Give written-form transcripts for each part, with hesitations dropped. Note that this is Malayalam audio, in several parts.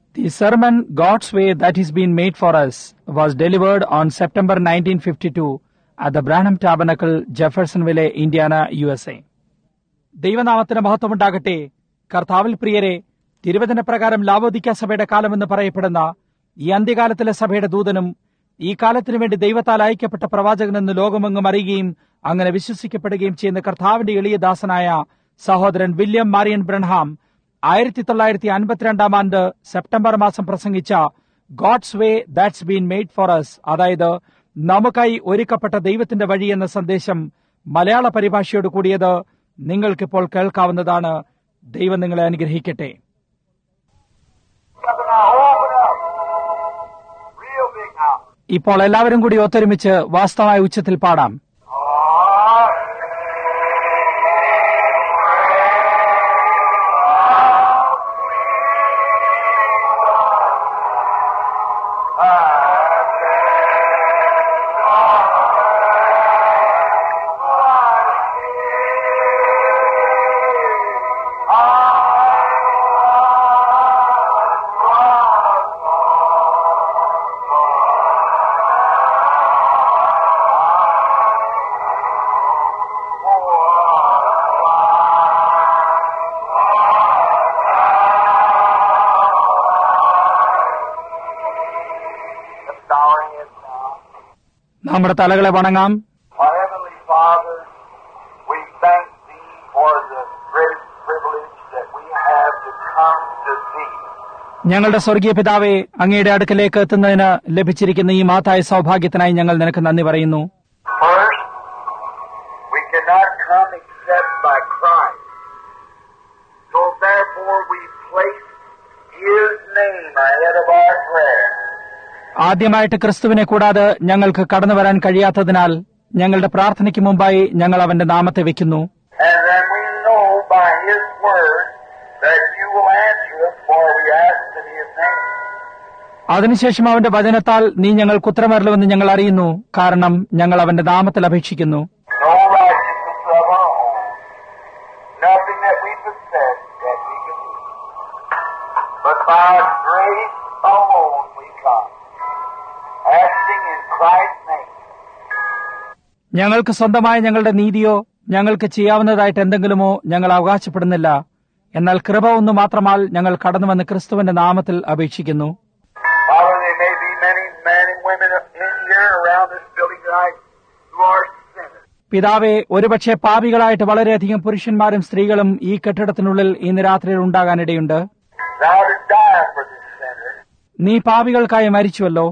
The sermon God's Way That Is Been Made for Us was delivered on September 1952 at the Branham Tabernacle, Jeffersonville, Indiana, USA. ദൈവനാമത്തിന് മഹത്വമുണ്ടാകട്ടെ. കർത്താവിൽ പ്രിയരെ, തിരുവചന പ്രകാരം ലാവോദിക്ക സഭയുടെ കാലമെന്ന് പറയപ്പെടുന്ന ഈ അന്ത്യകാലത്തിലെ സഭയുടെ ദൂതനും ഈ കാലത്തിനു വേണ്ടി ദൈവത്താൽ അയക്കപ്പെട്ട പ്രവാചകനെന്ന് ലോകമെങ്ങും അറിയുകയും അങ്ങനെ വിശ്വസിക്കപ്പെടുകയും ചെയ്യുന്ന കർത്താവിന്റെ എളിയ ദാസനായ സഹോദരൻ വില്യം മാരിയൻ ബ്രൺഹാം 1952 ആണ്ട് സെപ്റ്റംബർ മാസം പ്രസംഗിച്ച God's way that's been made for us, അതായത് നമുക്കായി ഒരുക്കപ്പെട്ട ദൈവത്തിന്റെ വഴി എന്ന സന്ദേശം മലയാള പരിഭാഷയോട് കൂടിയത് നിങ്ങൾക്കിപ്പോൾ കേൾക്കാവുന്നതാണ്. ദൈവം നിങ്ങളെ അനുഗ്രഹിക്കട്ടെ. ഇപ്പോൾ എല്ലാവരും കൂടി ഒത്തൊരുമിച്ച് വാസ്തവമായ ഉച്ചത്തിൽ പാടാം. നമ്മുടെ തലകളെ വണങ്ങാം. ഞങ്ങളുടെ സ്വർഗീയ പിതാവേ, അങ്ങയുടെ അടുക്കലേക്ക് എത്തുന്നതിന് ലഭിച്ചിരിക്കുന്ന ഈ മഹത്തായ സൗഭാഗ്യത്തിനായി ഞങ്ങൾ നിനക്ക് നന്ദി പറയുന്നു. ആദ്യമായിട്ട് ക്രിസ്തുവിനെ കൂടാതെ ഞങ്ങൾക്ക് കടന്നു വരാൻ കഴിയാത്തതിനാൽ ഞങ്ങളുടെ പ്രാർത്ഥനയ്ക്ക് മുമ്പായി ഞങ്ങൾ അവന്റെ നാമത്തെ വെക്കുന്നു. അതിനുശേഷം അവന്റെ വചനത്താൽ നീ ഞങ്ങൾക്ക് ഉത്തരമരുളുമെന്ന് ഞങ്ങൾ അറിയുന്നു, കാരണം ഞങ്ങൾ അവന്റെ നാമത്തിൽ അപേക്ഷിക്കുന്നു. ഞങ്ങൾക്ക് സ്വന്തമായ ഞങ്ങളുടെ നീതിയോ ഞങ്ങൾക്ക് ചെയ്യാവുന്നതായിട്ട് എന്തെങ്കിലുമോ ഞങ്ങൾ അവകാശപ്പെടുന്നില്ല. എന്നാൽ കൃപ ഒന്നു മാത്രമാൽ ഞങ്ങൾ കടന്നുവന്ന് ക്രിസ്തുവിന്റെ നാമത്തിൽ അപേക്ഷിക്കുന്നു. പിതാവേ, ഒരുപക്ഷെ പാപികളായിട്ട് വളരെയധികം പുരുഷന്മാരും സ്ത്രീകളും ഈ കെട്ടിടത്തിനുള്ളിൽ ഇന്ന് രാത്രിയിൽ ഉണ്ടാകാനിടയുണ്ട്. നീ പാപികൾക്കായി മരിച്ചുവല്ലോ.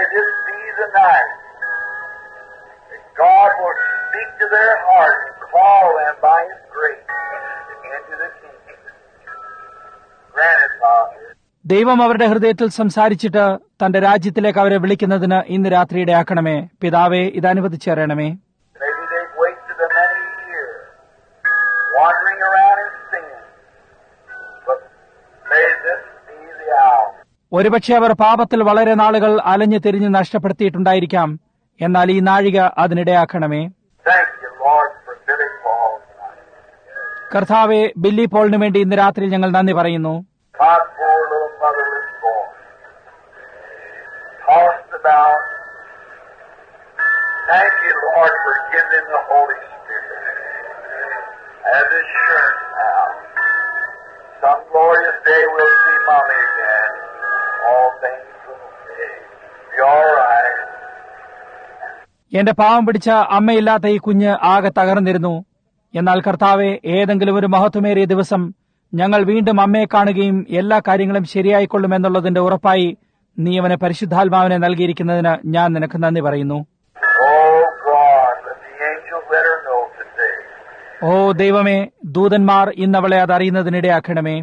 ദൈവം അവരുടെ ഹൃദയത്തിൽ സംസാരിച്ചിട്ട് തന്റെ രാജ്യത്തിലേക്ക് അവരെ വിളിക്കുന്നതിന് ഇന്ന് രാത്രിയുടെ ആക്കണമേ. പിതാവേ, ഇത് അനുവദിച്ചേരണമേ. ഒരുപക്ഷെ അവർ പാപത്തിൽ വളരെ നാളുകൾ അലഞ്ഞു തിരിഞ്ഞ് നഷ്ടപ്പെടുത്തിയിട്ടുണ്ടായിരിക്കാം. എന്നാൽ ഈ നാഴിക അതിനിടയാക്കണമേ. കർത്താവെ, ബില്ലി പോളിനു വേണ്ടി ഇന്ന് രാത്രി ഞങ്ങൾ നന്ദി പറയുന്നു. എന്റെ പാവം പിടിച്ച അമ്മയില്ലാത്ത ഈ കുഞ്ഞ് ആകെ തകർന്നിരുന്നു. എന്നാൽ കർത്താവെ, ഏതെങ്കിലും ഒരു മഹത്വമേറിയ ദിവസം ഞങ്ങൾ വീണ്ടും അമ്മയെ കാണുകയും എല്ലാ കാര്യങ്ങളും ശരിയായിക്കൊള്ളുമെന്നുള്ളതിന്റെ ഉറപ്പായി നീ അവനെ പരിശുദ്ധാത്മാവിനെ നൽകിയിരിക്കുന്നതിന് ഞാൻ നിനക്ക് നന്ദി പറയുന്നു. ഓ ദൈവമേ, ദൂതന്മാർ ഇന്നവളെ അതറിയുന്നതിനിടയാക്കണമേ.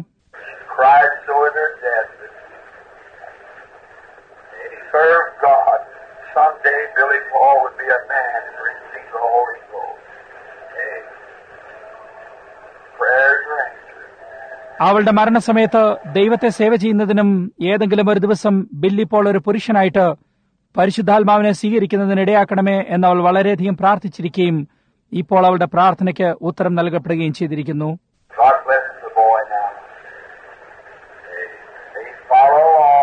അവളുടെ മരണസമയത്ത് ദൈവത്തെ സേവ ചെയ്യുന്നതിനും ഏതെങ്കിലും ഒരു ദിവസം ബില്ലിപ്പോൾ ഒരു പുരുഷനായിട്ട് പരിശുദ്ധാത്മാവിനെ സ്വീകരിക്കുന്നതിനിടയാക്കണമേ എന്നവൾ വളരെയധികം പ്രാർത്ഥിച്ചിരിക്കുകയും ഇപ്പോൾ അവളുടെ പ്രാർത്ഥനയ്ക്ക് ഉത്തരം നൽകപ്പെടുകയും ചെയ്തിരിക്കുന്നു. God bless the boy now. They follow along.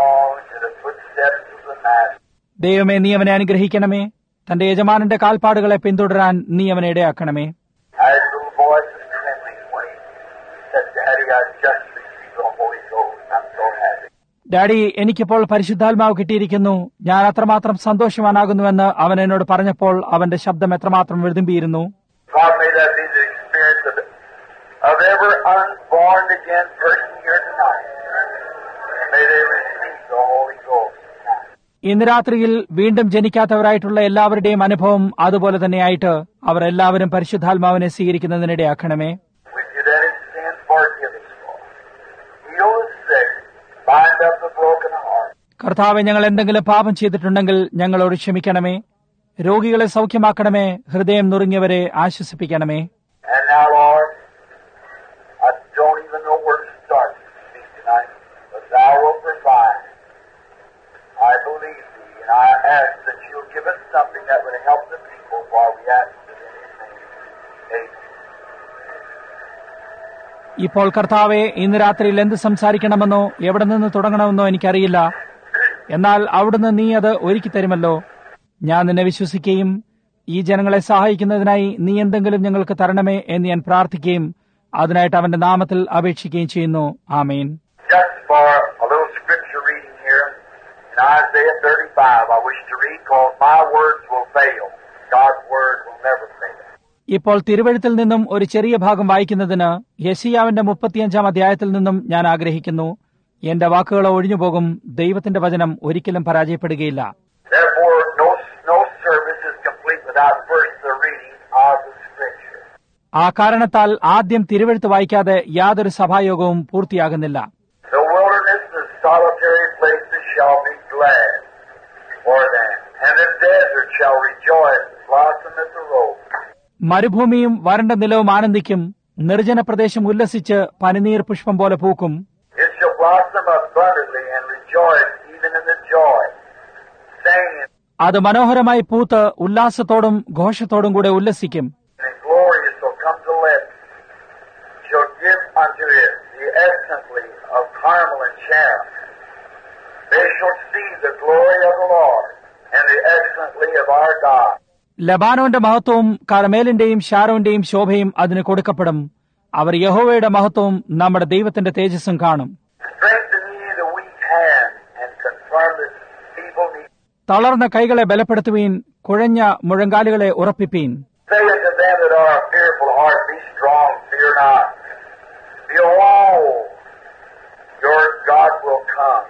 ദൈവമേ, നീ അവനെ അനുഗ്രഹിക്കണമേ. തന്റെ യജമാനന്റെ കാൽപ്പാടുകളെ പിന്തുടരാൻ നീ അവനെ ഇടയാക്കണമേ. His little voice was trembling when he said, Daddy, I just received the Holy Ghost. I'm so happy. Daddy, എനിക്കിപ്പോൾ പരിശുദ്ധാത്മാവ് കിട്ടിയിരിക്കുന്നു, ഞാൻ അത്രമാത്രം സന്തോഷവാനാകുന്നുവെന്ന് അവൻ എന്നോട് പറഞ്ഞപ്പോൾ അവന്റെ ശബ്ദം എത്രമാത്രം വിതുമ്പിയിരുന്നു. God, may that be the experience of every unborn again person here tonight. May they receive the Holy Ghost. ഇന്ന് രാത്രിയിൽ വീണ്ടും ജനിക്കാത്തവരായിട്ടുള്ള എല്ലാവരുടെയും അനുഭവം അതുപോലെ തന്നെയായിട്ട് അവർ എല്ലാവരും പരിശുദ്ധാത്മാവിനെ സ്വീകരിക്കുന്നതിനിടയാക്കണമേ. We give that in sin, forgive us, Lord. Heal the sick, bind up the broken heart. കർത്താവെ, ഞങ്ങൾ എന്തെങ്കിലും പാപം ചെയ്തിട്ടുണ്ടെങ്കിൽ ഞങ്ങളോട് ക്ഷമിക്കണമേ. രോഗികളെ സൗഖ്യമാക്കണമേ. ഹൃദയം നുറുങ്ങിയവരെ ആശ്വസിപ്പിക്കണമേ. And now, Lord, I don't even know where to start to speak tonight, but Thou wilt provide. I believe Thee, and I ask that You'll give us something that would help the people while we ask it in His name. Amen. ഇപ്പോൾ കർത്താവെ, ഇന്ന് രാത്രിയിൽ എന്ത് സംസാരിക്കണമെന്നോ എവിടെ നിന്ന് തുടങ്ങണമെന്നോ എനിക്കറിയില്ല. എന്നാൽ അവിടുന്ന് നീ അത് ഒരുക്കി തരുമല്ലോ. ഞാൻ നിന്നെ വിശ്വസിക്കുകയും ഈ ജനങ്ങളെ സഹായിക്കുന്നതിനായി നീ എന്തെങ്കിലും ഞങ്ങൾക്ക് തരണമേ എന്ന് ഞാൻ പ്രാർത്ഥിക്കുകയും അതിനായിട്ട് അവന്റെ നാമത്തിൽ അപേക്ഷിക്കുകയും ചെയ്യുന്നു. ആമേൻ. Just for a little scripture reading here in Isaiah 35, I wish to read, because my words will fail. God's word will never fail. ഇപ്പോൾ തിരുവഴുത്തിൽ നിന്നും ഒരു ചെറിയ ഭാഗം വായിക്കുന്നതിന് യെശയ്യാവിന്റെ 35 അധ്യായത്തിൽ നിന്നും ഞാൻ ആഗ്രഹിക്കുന്നു. എന്റെ വാക്കുകൾ ഒഴിഞ്ഞുപോകും, ദൈവത്തിന്റെ വചനം ഒരിക്കലും പരാജയപ്പെടുകയില്ല. Therefore, no service is complete without first the reading of the scripture. ആ കാരണത്താൽ ആദ്യം തിരുവഴുത്ത് വായിക്കാതെ യാതൊരു സഭായോഗവും പൂർത്തിയാകുന്നില്ല. The wilderness and solitary places shall be glad for them, and the desert shall rejoice and blossom as a rose. മരുഭൂമിയും വരണ്ട നിലവും ആനന്ദിക്കും, നിർജ്ജന പ്രദേശം ഉല്ലസിച്ച് പനിനീർ പുഷ്പം പോലെ പൂക്കും. It shall blossom abundantly and rejoice even in the joy, saying, അത് മനോഹരമായി പൂത്ത് ഉല്ലാസത്തോടും ഘോഷത്തോടും കൂടെ ഉല്ലസിക്കും. and glorious will come to lips, shall give unto it the excellently of Carmel and Sharon. They shall see the glory of the Lord and the excellently of our God. ലബാനോന്റെ മഹത്വവും കർമേലിന്റെയും ഷാരോന്റെയും ശോഭയും അതിന് കൊടുക്കപ്പെടും. അവർ യഹോവയുടെ മഹത്വവും നമ്മുടെ ദൈവത്തിന്റെ തേജസ്സും കാണും. Strengthen ye the weak hand and confirm the feeble knee. തളർന്ന കൈകളെ ബലപ്പെടുത്തുവീൻ, കുഴഞ്ഞ മുഴങ്കാലുകളെ ഉറപ്പിപ്പീൻ. Say unto them that are of fearful heart, be strong, fear not. Behold, your God will come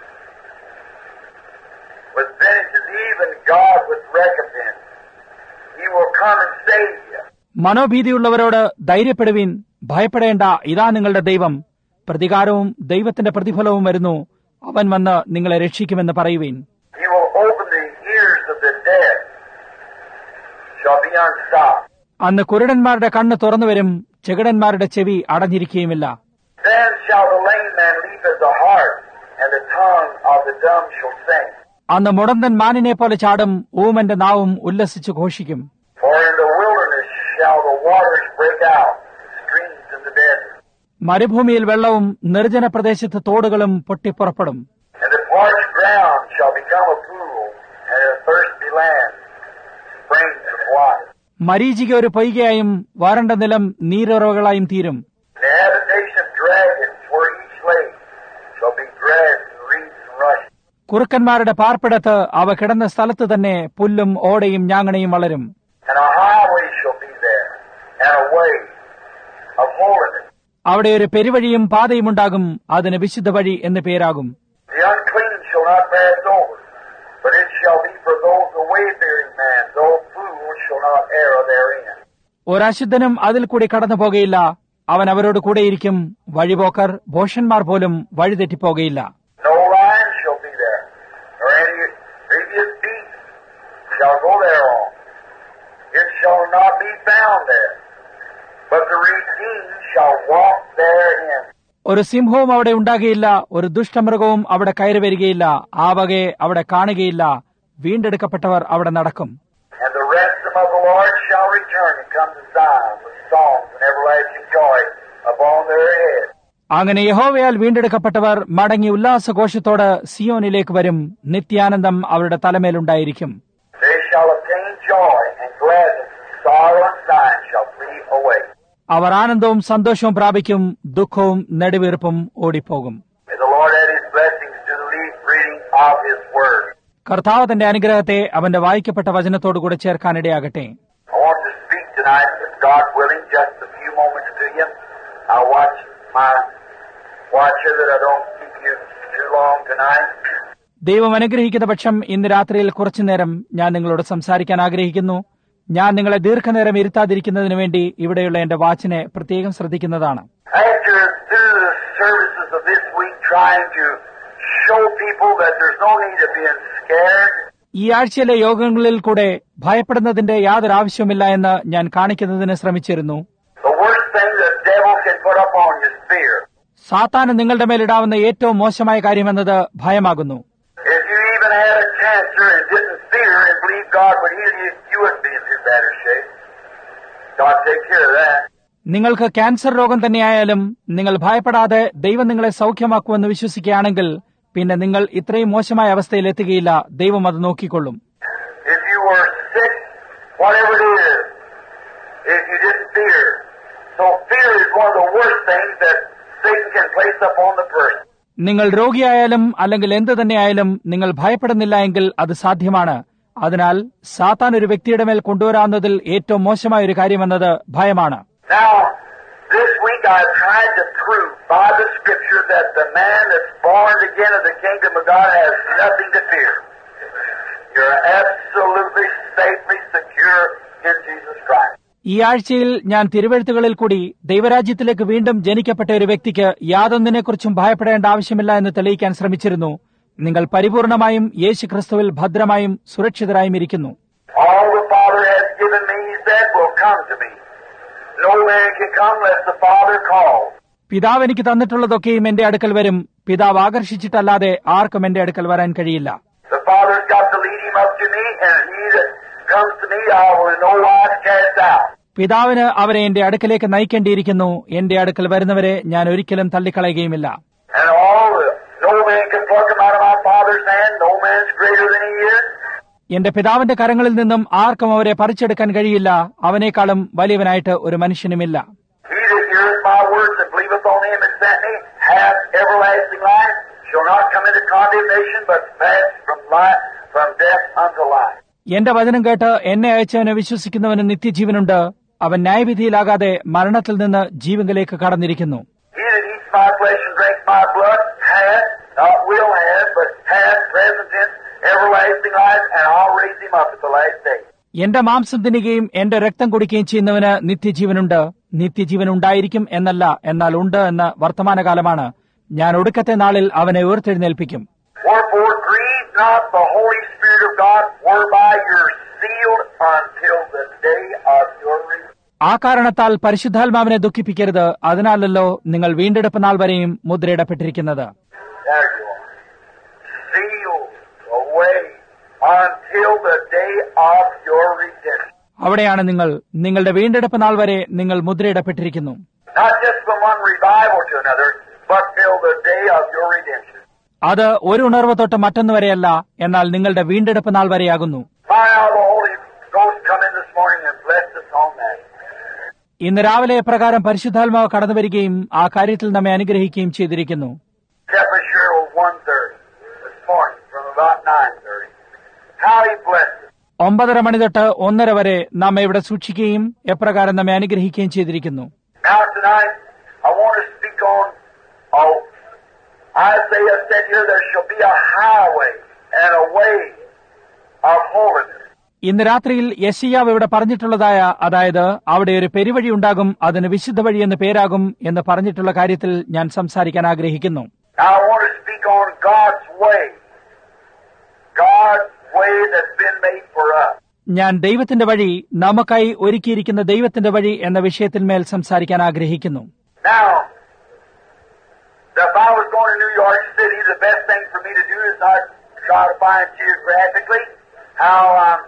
with vengeance, even God with recompense. He will come and save you. മനോഭീതിയുള്ളവരോട് ധൈര്യപ്പെടുവീൻ, ഭയപ്പെടേണ്ട, ഇതാ നിങ്ങളുടെ ദൈവം. പ്രതികാരവും ദൈവത്തിന്റെ പ്രതിഫലവും വരുന്നു. അവൻ വന്ന് നിങ്ങളെ രക്ഷിക്കുമെന്ന് പറയുവീൻ. He will open the ears of the deaf, shall be unstopped. അന്ന് കുരുടന്മാരുടെ കണ്ണ് തുറന്നുവരും, ചെകിടന്മാരുടെ ചെവി അടഞ്ഞിരിക്കുകയുമില്ല. Then shall the lame man leap as a hart, and the tongue of the dumb shall sing. അന്ന് മുടന്തൻ മാനിനെ പോലെ ചാടും, ഊമന്റെ നാവും ഉല്ലസിച്ചു ഘോഷിക്കും. For in the wilderness shall the waters break out, streams in the desert. മരുഭൂമിയിൽ വെള്ളവും നിർജ്ജന പ്രദേശത്ത് തോടുകളും പൊട്ടിപ്പുറപ്പെടും. And the parched ground shall become a pool, and a thirsty land springs of water. മരീചിക ഒരു പൊയ്കയായും വരണ്ട നിലം നീരുറവുകളായും തീരും. The habitation of dragons where each lay shall be grass and reeds and rushes. കുറുക്കന്മാരുടെ പാർപ്പിടത്ത് അവ കിടന്ന സ്ഥലത്ത് തന്നെ പുല്ലും ഓടയും ഞാങ്ങണയും വളരും. And a highway shall be there, and a way of holiness. അവിടെ ഒരു പെരുവഴിയും പാതയും ഉണ്ടാകും, അതിന് വിശുദ്ധ വഴി എന്ന് പേരാകും. The unclean shall not pass over, but it shall be for those the wayfaring man, though fools shall not err therein. ഒരശുദ്ധനും അതിൽ കൂടി കടന്നു പോകയില്ല, അവൻ അവരോട് കൂടെയിരിക്കും. വഴിപോക്കർ ഭോഷന്മാർ പോലും വഴിതെറ്റിപ്പോകയില്ല. No lion shall be there, nor any previous beast shall go thereon. It shall not be found there, but the redeemed shall walk therein. ഒരു സിംഹവും അവിടെ ഉണ്ടാകുകയില്ല, ഒരു ദുഷ്ടമൃഗവും അവിടെ കയറി വരികയില്ല, ആ വകയെ അവിടെ കാണുകയില്ല. വീണ്ടെടുക്കപ്പെട്ടവർ അവിടെ നടക്കും. And the ransom of the Lord shall return and come to Zion with songs and everlasting joy upon their heads. അങ്ങനെ യഹോവയാൽ വീണ്ടെടുക്കപ്പെട്ടവർ മടങ്ങി ഉല്ലാസഘോഷത്തോട് സിയോനിലേക്ക് വരും. നിത്യാനന്ദം അവരുടെ തലമേലുണ്ടായിരിക്കും. They shall obtain joy and gladness, sorrow and sighing shall flee away. അവർ ആനന്ദവും സന്തോഷവും പ്രാപിക്കും, ദുഃഖവും നെടുവീർപ്പും ഓടിപ്പോകും. May the Lord add His blessings to the reading of His Word. കർത്താവ് തന്റെ അനുഗ്രഹത്തെ അവന്റെ വായിക്കപ്പെട്ട വചനത്തോടുകൂടെ ചേർക്കാനിടയാകട്ടെ. I want to speak tonight, if God willing, just a few moments to you. I'll watch here that I don't keep you too long tonight. ദൈവം അനുഗ്രഹിക്കുന്ന പക്ഷം ഇന്ന് രാത്രിയിൽ കുറച്ചുനേരം ഞാൻ നിങ്ങളോട് സംസാരിക്കാൻ ആഗ്രഹിക്കുന്നു. ഞാൻ നിങ്ങളെ ദീർഘനേരം ഇരുത്താതിരിക്കുന്നതിനു വേണ്ടി ഇവിടെയുള്ള എന്റെ വാച്ചിനെ പ്രത്യേകം ശ്രദ്ധിക്കുന്നതാണ്. After through the services of this week trying to show people that there's no need of being scared. ഈ ആഴ്ചയിലെ യോഗങ്ങളിൽ കൂടെ ഭയപ്പെടുന്നതിന്റെ യാതൊരു ആവശ്യമില്ല എന്ന് ഞാൻ കാണിക്കുന്നതിന് ശ്രമിച്ചിരുന്നു. The worst thing the devil can put upon you is fear. സാത്താന് നിങ്ങളുടെ മേലിടാവുന്ന ഏറ്റവും മോശമായ കാര്യമെന്നത് ഭയമാകുന്നു. If you even had a cancer and didn't fear and believe God would heal you, you wouldn't be in too bad a shape. God take care of that. നിങ്ങൾക്ക് ക്യാൻസർ രോഗം തന്നെയായാലും നിങ്ങൾ ഭയപ്പെടാതെ ദൈവം നിങ്ങളെ സൗഖ്യമാക്കുമെന്ന് വിശ്വസിക്കുകയാണെങ്കിൽ പിന്നെ നിങ്ങൾ ഇത്രയും മോശമായ അവസ്ഥയിൽ എത്തുകയില്ല. ദൈവം അത് നോക്കിക്കൊള്ളും. If you were sick, whatever it is, if you didn't fear. So fear is one of the worst things that Satan can place upon the person. നിങ്ങൾ രോഗിയായാലും അല്ലെങ്കിൽ എന്ത് തന്നെയായാലും നിങ്ങൾ ഭയപ്പെടുന്നില്ല എങ്കിൽ അത് സാധ്യമാണ്. അതിനാൽ സാത്താൻ ഒരു വ്യക്തിയുടെ മേൽ കൊണ്ടുവരാവുന്നതിൽ ഏറ്റവും മോശമായ ഒരു കാര്യമെന്നത് ഭയമാണ്. Now, this week I've tried to prove by the Scripture that the man that's born again of the kingdom of God has nothing to fear. You're absolutely safely secure in Jesus Christ. ഈ ആഴ്ചയിൽ ഞാൻ തിരുവെഴുത്തുകളിൽ കൂടി ദൈവരാജ്യത്തിലേക്ക് വീണ്ടും ജനിക്കപ്പെട്ട ഒരു വ്യക്തിക്ക് യാതൊന്നിനെക്കുറിച്ചും ഭയപ്പെടേണ്ട ആവശ്യമില്ല എന്ന് തെളിയിക്കാൻ ശ്രമിച്ചിരുന്നു. നിങ്ങൾ പരിപൂർണമായും യേശു ക്രിസ്തുവിൽ ഭദ്രമായും സുരക്ഷിതരായും ഇരിക്കുന്നു. All the Father has given me, He said, will come to me. No man can come unless the Father calls. പിതാവ് എനിക്ക് തന്നിട്ടുള്ളതൊക്കെയും എന്റെ അടുക്കൽ വരും. പിതാവ് ആകർഷിച്ചിട്ടല്ലാതെ ആർക്കും എന്റെ അടുക്കൽ വരാൻ കഴിയില്ല. The Father's got to lead him up to me, and he that comes to me I will in no wise cast out. പിതാവിന് അവരെ എന്റെ അടുക്കലേക്ക് നയിക്കേണ്ടിയിരിക്കുന്നു. എന്റെ അടുക്കൽ വരുന്നവരെ ഞാൻ ഒരിക്കലും തള്ളിക്കളയുകയുമില്ല. And no man can pluck him out of my Father's hand. No man's greater than he is. എന്റെ പിതാവിന്റെ കരങ്ങളിൽ നിന്നും ആർക്കും അവരെ പറിച്ചെടുക്കാൻ കഴിയില്ല. അവനേക്കാളും വലിയവനായിട്ട് ഒരു മനുഷ്യനുമില്ല. He that heareth my words and believeth on him that sent me hath everlasting life, shall not come into condemnation, but pass from death unto life. എന്റെ വചനം കേട്ട് എന്നെ അയച്ചവനെ വിശ്വസിക്കുന്നവന് നിത്യജീവനുണ്ട്. അവൻ ന്യായവിധിയിലാകാതെ മരണത്തിൽ നിന്ന് ജീവങ്കിലേക്ക് കടന്നിരിക്കുന്നു. He that eats my flesh and drinks my blood hath, not will have, but hath present tense everlasting life, and I'll raise him up at the last day. എന്റെ മാംസം തിന്നുകയും എന്റെ രക്തം കുടിക്കുകയും ചെയ്യുന്നവന് നിത്യജീവനുണ്ട്. നിത്യജീവൻ ഉണ്ടായിരിക്കും എന്നല്ല, എന്നാൽ ഉണ്ട് എന്ന് വർത്തമാനകാലമാണ്. ഞാൻ ഒടുക്കത്തെ നാളിൽ അവനെ ഉയർത്തെഴുന്നേൽപ്പിക്കും. Wherefore grieve not the Holy Spirit of God, whereby you're sealed until the day of your release. ആ കാരണത്താൽ പരിശുദ്ധാത്മാവിനെ ദുഃഖിപ്പിക്കരുത്. അതിനാലല്ലോ നിങ്ങൾ വീണ്ടെടുപ്പ് നാൾ വരെയും മുദ്രയിടപ്പെട്ടിരിക്കുന്നത്. There you are. Sealed away until the day of your redemption. അവിടെയാണ് നിങ്ങൾ. നിങ്ങളുടെ വീണ്ടെടുപ്പ് നാൾ വരെ നിങ്ങൾ മുദ്രയിടപ്പെട്ടിരിക്കുന്നു. Not just from one revival to another, but till the day of your redemption. അത് ഒരു ഉണർവ് തൊട്ട് മറ്റൊന്നു വരെയല്ല, എന്നാൽ നിങ്ങളുടെ വീണ്ടെടുപ്പ് നാൾ വരെയാകുന്നു. How the Holy Ghost come in this morning and blessed us on that. ഇന്ന് രാവിലെ എപ്രകാരം പരിശുദ്ധാത്മാവ് കടന്നു വരികയും ആ കാര്യത്തിൽ നമ്മെ അനുഗ്രഹിക്കുകയും ചെയ്തിരിക്കുന്നു. Kept us here till 1:30 this morning from about 9:30. How He blessed us. 9:30 മണി തൊട്ട് 1:30 വരെ നമ്മെ ഇവിടെ സൂക്ഷിക്കുകയും എപ്രകാരം നമ്മെ അനുഗ്രഹിക്കുകയും ചെയ്തിരിക്കുന്നു. Now tonight I want to speak on Isaiah said here there shall be a highway and a way of holiness. ഇന്ന് രാത്രിയിൽ യെശയ്യാവ് ഇവിടെ പറഞ്ഞിട്ടുള്ളതായ, അതായത് അവിടെ ഒരു പെരുവഴി ഉണ്ടാകും, അതിന് വിശുദ്ധ വഴി എന്ന് പേരാകും എന്ന് പറഞ്ഞിട്ടുള്ള കാര്യത്തിൽ ഞാൻ സംസാരിക്കാൻ ആഗ്രഹിക്കുന്നു. Now I want to speak on God's way that's been made for us. ഞാൻ ദൈവത്തിന്റെ വഴി, നമുക്കായി ഒരുക്കിയിരിക്കുന്ന ദൈവത്തിന്റെ വഴി എന്ന വിഷയത്തിന്മേൽ സംസാരിക്കാൻ ആഗ്രഹിക്കുന്നു. Now, if I was going to New York City, the best thing for me to do is not try to find geographically how I'm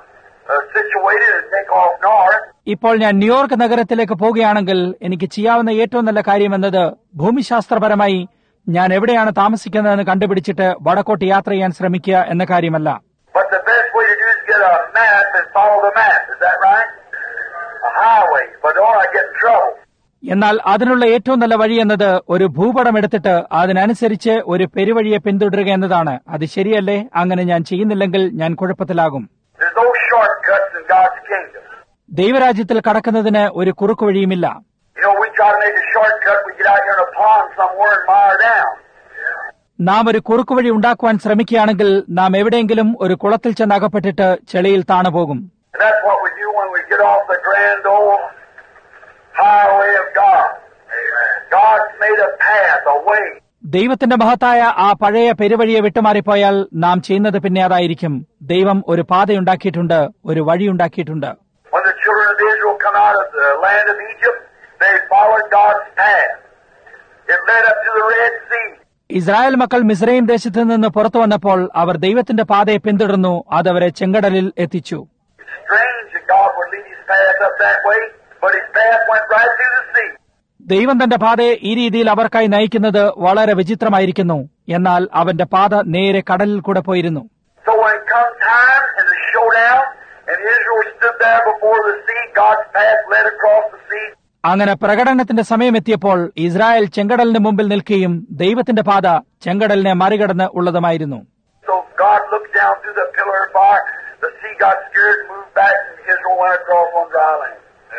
situated and take off north. ഇപ്പോൾ ഞാൻ ന്യൂയോർക്ക് നഗരത്തിലേക്ക് പോവുകയാണെങ്കിൽ എനിക്ക് ചെയ്യാവുന്ന ഏറ്റവും നല്ല കാര്യമെന്നത് ഭൂമിശാസ്ത്രപരമായി ഞാൻ എവിടെയാണ് താമസിക്കുന്നതെന്ന് കണ്ടുപിടിച്ചിട്ട് വടക്കോട്ട് യാത്ര ചെയ്യാൻ ശ്രമിക്കുക എന്ന കാര്യമല്ല. But the best way to do is get a map and follow the map. Is that right? A highway. But don't I get in trouble? എന്നാൽ അതിനുള്ള ഏറ്റവും നല്ല വഴി എന്നത് ഒരു ഭൂപടം എടുത്തിട്ട് അതിനനുസരിച്ച് ഒരു പെരുവഴിയെ പിന്തുടരുക എന്നതാണ്. അത് ശരിയല്ലേ? അങ്ങനെ ഞാൻ ചെയ്യുന്നില്ലെങ്കിൽ ഞാൻ കുഴപ്പത്തിലാകും. There's no shortcuts in God's kingdom. ദൈവരാജ്യത്തിൽ കടക്കുന്നതിന് ഒരു കുറുക്കുവഴിയുമില്ല. You know, we try to make a shortcut. We get out here in a pond somewhere and mire down. നാം ഒരു കുറുക്കുവഴി ഉണ്ടാക്കുവാൻ ശ്രമിക്കുകയാണെങ്കിൽ നാം എവിടെയെങ്കിലും ഒരു കുളത്തിൽ ചെന്ന് അകപ്പെട്ടിട്ട് ചെളിയിൽ താണുപോകും. And that's what we do when we get off the grand old highway of God. God's made a path, a way. ദൈവത്തിന്റെ മഹത്തായ ആ പഴയ പെരുവഴിയെ വിട്ടുമാറിപ്പോയാൽ നാം ചെയ്യുന്നത് പിന്നെ അതായിരിക്കും. ദൈവം ഒരു പാതയുണ്ടാക്കിയിട്ടുണ്ട്, ഒരു വഴിയുണ്ടാക്കിയിട്ടുണ്ട്. When the children of Israel come out of the land of Egypt, they followed God's path. It led up to the Red Sea. Israel മക്കൾ മിസ്രയീം ദേശത്ത് നിന്ന് പുറത്തു വന്നപ്പോൾ അവർ ദൈവത്തിന്റെ പാതയെ പിന്തുടർന്നു. അതവരെ ചെങ്കടലിൽ എത്തിച്ചു. It's strange that God would lead his path up that way, but his path went right through the sea. ദൈവം തന്റെ പാതയെ ഈ രീതിയിൽ അവർക്കായി നയിക്കുന്നത് വളരെ വിചിത്രമായിരിക്കുന്നു. എന്നാൽ അവന്റെ പാത നേരെ കടലിൽ കൂടെ പോയിരുന്നു. So when it come time and the showdown, and Israel stood there before the sea, God's path led across the sea. അങ്ങനെ പ്രകടനത്തിന്റെ സമയമെത്തിയപ്പോൾ ഇസ്രായേൽ ചെങ്കടലിന് മുമ്പിൽ നിൽക്കുകയും ദൈവത്തിന്റെ പാത ചെങ്കടലിനെ മറികടന്ന് ഉള്ളതുമായിരുന്നു. So God looked down through the pillar of fire. The sea got scared and moved back, and Israel went across on dry land.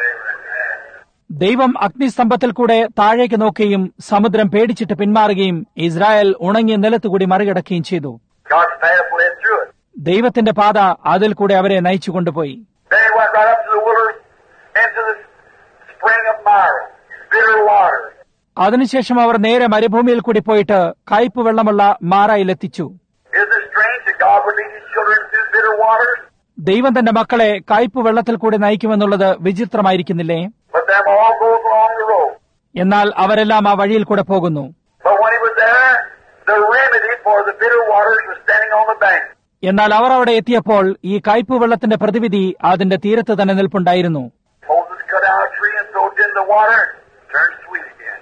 ദൈവം അഗ്നിസ്തംഭത്തിൽ കൂടെ താഴേക്ക് നോക്കുകയും സമുദ്രം പേടിച്ചിട്ട് പിന്മാറുകയും ഇസ്രായേൽ ഉണങ്ങിയ നിലത്തുകൂടി മറികടക്കുകയും ചെയ്തു. God's path led through it. ദൈവത്തിന്റെ പാത അതിൽ കൂടെ അവരെ നയിച്ചു കൊണ്ടുപോയി. Then he went right up to the wilderness, into the spring of Mara, bitter water. അതിനുശേഷം അവർ നേരെ മരുഭൂമിയിൽ കൂടി പോയിട്ട് കയ്പ് വെള്ളമുള്ള മാറായിലെത്തിച്ചു. Isn't it strange that God would lead his children through bitter waters? ദൈവം തന്റെ മക്കളെ കയ്പ് വെള്ളത്തിൽ കൂടി നയിക്കുമെന്നുള്ളത് വിചിത്രമായിരിക്കുന്നില്ലേ? But them all goes along the road. എന്നാൽ അവരെല്ലാം ആ വഴിയിൽ കൂടെ പോകുന്നു. But when he was there, the remedy for the bitter waters was standing on the bank. എന്നാൽ അവർ അവിടെ എത്തിയപ്പോൾ ഈ കയ്പ് വെള്ളത്തിന്റെ പ്രതിവിധി അതിന്റെ തീരത്ത് തന്നെ നിൽപ്പുണ്ടായിരുന്നു. Moses cut down a tree and threw it in the water, turned sweet again.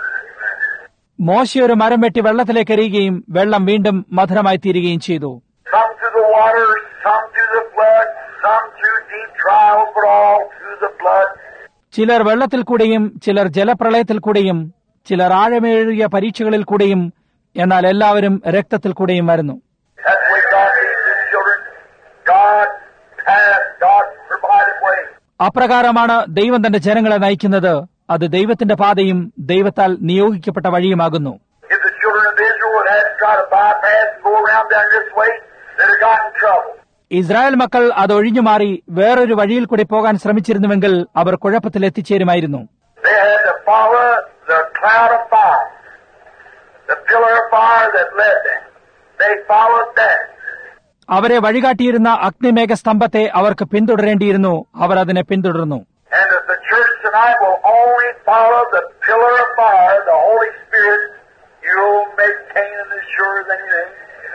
മോശ ഒരു മരം വെട്ടി വെള്ളത്തിലേക്ക് എറിയുകയും വെള്ളം വീണ്ടും മധുരമായി തീരുകയും ചെയ്തു. Some through the waters, some through the flood, some through deep trials, but all through the blood. ചിലർ വെള്ളത്തിൽ കൂടെയും ചിലർ ജലപ്രളയത്തിൽ കൂടെയും ചിലർ ആഴമേറിയ പരീക്ഷകളിൽ കൂടെയും എന്നാൽ എല്ലാവരും രക്തത്തിൽ കൂടെയും വരുന്നു. That's the way God leads his children. God has, God provided way. അപ്രകാരമാണ് ദൈവം തന്റെ ജനങ്ങളെ നയിക്കുന്നത്. അത് ദൈവത്തിന്റെ പാതയും ദൈവത്താൽ നിയോഗിക്കപ്പെട്ട വഴിയുമാകുന്നു. If the children of Israel had had to try to bypass and go around down this way, they'd have got in trouble. Israel മക്കൾ അത് ഒഴിഞ്ഞു മാറി വേറൊരു വഴിയിൽ കൂടി പോകാൻ ശ്രമിച്ചിരുന്നുവെങ്കിൽ അവർ കുഴപ്പത്തിൽ എത്തിച്ചേരുമായിരുന്നു. They had to follow the cloud of fire, the pillar of fire that led them. They followed that. അവരെ വഴികാട്ടിയിരുന്ന അഗ്നിമേഘ സ്തംഭത്തെ അവർക്ക് പിന്തുടരേണ്ടിയിരുന്നു. അവർ അതിനെ പിന്തുടർന്നു. And if the church tonight will only follow the pillar of fire, the Holy Spirit, you'll make Canaan as sure as anything.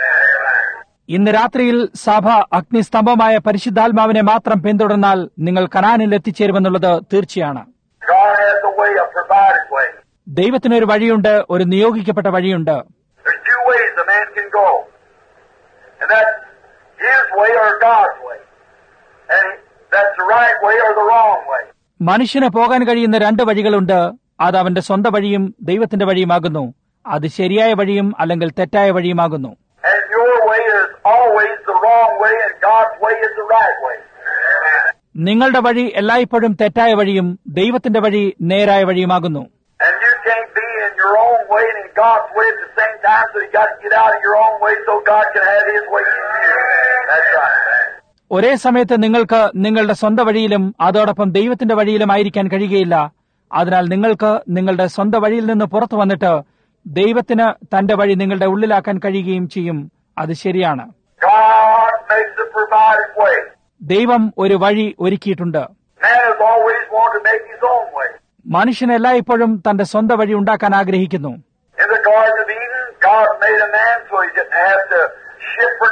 ഇന്ന് രാത്രിയിൽ സഭ അഗ്നിസ്തംഭമായ പരിശുദ്ധാത്മാവിനെ മാത്രം പിന്തുടർന്നാൽ നിങ്ങൾ കനാനിൽ എത്തിച്ചേരുമെന്നുള്ളത് തീർച്ചയാണ്. God has a way, a provided way. ദൈവത്തിനൊരു വഴിയുണ്ട്, ഒരു നിയോഗിക്കപ്പെട്ട വഴിയുണ്ട്. There's two ways a man can go. And that's his way or God's way. And that's the right way or the wrong way. മനുഷ്യന് പോകാൻ കഴിയുന്ന രണ്ട് വഴികളുണ്ട്. അത് അവന്റെ സ്വന്തം വഴിയും ദൈവത്തിന്റെ വഴിയുമാകുന്നു. അത് ശരിയായ വഴിയും അല്ലെങ്കിൽ തെറ്റായ വഴിയുമാകുന്നു. And your way is always the wrong way, and God's way is the right way. നിങ്ങളുടെ വഴി എല്ലായ്പ്പോഴും തെറ്റായ വഴിയും ദൈവത്തിന്റെ വഴി നേരായ വഴിയുമാകുന്നു. And you can't be in your own way and in God's way at the same time, so you got to get out of your own way so God can have His way in you. That's right. ഒരേ സമയത്ത് നിങ്ങൾക്ക് നിങ്ങളുടെ സ്വന്തം വഴിയിലും അതോടൊപ്പം ദൈവത്തിന്റെ വഴിയിലുമായിരിക്കാൻ കഴിയുകയില്ല. അതിനാൽ നിങ്ങൾക്ക് നിങ്ങളുടെ സ്വന്തം വഴിയിൽ നിന്ന് പുറത്തു വന്നിട്ട് ദൈവത്തിന് തന്റെ വഴി നിങ്ങളുടെ ഉള്ളിലാക്കാൻ കഴിയുകയും ചെയ്യും. അത് ശരിയാണ്. God makes the provided way. ദൈവം ഒരു വഴി ഒരുക്കിയിട്ടുണ്ട്. Man has always wanted to make his own way. മനുഷ്യൻ എല്ലായ്പ്പോഴും തന്റെ സ്വന്തം വഴി ഉണ്ടാക്കാൻ ആഗ്രഹിക്കുന്നു. In the Garden of Eden, God made a man so he didn't have to shift for nothing.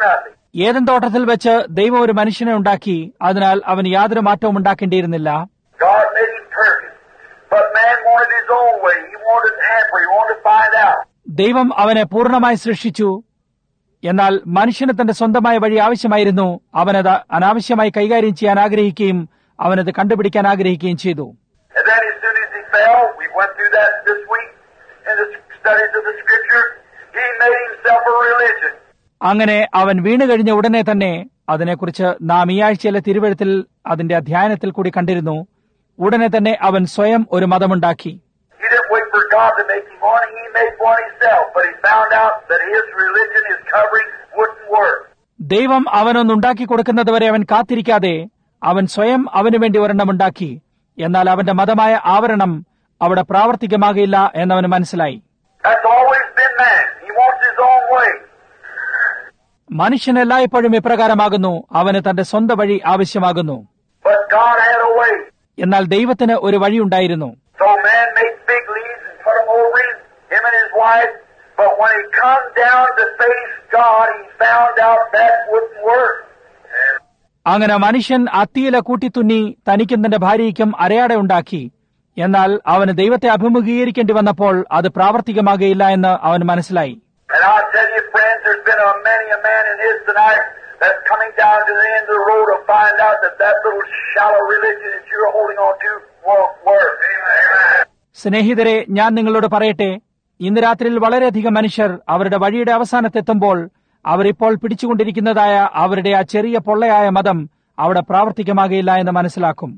Eden തോട്ടത്തിൽ വെച്ച് ദൈവം ഒരു മനുഷ്യനെ ഉണ്ടാക്കി, അതിനാൽ അവന് യാതൊരു മാറ്റവും ഉണ്ടാക്കേണ്ടിയിരുന്നില്ല. God made him perfect. But man wanted his own way. He wanted to hamper. He wanted to find out. ദൈവം അവനെ പൂർണ്ണമായി സൃഷ്ടിച്ചു. എന്നാൽ മനുഷ്യന് തന്റെ സ്വന്തമായ വഴി ആവശ്യമായിരുന്നു. അവനത് അനാവശ്യമായി കൈകാര്യം ചെയ്യാൻ ആഗ്രഹിക്കുകയും അവനത് കണ്ടുപിടിക്കാൻ ആഗ്രഹിക്കുകയും ചെയ്തു. And then as soon as he fell, we went through that this week in the studies of the Scripture, he made himself a religion. അങ്ങനെ അവൻ വീണു കഴിഞ്ഞ ഉടനെ തന്നെ, അതിനെക്കുറിച്ച് നാം ഈ ആഴ്ചയിലെ തിരുവെഴുത്തിൽ അതിന്റെ അധ്യയനത്തിൽ കൂടി കണ്ടിരുന്നു, ഉടനെ തന്നെ അവൻ സ്വയം ഒരു മതമുണ്ടാക്കി. He didn't wait for God to make him one, he made one himself, but he found out that his religion, his covering, wouldn't work. ദൈവം അവനൊന്നുണ്ടാക്കി കൊടുക്കുന്നതുവരെ അവൻ കാത്തിരിക്കാതെ അവൻ സ്വയം അവനു വേണ്ടി ഒരെണ്ണമുണ്ടാക്കി. എന്നാൽ അവന്റെ മതമായ ആവരണം അവിടെ പ്രാവർത്തികമാകില്ല എന്നവന് മനസ്സിലായി. That's always been man. He wants his own way. മനുഷ്യൻ എല്ലായ്പ്പോഴും ഇപ്രകാരമാകുന്നു, അവന് തന്റെ സ്വന്തം വഴി ആവശ്യമാകുന്നു. But God had a way. എന്നാൽ ദൈവത്തിന് ഒരു വഴിയുണ്ടായിരുന്നു. So man made big leaves and put them over him and his wife. But when he come down to face God, he found out that wouldn't work. അങ്ങനെ മനുഷ്യൻ അത്തിയില കൂട്ടിത്തുന്നി തനിക്കും തന്റെ ഭാര്യയ്ക്കും അരയാട ഉണ്ടാക്കി. എന്നാൽ അവന് ദൈവത്തെ അഭിമുഖീകരിക്കേണ്ടി വന്നപ്പോൾ അത് പ്രാവർത്തികമാകുകയില്ല എന്ന് അവൻ മനസ്സിലായി. And I tell you, friends, there's been many a man in his tonight that's coming down to the end of the road to find out that little shallow religion that you're holding on to won't work. സ്നേഹിതരെ, ഞാൻ നിങ്ങളോട് പറയട്ടെ, ഇന്ന് രാത്രിയിൽ വളരെയധികം മനുഷ്യർ അവരുടെ വഴിയുടെ അവസാനത്തെത്തുമ്പോൾ അവരിപ്പോൾ പിടിച്ചുകൊണ്ടിരിക്കുന്നതായ അവരുടെ ആ ചെറിയ പൊള്ളയായ മതം അവിടെ പ്രാവർത്തികമാകില്ല എന്ന് മനസ്സിലാക്കും.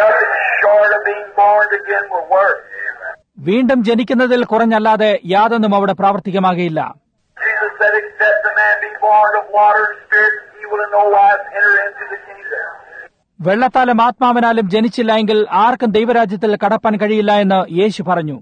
വീണ്ടും ജനിക്കുന്നതിൽ കുറഞ്ഞല്ലാതെ യാതൊന്നും അവിടെ പ്രാവർത്തികമാകില്ല. വെള്ളത്താലും ആത്മാവിനാലും ജനിച്ചില്ല എങ്കിൽ ആർക്കും ദൈവരാജ്യത്തിൽ കടപ്പാൻ കഴിയില്ല എന്ന് യേശു പറഞ്ഞു.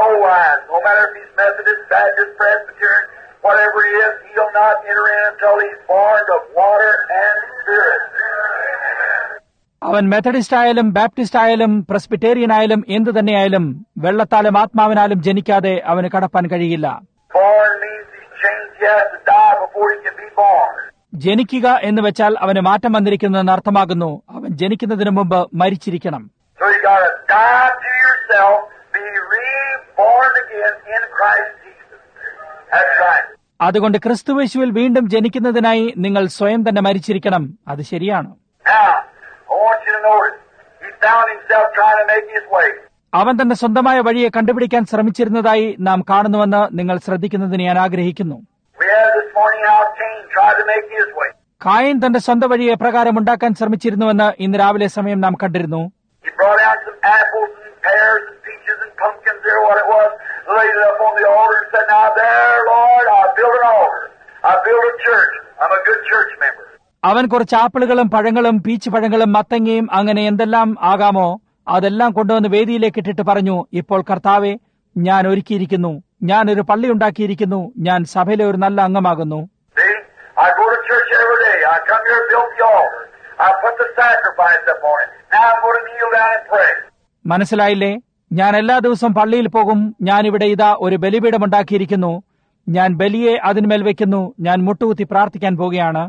Whatever he is, he'll not enter in until he's born of water and spirit. അവൻ മെത്തഡിസ്റ്റ് ആയാലും ബാപ്റ്റിസ്റ്റ് ആയാലും പ്രസ്ബിറ്റേറിയൻ ആയാലും എന്തു തന്നെയായാലും വെള്ളത്താലും ആത്മാവിനാലും ജനിക്കാതെ അവന് കടപ്പാൻ കഴിയില്ല. Born means he's changed. He has to die before he can be born. ജനിക്കുക എന്ന് വെച്ചാൽ അവന് മാറ്റം വന്നിരിക്കുന്നതെന്ന് അർത്ഥമാകുന്നു. അവൻ ജനിക്കുന്നതിന് മുമ്പ് മരിച്ചിരിക്കണം. So you got to die to yourself, be reborn again in Christ Jesus. That's right. അതുകൊണ്ട് ക്രിസ്തുയേശുവിൽ വീണ്ടും ജനിക്കുന്നതിനായി നിങ്ങൾ സ്വയം തന്നെ മരിച്ചിരിക്കണം. അത് ശരിയാണ്. Now, I want you to notice, he found himself trying to make his way. അവൻ തന്റെ സ്വന്തമായ വഴിയെ കണ്ടുപിടിക്കാൻ ശ്രമിച്ചിരുന്നതായി നാം കാണുന്നുവെന്ന് നിങ്ങൾ ശ്രദ്ധിക്കുന്നതിന് ഞാൻ ആഗ്രഹിക്കുന്നു. We had this morning how Cain tried to make his way. കായൻ തന്റെ സ്വന്തം വഴിയെ എപ്രകാരം ഉണ്ടാക്കാൻ ശ്രമിച്ചിരുന്നുവെന്ന് ഇന്ന് രാവിലെ സമയം നാം കണ്ടിരുന്നു. He brought out some apples and pears and peaches and pumpkins there, what it was, laid it up on the altar and said, now there, Lord, I build an altar. I build a church. I'm a good church member. അവൻ കുറച്ച് ആപ്പിളുകളും പഴങ്ങളും പീച്ച് പഴങ്ങളും മത്തങ്ങയും അങ്ങനെ എന്തെല്ലാം ആകാമോ അതെല്ലാം കൊണ്ടുവന്ന് വേദിയിലേക്ക് ഇട്ടിട്ട് പറഞ്ഞു, ഇപ്പോൾ കർത്താവെ, ഞാൻ ഒരുക്കിയിരിക്കുന്നു, ഞാൻ ഒരു പള്ളി ഉണ്ടാക്കിയിരിക്കുന്നു, ഞാൻ സഭയിലെ ഒരു നല്ല അംഗമാകുന്നു. I go to church every day. I come here, build the altar. I put the sacrifice up on it. Now I'm going to kneel down and pray. മനസ്സിലായില്ലേ? ഞാൻ എല്ലാ ദിവസവും പള്ളിയിൽ പോകും, ഞാൻ ഇവിടെ ഇതാ ഒരു ബലിപീഠമുണ്ടാക്കിയിരിക്കുന്നു, ഞാൻ ബലിയെ അതിന്മേൽ വെക്കുന്നു, ഞാൻ മുട്ടുകുത്തി പ്രാർത്ഥിക്കാൻ പോകുകയാണ്.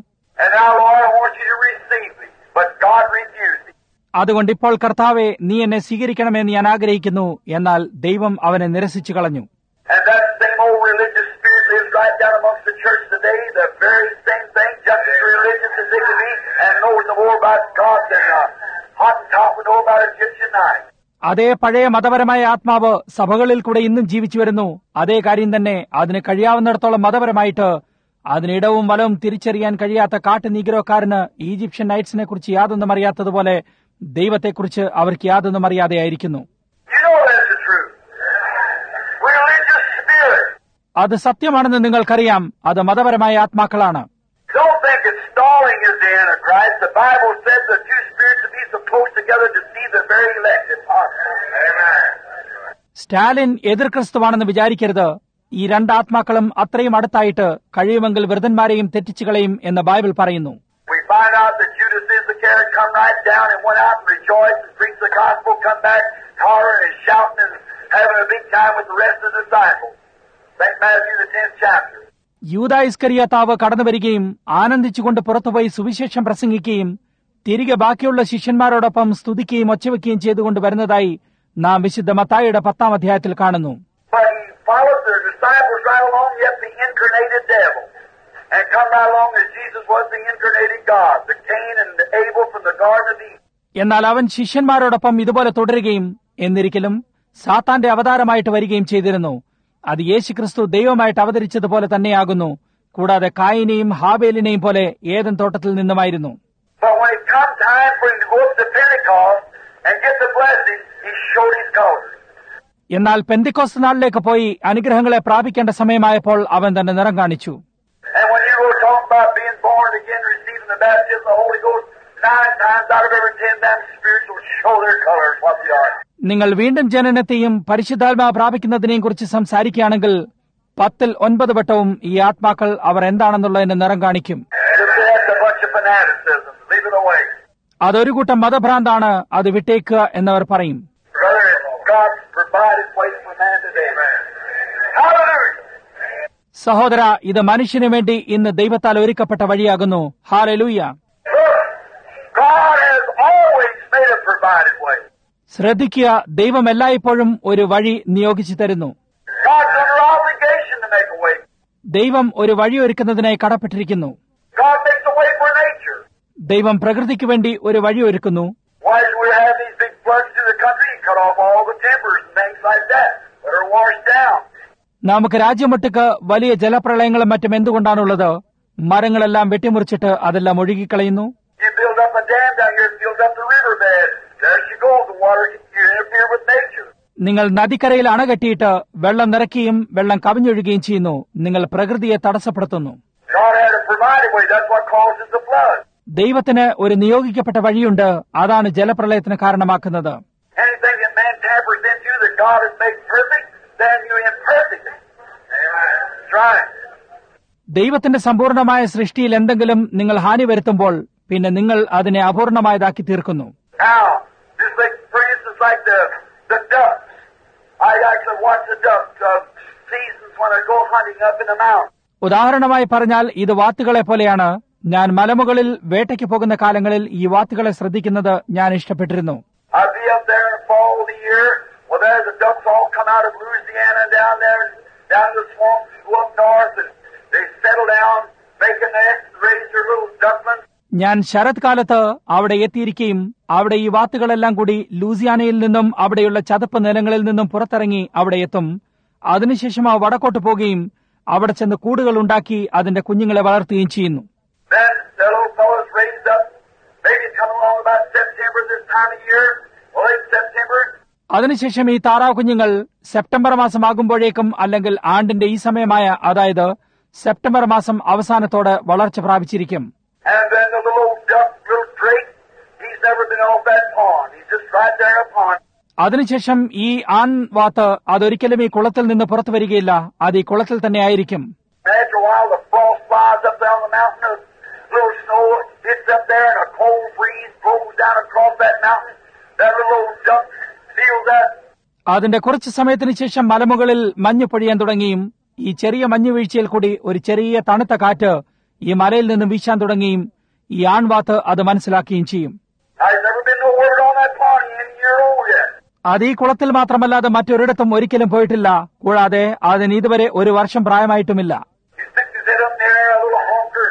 അതുകൊണ്ട് ഇപ്പോൾ കർത്താവെ, നീ എന്നെ സ്വീകരിക്കണമെന്ന് ഞാൻ ആഗ്രഹിക്കുന്നു. എന്നാൽ ദൈവം അവനെ നിരസിച്ചു കളഞ്ഞു. അതേ പഴയ മതപരമായ ആത്മാവ് സഭകളിൽ കൂടെ ഇന്നും ജീവിച്ചു വരുന്നു. അതേ കാര്യം തന്നെ അതിന് കഴിയാവുന്നിടത്തോളം മതപരമായിട്ട് അതിനിടവും വലവും തിരിച്ചറിയാൻ കഴിയാത്ത കാട്ടു നീഗ്രോക്കാരന് ഈജിപ്ഷ്യൻ നൈറ്റ്സിനെ കുറിച്ച് യാതൊന്നും അറിയാത്തതുപോലെ ദൈവത്തെക്കുറിച്ച് അവർക്ക് യാതൊന്നും അറിയാതെയായിരിക്കുന്നു. അത് സത്യമാണെന്ന് നിങ്ങൾക്കറിയാം. അത് മതപരമായ ആത്മാക്കളാണ്. സ്റ്റാലിൻ എതിർ ക്രിസ്തുവാണെന്ന് വിചാരിക്കരുത്. ഈ രണ്ടാത്മാക്കളും അത്രയും അടുത്തായിട്ട് കഴിയുമെങ്കിൽ വൃദ്ധന്മാരെയും തെറ്റിച്ചുകളയും എന്ന് ബൈബിൾ പറയുന്നു. യൂദാ ഇസ്കറിയാത്താവ് കടന്നുവരികയും ആനന്ദിച്ചുകൊണ്ട് പുറത്തുപോയി സുവിശേഷം പ്രസംഗിക്കുകയും തിരികെ ബാക്കിയുള്ള ശിഷ്യന്മാരോടൊപ്പം സ്തുതിക്കുകയും ഒച്ചവെക്കുകയും ചെയ്തുകൊണ്ട് വരുന്നതായി നാം വിശുദ്ധ മത്തായിയുടെ 10-ാം അധ്യായത്തിൽ കാണുന്നു. But he followed the disciples right along, yet the incarnated devil. And come right along as Jesus was the incarnated God, the Cain and the Abel from the Garden of Eden. എന്നാൽ അവൻ ശിഷ്യന്മാരോടൊപ്പം ഇതുപോലെ തുടരുകയും എന്നിരിക്കലും സാത്താന്റെ അവതാരമായിട്ട് വരികയും ചെയ്തിരുന്നു. അത് യേശുക്രിസ്തു ദൈവമായിട്ട് അവതരിച്ചതുപോലെ തന്നെയാകുന്നു. കൂടാതെ കായിനെയും ഹാബേലിനെയും പോലെ ഏദൻ തോട്ടത്തിൽ നിന്നുമായിരുന്നു. But when it come time for him to go up to Pentecost and get the blessing, he showed his colors. എന്നാൽ പെന്തിക്കോസ്ത് നാളിലേക്ക് പോയി അനുഗ്രഹങ്ങളെ പ്രാപിക്കേണ്ട സമയമായപ്പോൾ അവൻ തന്റെ നിറം കാണിച്ചു. And when you were talking about being born again, receiving the baptism of the Holy Ghost, 9 times out of every 10 them spirits will show their colors what they are. നിങ്ങൾ വീണ്ടും ജനനത്തെയും പരിശുദ്ധാത്മാ പ്രാപിക്കുന്നതിനെയും കുറിച്ച് സംസാരിക്കുകയാണെങ്കിൽ 10-ൽ 9 വട്ടവും ഈ ആത്മാക്കൾ അവർ എന്താണെന്നുള്ളതിന്റെ നിറം കാണിക്കും. That's a bunch of fanaticism. Leave it away. അതൊരു കൂട്ടം മതഭ്രാന്താണ്, അത് വിട്ടേക്കുക എന്നവർ പറയും. Brother, God's provided place for man today. Hallelujah. സഹോദര, ഇത് മനുഷ്യനു വേണ്ടി ഇന്ന് ദൈവത്താൽ ഒരുക്കപ്പെട്ട വഴിയാകുന്നു. ഹല്ലേലൂയ. Look, God has always made a provided way. ശ്രദ്ധിക്കുക, ദൈവം എല്ലായ്പ്പോഴും ഒരു വഴി നിയോഗിച്ചു തരുന്നു. God's under obligation to make a way. ദൈവം ഒരു വഴി ഒരുക്കുന്നതിനായി കടപ്പെട്ടിരിക്കുന്നു. God makes a way for nature. ദൈവം പ്രകൃതിക്ക് വേണ്ടി ഒരു വഴി ഒരുക്കുന്നു. Why do we have these big floods through the country? You cut off all the timbers and things like that that are washed down. നമുക്ക് രാജ്യമൊട്ടുക്ക് വലിയ ജലപ്രളയങ്ങളും മറ്റും എന്തുകൊണ്ടാണുള്ളത്? മരങ്ങളെല്ലാം വെട്ടിമുറിച്ചിട്ട് അതെല്ലാം ഒഴുകിക്കളയുന്നു. You build up a dam down here, build up the riverbed. There you go, the water, you interfere with nature. നിങ്ങൾ നദിക്കരയിൽ അണ കെട്ടിയിട്ട് വെള്ളം നിറയ്ക്കുകയും വെള്ളം കവിഞ്ഞൊഴുകുകയും ചെയ്യുന്നു. നിങ്ങൾ പ്രകൃതിയെ തടസ്സപ്പെടുത്തുന്നു. God had a provided way. That's what causes the flood. ദൈവത്തിന് ഒരു നിയോഗിക്കപ്പെട്ട വഴിയുണ്ട്. അതാണ് ജലപ്രളയത്തിന് കാരണമാക്കുന്നത്. Anything that man tampers into that God has made perfect, then you imperfect it. Amen. That's right. ദൈവത്തിന്റെ സമ്പൂർണമായ സൃഷ്ടിയിൽ എന്തെങ്കിലും നിങ്ങൾ ഹാനി വരുത്തുമ്പോൾ പിന്നെ നിങ്ങൾ അതിനെ അപൂർണമായതാക്കി തീർക്കുന്നു. Now, just like, for instance, like the ducks. I actually watch the ducks seasons when I go hunting up in the mountains. ഉദാഹരണമായി പറഞ്ഞാൽ ഇത് വാത്തുകളെ പോലെയാണ്. ഞാൻ മലമുകളിൽ വേട്ടയ്ക്ക് പോകുന്ന കാലങ്ങളിൽ ഈ വാത്തുകളെ ശ്രദ്ധിക്കുന്നത് ഞാൻ ഇഷ്ടപ്പെട്ടിരുന്നു. I'd be up there in the fall of the year. Well, there the ducks all come out of Louisiana down there, down to the swamps, and go up north, and they settle down, make a nest, raise their little ducklings. ഞാൻ ശരത് കാലത്ത് അവിടെ എത്തിയിരിക്കുകയും അവിടെ ഈ വാത്തുകളെല്ലാം കൂടി ലൂസിയാനയിൽ നിന്നും അവിടെയുള്ള ചതുപ്പ് നിലങ്ങളിൽ നിന്നും പുറത്തിറങ്ങി അവിടെ എത്തും. അതിനുശേഷം ആ വടക്കോട്ട് പോകുകയും അവിടെ ചെന്ന് കൂടുകൾ ഉണ്ടാക്കി അതിന്റെ കുഞ്ഞുങ്ങളെ വളർത്തുകയും ചെയ്യുന്നു. Then the little fellows raised up, maybe come along about September this time of year, or late September. അതിനുശേഷം ഈ താറാവ് കുഞ്ഞുങ്ങൾ സെപ്റ്റംബർ മാസമാകുമ്പോഴേക്കും അല്ലെങ്കിൽ ആണ്ടിന്റെ ഈ സമയമായ അതായത് സെപ്റ്റംബർ മാസം അവസാനത്തോടെ വളർച്ച പ്രാപിച്ചിരിക്കും. And then the little duck, little drake, he's never been off that pond. He's just right there in a pond. അതിനുശേഷം ഈ ആൺവാത്ത് അതൊരിക്കലും ഈ കുളത്തിൽ നിന്ന് പുറത്തു വരികയില്ല. അത് ഈ കുളത്തിൽ തന്നെ ആയിരിക്കും. After a while, the frost flies up there on the mountain, a little snow hits up there, and a cold breeze blows down across that mountain. That little duck feels that. അതിന്റെ കുറച്ചു സമയത്തിന് ശേഷം മലമുകളിൽ മഞ്ഞ് പൊഴിയാൻ തുടങ്ങിയും ഈ ചെറിയ മഞ്ഞുവീഴ്ചയിൽ കൂടി ഒരു ചെറിയ തണുത്ത കാറ്റ് ഈ മലയിൽ നിന്നും വീശാൻ തുടങ്ങിയും ഈ ആൺവാത്ത് അത് മനസ്സിലാക്കുകയും ചെയ്യും. I've never been no word on that pond in a year old yet. അത് ഈ കുളത്തിൽ മാത്രമല്ലാതെ മറ്റൊരിടത്തും ഒരിക്കലും പോയിട്ടില്ല. കൂടാതെ അതിന് ഇതുവരെ ഒരു വർഷം പ്രായമായിട്ടുമില്ല. You stick his head up there, a little honker,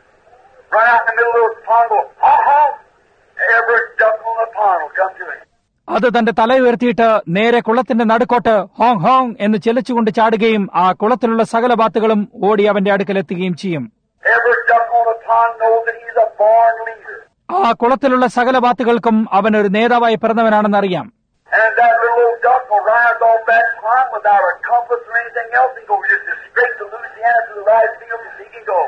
right out in the middle of the pond, go honk honk. Every duck on the pond will come to him. അത് തന്റെ തല ഉയർത്തിയിട്ട് നേരെ കുളത്തിന്റെ നടുക്കോട്ട് ഹോങ് ഹോങ് എന്ന് ചെലച്ചുകൊണ്ട് ചാടുകയും ആ കുളത്തിലുള്ള സകല വാത്തുകളും ഓടി അവന്റെ അടുക്കലെത്തുകയും ചെയ്യും. Every duck on the pond knows that he's a born leader. ആ കുളത്തിലുള്ള സകല വാത്തുകൾക്കും അവനൊരു നേതാവായി പിറന്നവനാണെന്നറിയാം. And that little old duck will rise off that pond without a compass or anything else and go just straight to Louisiana to the rice field as he can go.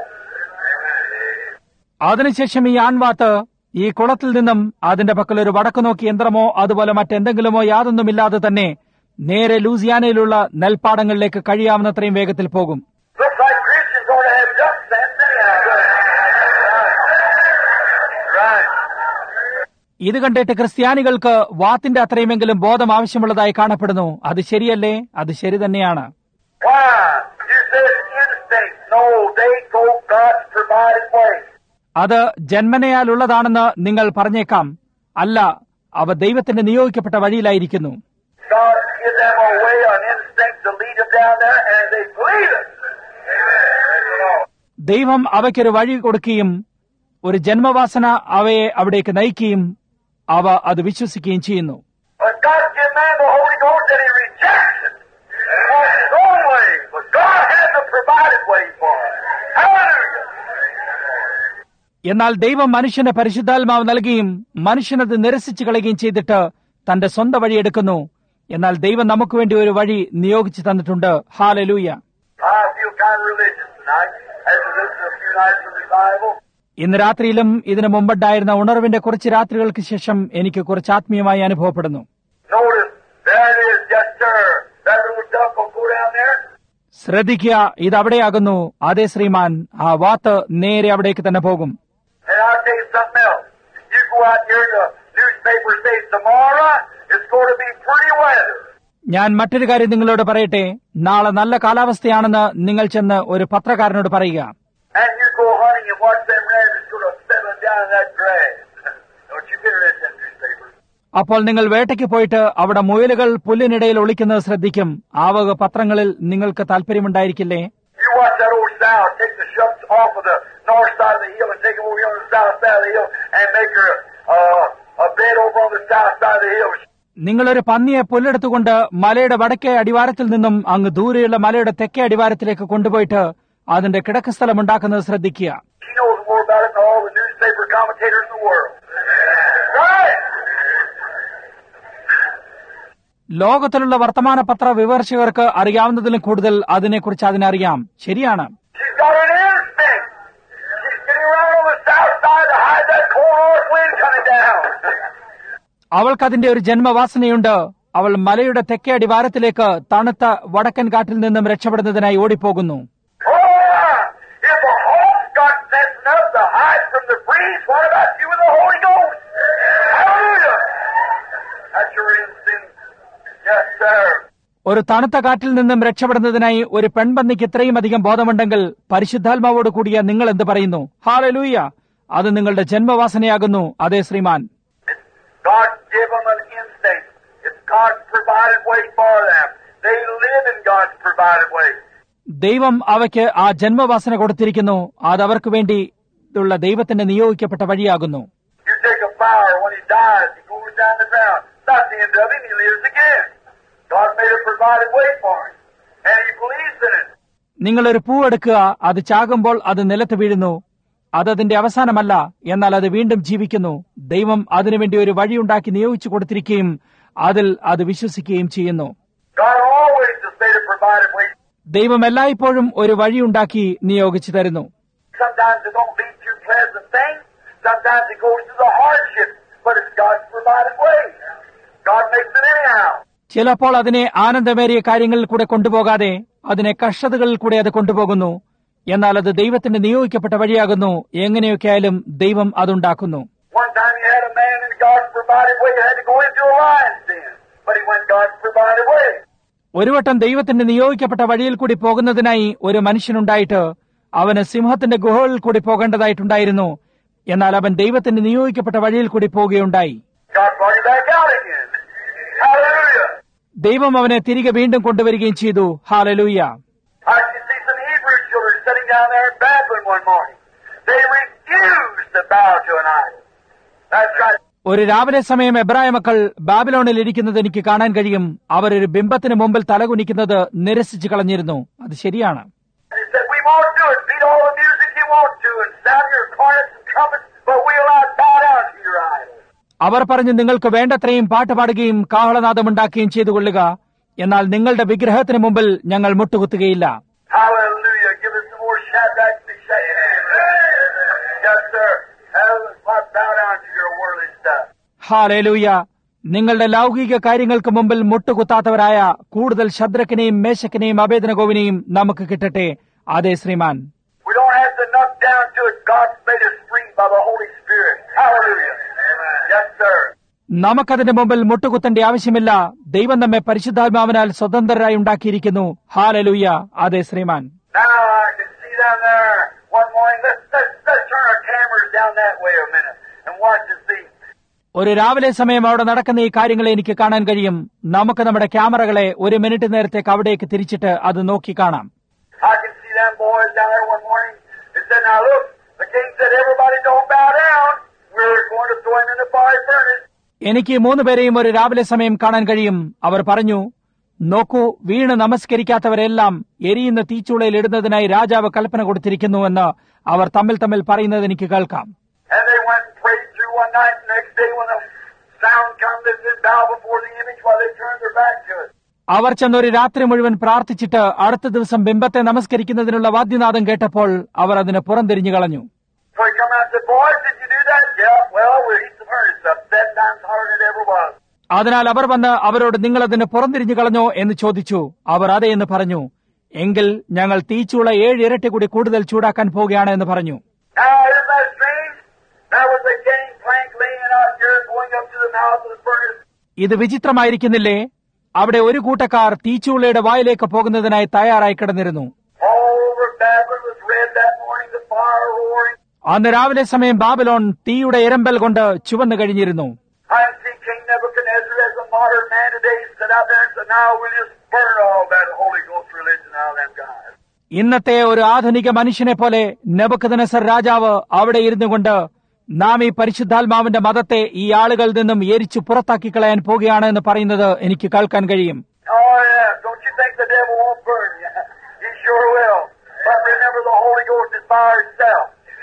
അതിനുശേഷം ഈ ആൺവാത്ത് ഈ കുളത്തിൽ നിന്നും അതിന്റെ പക്കൽ ഒരു വടക്കു നോക്കി യന്ത്രമോ അതുപോലെ മറ്റെന്തെങ്കിലുമോ യാതൊന്നുമില്ലാതെ തന്നെ നേരെ ലൂസിയാനയിലുള്ള നെൽപ്പാടങ്ങളിലേക്ക് കഴിയാവുന്നത്രയും വേഗത്തിൽ പോകും. Looks like Christians ought to have duck sense anyhow. Right. ഇത് കണ്ടിട്ട് ക്രിസ്ത്യാനികൾക്ക് വാത്തിന്റെ അത്രയുമെങ്കിലും ബോധം ആവശ്യമുള്ളതായി കാണപ്പെടുന്നു. അത് ശരിയല്ലേ? അത് ശരി തന്നെയാണ്. Why? You said instinct. No, they go God's provided way. അത് ജന്മനയാലുള്ളതാണെന്ന് നിങ്ങൾ പറഞ്ഞേക്കാം. അല്ല, അവ ദൈവത്തിന്റെ നിയോഗിക്കപ്പെട്ട വഴിയിലായിരിക്കുന്നു. God gives them a way, an instinct to lead them down there, and they believe it. ദൈവം അവയ്ക്കൊരു വഴി കൊടുക്കുകയും ഒരു ജന്മവാസന അവയെ അവിടേക്ക് നയിക്കുകയും അവ അത് വിശ്വസിക്കുകയും ചെയ്യുന്നു. But God gives man the Holy Ghost and he rejects it. It's his own way. But God has a provided way for it. Hallelujah. എന്നാൽ ദൈവം മനുഷ്യന് പരിശുദ്ധാത്മാവ് നൽകുകയും മനുഷ്യനത് നിരസിച്ചു കളയുകയും ചെയ്തിട്ട് തന്റെ സ്വന്തം വഴി എടുക്കുന്നു. എന്നാൽ ദൈവം നമുക്ക് വേണ്ടി ഒരു വഴി നിയോഗിച്ചു തന്നിട്ടുണ്ട്. ഹല്ലേലൂയ. I feel kind of religious tonight as I listen to a few nights of revival. ഇന്ന് രാത്രിയിലും ഇതിനു മുമ്പുണ്ടായിരുന്ന ഉണർവിന്റെ കുറച്ച് രാത്രികൾക്ക് ശേഷം എനിക്ക് കുറച്ച് ആത്മീയമായി അനുഭവപ്പെടുന്നു. Notice, there it is, yes sir. That little duck will go down there. ശ്രദ്ധിക്കുക, ഇതവിടെയാകുന്നു. അതെ ശ്രീമാൻ, ആ വാത്ത് നേരെ അവിടേക്ക് തന്നെ പോകും. And I'll tell you something else. You go out here and the newspaper says tomorrow it's going to be pretty weather. ഞാൻ മറ്റൊരു കാര്യം നിങ്ങളോട് പറയട്ടെ. നാളെ നല്ല കാലാവസ്ഥയാണെന്ന് നിങ്ങൾ ചെന്ന് ഒരു പത്രക്കാരനോട് പറയുക. And you go hunting and watch them rabbits sort of settling down in that grass. Don't you hear that newspaper? അപ്പോൾ നിങ്ങൾ വേട്ടയ്ക്ക് പോയിട്ട് അവിടെ മുയലുകൾ പുല്ലിനിടയിൽ ഒളിക്കുന്നത് ശ്രദ്ധിക്കും. ആ വക പത്രങ്ങളിൽ നിങ്ങൾക്ക് താല്പര്യമുണ്ടായിരിക്കില്ലേ? You watch that old sow take the shucks off of the north side of the hill and take them over here on the south side of the hill and make her a bed over on the south side of the hill. നിങ്ങളൊരു പന്നിയെ പുല്ലെടുത്തുകൊണ്ട് മലയുടെ വടക്കേ അടിവാരത്തിൽ നിന്നും അങ്ങ് ദൂരെയുള്ള മലയുടെ തെക്കേ അടിവാരത്തിലേക്ക് കൊണ്ടുപോയിട്ട് അതിന്റെ കിടക്കസ്ഥലം ഉണ്ടാക്കുന്നത് ശ്രദ്ധിക്കുക. She knows more about it than all the newspaper commentators in the world. Right? ലോകത്തിലുള്ള വർത്തമാന പത്ര വിമർശകർക്ക് അറിയാവുന്നതിലും കൂടുതൽ അതിനെക്കുറിച്ച് അതിനറിയാം. ശരിയാണ്. She's got an instinct. She's getting around on the south side to hide that cold north wind coming down. അവൾക്കതിന്റെ ഒരു ജന്മവാസനയുണ്ട്. അവൾ മലയുടെ തെക്കേ അടിവാരത്തിലേക്ക് തണുത്ത വടക്കൻ കാറ്റിൽ നിന്നും രക്ഷപ്പെടുന്നതിനായി ഓടിപ്പോകുന്നു. If a hawk's got sense enough to hide from the breeze, what about you with the Holy Ghost? Hallelujah! That's your instinct. Yes, sir. ഒരു തണുത്ത കാറ്റിൽ നിന്നും രക്ഷപ്പെടുന്നതിനായി ഒരു പെൺപന്നിക്ക് ഇത്രയും അധികം ബോധമുണ്ടെങ്കിൽ പരിശുദ്ധാത്മാവോട് കൂടിയ നിങ്ങൾ എന്ത് പറയുന്നു? ഹല്ലേലൂയ. അത് നിങ്ങളുടെ ജന്മവാസനയാകുന്നു. അതേ ശ്രീമാൻ. God gave them an instinct. It's God's provided way for them. They live in God's provided way. ദൈവം അവയ്ക്ക് ആ ജന്മവാസന കൊടുത്തിരിക്കുന്നു. അത് അവർക്ക് വേണ്ടിയുള്ള ദൈവത്തിന്റെ നിയോഗിക്കപ്പെട്ട വഴിയാകുന്നു. You take a flower, when he dies, he goes down the ground. That's the end of him. He lives again. God made a provided way for him. And he believes in it. നിങ്ങളൊരു പൂ എടുക്കുക, അത് ചാകുമ്പോൾ അത് നിലത്ത് വീഴുന്നു. അതതിന്റെ അവസാനമല്ല, എന്നാൽ അത് വീണ്ടും ജീവിക്കുന്നു. ദൈവം അതിനുവേണ്ടി ഒരു വഴിയുണ്ടാക്കി നിയോഗിച്ചു കൊടുത്തിരിക്കുകയും അതിൽ അത് വിശ്വസിക്കുകയും ചെയ്യുന്നു. God always has made a provided way. ദൈവം എല്ലായ്പ്പോഴും ഒരു വഴിയുണ്ടാക്കി നിയോഗിച്ചു തരുന്നു. Sometimes it don't lead to pleasant things. Sometimes it goes to the hardship. But it's God's provided way. God makes it anyhow. ചിലപ്പോൾ അതിനെ ആനന്ദമേറിയ കാര്യങ്ങളിൽ കൂടെ കൊണ്ടുപോകാതെ അതിനെ കഷ്ടതകളിൽ കൂടെ അത് കൊണ്ടുപോകുന്നു. എന്നാൽ അത് ദൈവത്തിന്റെ നിയോഗിക്കപ്പെട്ട വഴിയാകുന്നു. എങ്ങനെയൊക്കെയായാലും ദൈവം അതുണ്ടാക്കുന്നു. One time you had a man in God's provided way. He had to go into a lion's den. But he went God's provided way. ഒരു വട്ടം ദൈവത്തിന്റെ നിയോഗിക്കപ്പെട്ട വഴിയിൽ കൂടി പോകുന്നതിനായി ഒരു മനുഷ്യനുണ്ടായിട്ട് അവന് സിംഹത്തിന്റെ ഗുഹകളിൽ കൂടി പോകേണ്ടതായിട്ടുണ്ടായിരുന്നു. എന്നാൽ അവൻ ദൈവത്തിന്റെ നിയോഗിക്കപ്പെട്ട വഴിയിൽ കൂടി പോവുകയുണ്ടായി. God brought him back out again. Hallelujah. ദൈവം അവനെ തിരികെ വീണ്ടും കൊണ്ടുവരികയും ചെയ്തു. ഹല്ലേലൂയ. I can see some Hebrew children sitting down there in Babylon one morning. They refused to bow to an idol. That's right. ഒരു രാവിലെ സമയം എബ്രായ മക്കൾ ബാബിലോണിൽ ഇരിക്കുന്നത് എനിക്ക് കാണാൻ കഴിയും. അവർ ഒരു ബിംബത്തിന് മുമ്പിൽ തലകുനിക്കുന്നത് നിരസിച്ചു കളഞ്ഞിരുന്നു. അത് ശരിയാണ്. They said, we won't do it. Beat all the music you want to and sound your cornets and trumpets, but we'll not bow down to your idol. അവർ പറഞ്ഞു, നിങ്ങൾക്ക് വേണ്ടത്രയും പാട്ട് പാടുകയും കാഹളനാദമുണ്ടാക്കുകയും ചെയ്തുകൊള്ളുക, എന്നാൽ നിങ്ങളുടെ വിഗ്രഹത്തിന് മുമ്പിൽ ഞങ്ങൾ മുട്ടുകുത്തുകയില്ല. Hallelujah. Give us some more Shadrach, Meshach, and Abednego. Yes, sir. Not bow down to your worldly stuff. ഹല്ലേലൂയ. നിങ്ങളുടെ ലൗകിക കാര്യങ്ങൾക്ക് മുമ്പിൽ മുട്ടുകുത്താത്തവരായ കൂടുതൽ ശദ്രക്കിനെയും മേശക്കിനെയും അബേദ്നെഗോവിനെയും നമുക്ക് കിട്ടട്ടെ. അതേ ശ്രീമാൻ. We don't have to knock down to it. God made us free by the Holy Spirit. Hallelujah. Yes, sir. നമുക്കതിന്റെ മുമ്പിൽ മുട്ടുകുത്തേണ്ട ആവശ്യമില്ല. ദൈവം നമ്മെ പരിശുദ്ധാത്മാവിനാൽ സ്വതന്ത്രരായി ഉണ്ടാക്കിയിരിക്കുന്നു. ഹല്ലേലൂയ. അതേ ശ്രീമാൻ. Now I can see ഒരു രാവിലെ സമയം അവിടെ നടക്കുന്ന ഈ കാര്യങ്ങളെ എനിക്ക് കാണാൻ കഴിയും. നമുക്ക് നമ്മുടെ ക്യാമറകളെ ഒരു മിനിറ്റ് നേരത്തേക്ക് അവിടേക്ക് തിരിച്ചിട്ട് അത് നോക്കി കാണാം. I can see them boys down there one morning. They said, "Now look, the king said, everybody don't bow down. We're going to throw him in the fiery furnace." എനിക്ക് 3 പേരെയും ഒരു രാവിലെ സമയം കാണാൻ കഴിയും. അവർ പറഞ്ഞു, നോക്കൂ, വീണ് നമസ്കരിക്കാത്തവരെല്ലാം എരിയുന്ന തീച്ചൂളയിൽ ഇടുന്നതിനായി രാജാവ് കൽപ്പന കൊടുത്തിരിക്കുന്നുവെന്ന് അവർ തമ്മിൽ പറയുന്നത് എനിക്ക് കേൾക്കാം. And they went and prayed through one night, and the next day when the sound comes, they did bow before the image while they turned their back to it. അവർ ചെന്നൊരു രാത്രി മുഴുവൻ പ്രാർത്ഥിച്ചിട്ട് അടുത്ത ദിവസം ബിംബത്തെ നമസ്കരിക്കുന്നതിനുള്ള വാദ്യനാദം കേട്ടപ്പോൾ അവർ അതിന് പുറംതിരിഞ്ഞു കളഞ്ഞു. So he come out and said, "Boys, did you do that?" "Yeah, well, we'll eat the furnace up 7 times harder than it ever was." അതിനാൽ അവർ വന്ന് അവരോട് നിങ്ങൾ അതിന് പുറംതിരിഞ്ഞു കളഞ്ഞോ എന്ന് ചോദിച്ചു. അവർ അതെ എന്ന് പറഞ്ഞു. എങ്കിൽ ഞങ്ങൾ തീച്ചൂള 7 ഇരട്ടി കൂടി കൂടുതൽ ചൂടാക്കാൻ പോവുകയാണ് എന്ന് പറഞ്ഞു. Now, isn't that strange? That was a gang plank laying out here going up to the mouth of the furnace. ഇത് വിചിത്രമായിരിക്കുന്നില്ലേ? അവിടെ ഒരു കൂട്ടക്കാർ തീച്ചൂളയുടെ വായിലേക്ക് പോകുന്നതിനായി തയ്യാറായി കിടന്നിരുന്നു. All over Babylon was red that morning, the fire roaring. അന്ന് രാവിലെ സമയം ബാബിലോൺ തീയുടെ ഇരമ്പൽ കൊണ്ട് ചുവന്നു കഴിഞ്ഞിരുന്നു. I see King Nebuchadnezzar as a modern man today sit out there and say, "Now we'll just burn all that Holy Ghost religion out of them guys." ഇന്നത്തെ ഒരു ആധുനിക മനുഷ്യനെ പോലെ നെബൂഖദ്നേസർ രാജാവ് അവിടെ ഇരുന്നു കൊണ്ട് നാം ഈ പരിശുദ്ധാത്മാവിന്റെ മതത്തെ ഈ ആളുകളിൽ നിന്നും എരിച്ചു പുറത്താക്കി കളയാൻ പോകുകയാണ് എന്ന് പറയുന്നത് എനിക്ക് കേൾക്കാൻ കഴിയും. Oh yeah, don't you think the devil won't burn you? He sure will. But remember, the Holy Ghost is fire itself.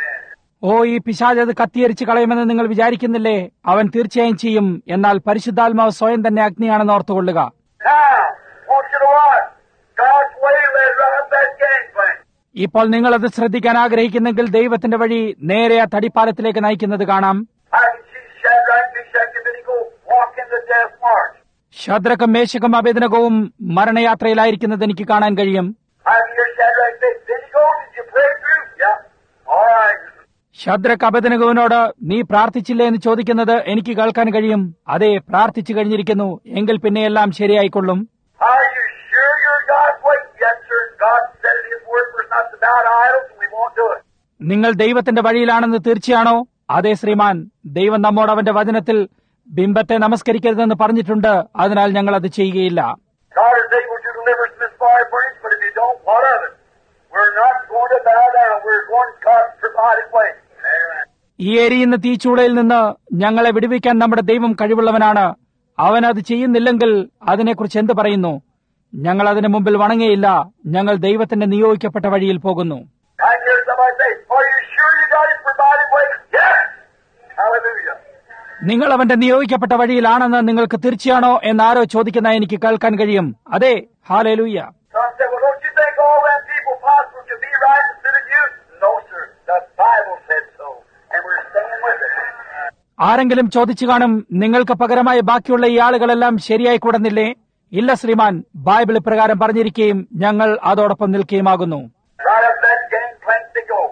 ഓ, ഈ പിശാച് അത് കത്തിയരിച്ചു കളയുമെന്ന് നിങ്ങൾ വിചാരിക്കുന്നില്ലേ? അവൻ തീർച്ചയായും ചെയ്യും. എന്നാൽ പരിശുദ്ധാത്മാവ് സ്വയം തന്നെ അഗ്നിയാണെന്ന് ഓർത്തുകൊള്ളുക. Now, want you to watch. God's way led right up that gangplank. ഇപ്പോൾ നിങ്ങൾ അത് ശ്രദ്ധിക്കാൻ ആഗ്രഹിക്കുന്നെങ്കിൽ ദൈവത്തിന്റെ വഴി നേരെ ആ തടിപ്പാലത്തിലേക്ക് നയിക്കുന്നത് കാണാം. I can see Shadrach, Meshach, and Abednego walking the death march. ശദ്രക്കും മേശക്കും അബേദ്നെഗോവും മരണയാത്രയിലായിരിക്കുന്നത് എനിക്ക് കാണാൻ കഴിയും. I can hear Shadrach say, "Abednego, did you pray through?" "Yeah." "All right." Shadrach അബേദ്നെഗോവിനോട് നീ പ്രാർത്ഥിച്ചില്ലേ എന്ന് ചോദിക്കുന്നത് എനിക്ക് കേൾക്കാൻ കഴിയും. അതെ, പ്രാർത്ഥിച്ചു കഴിഞ്ഞിരിക്കുന്നു. എങ്കിൽ പിന്നെ എല്ലാം ശരിയായിക്കൊള്ളും. "Are you sure you're God's way?" "Yes, sir. God said in His word for us not to bow to idols, and we won't do it." നിങ്ങൾ ദൈവത്തിന്റെ വഴിയിലാണെന്ന് തീർച്ചയാണോ? അതെ ശ്രീമാൻ, ദൈവം നമ്മോട് അവന്റെ വചനത്തിൽ ബിംബത്തെ നമസ്കരിക്കരുതെന്ന് പറഞ്ഞിട്ടുണ്ട്. അതിനാൽ ഞങ്ങൾ അത് ചെയ്യുകയില്ല. God is able to deliver us from this fire furnace, but if you don't, what of it? We're not going to bow down. We're going to God's provided way. Amen. ഈ എരിയുന്ന തീച്ചൂളയിൽ നിന്ന് ഞങ്ങളെ വിടുവിക്കാൻ നമ്മുടെ ദൈവം കഴിവുള്ളവനാണ്. അവൻ അത് ചെയ്യുന്നില്ലെങ്കിൽ അതിനെക്കുറിച്ച് എന്ത് പറയുന്നു? ഞങ്ങൾ അതിനു മുമ്പിൽ വണങ്ങയില്ല. ഞങ്ങൾ ദൈവത്തിന്റെ നിയോഗിക്കപ്പെട്ട വഴിയിൽ പോകുന്നു. I hear somebody say, "Are you sure you got His provided way?" "Yes." Hallelujah. നിങ്ങൾ അവന്റെ നിയോഗിക്കപ്പെട്ട വഴിയിലാണെന്ന് നിങ്ങൾക്ക് തീർച്ചയാണോ എന്നാരോ ചോദിക്കുന്ന എനിക്ക് കേൾക്കാൻ കഴിയും. അതെ, ഹല്ലേലൂയ. Some say, "Well, don't you think all them people possible to be right instead of you?" No, sir. The Bible said so, and we're staying with it. ആരെങ്കിലും ചോദിച്ചു കാണും, നിങ്ങൾക്ക് പകരമായി ബാക്കിയുള്ള ഈ ആളുകളെല്ലാം ശരിയായി കൂടുന്നില്ലേ? ഇല്ല ശ്രീമാൻ, ബൈബിൾ പ്രകാരം പറഞ്ഞിരിക്കുകയും ഞങ്ങൾ അതോടൊപ്പം നിൽക്കുകയുമാകുന്നു. Right up that gangplank they go.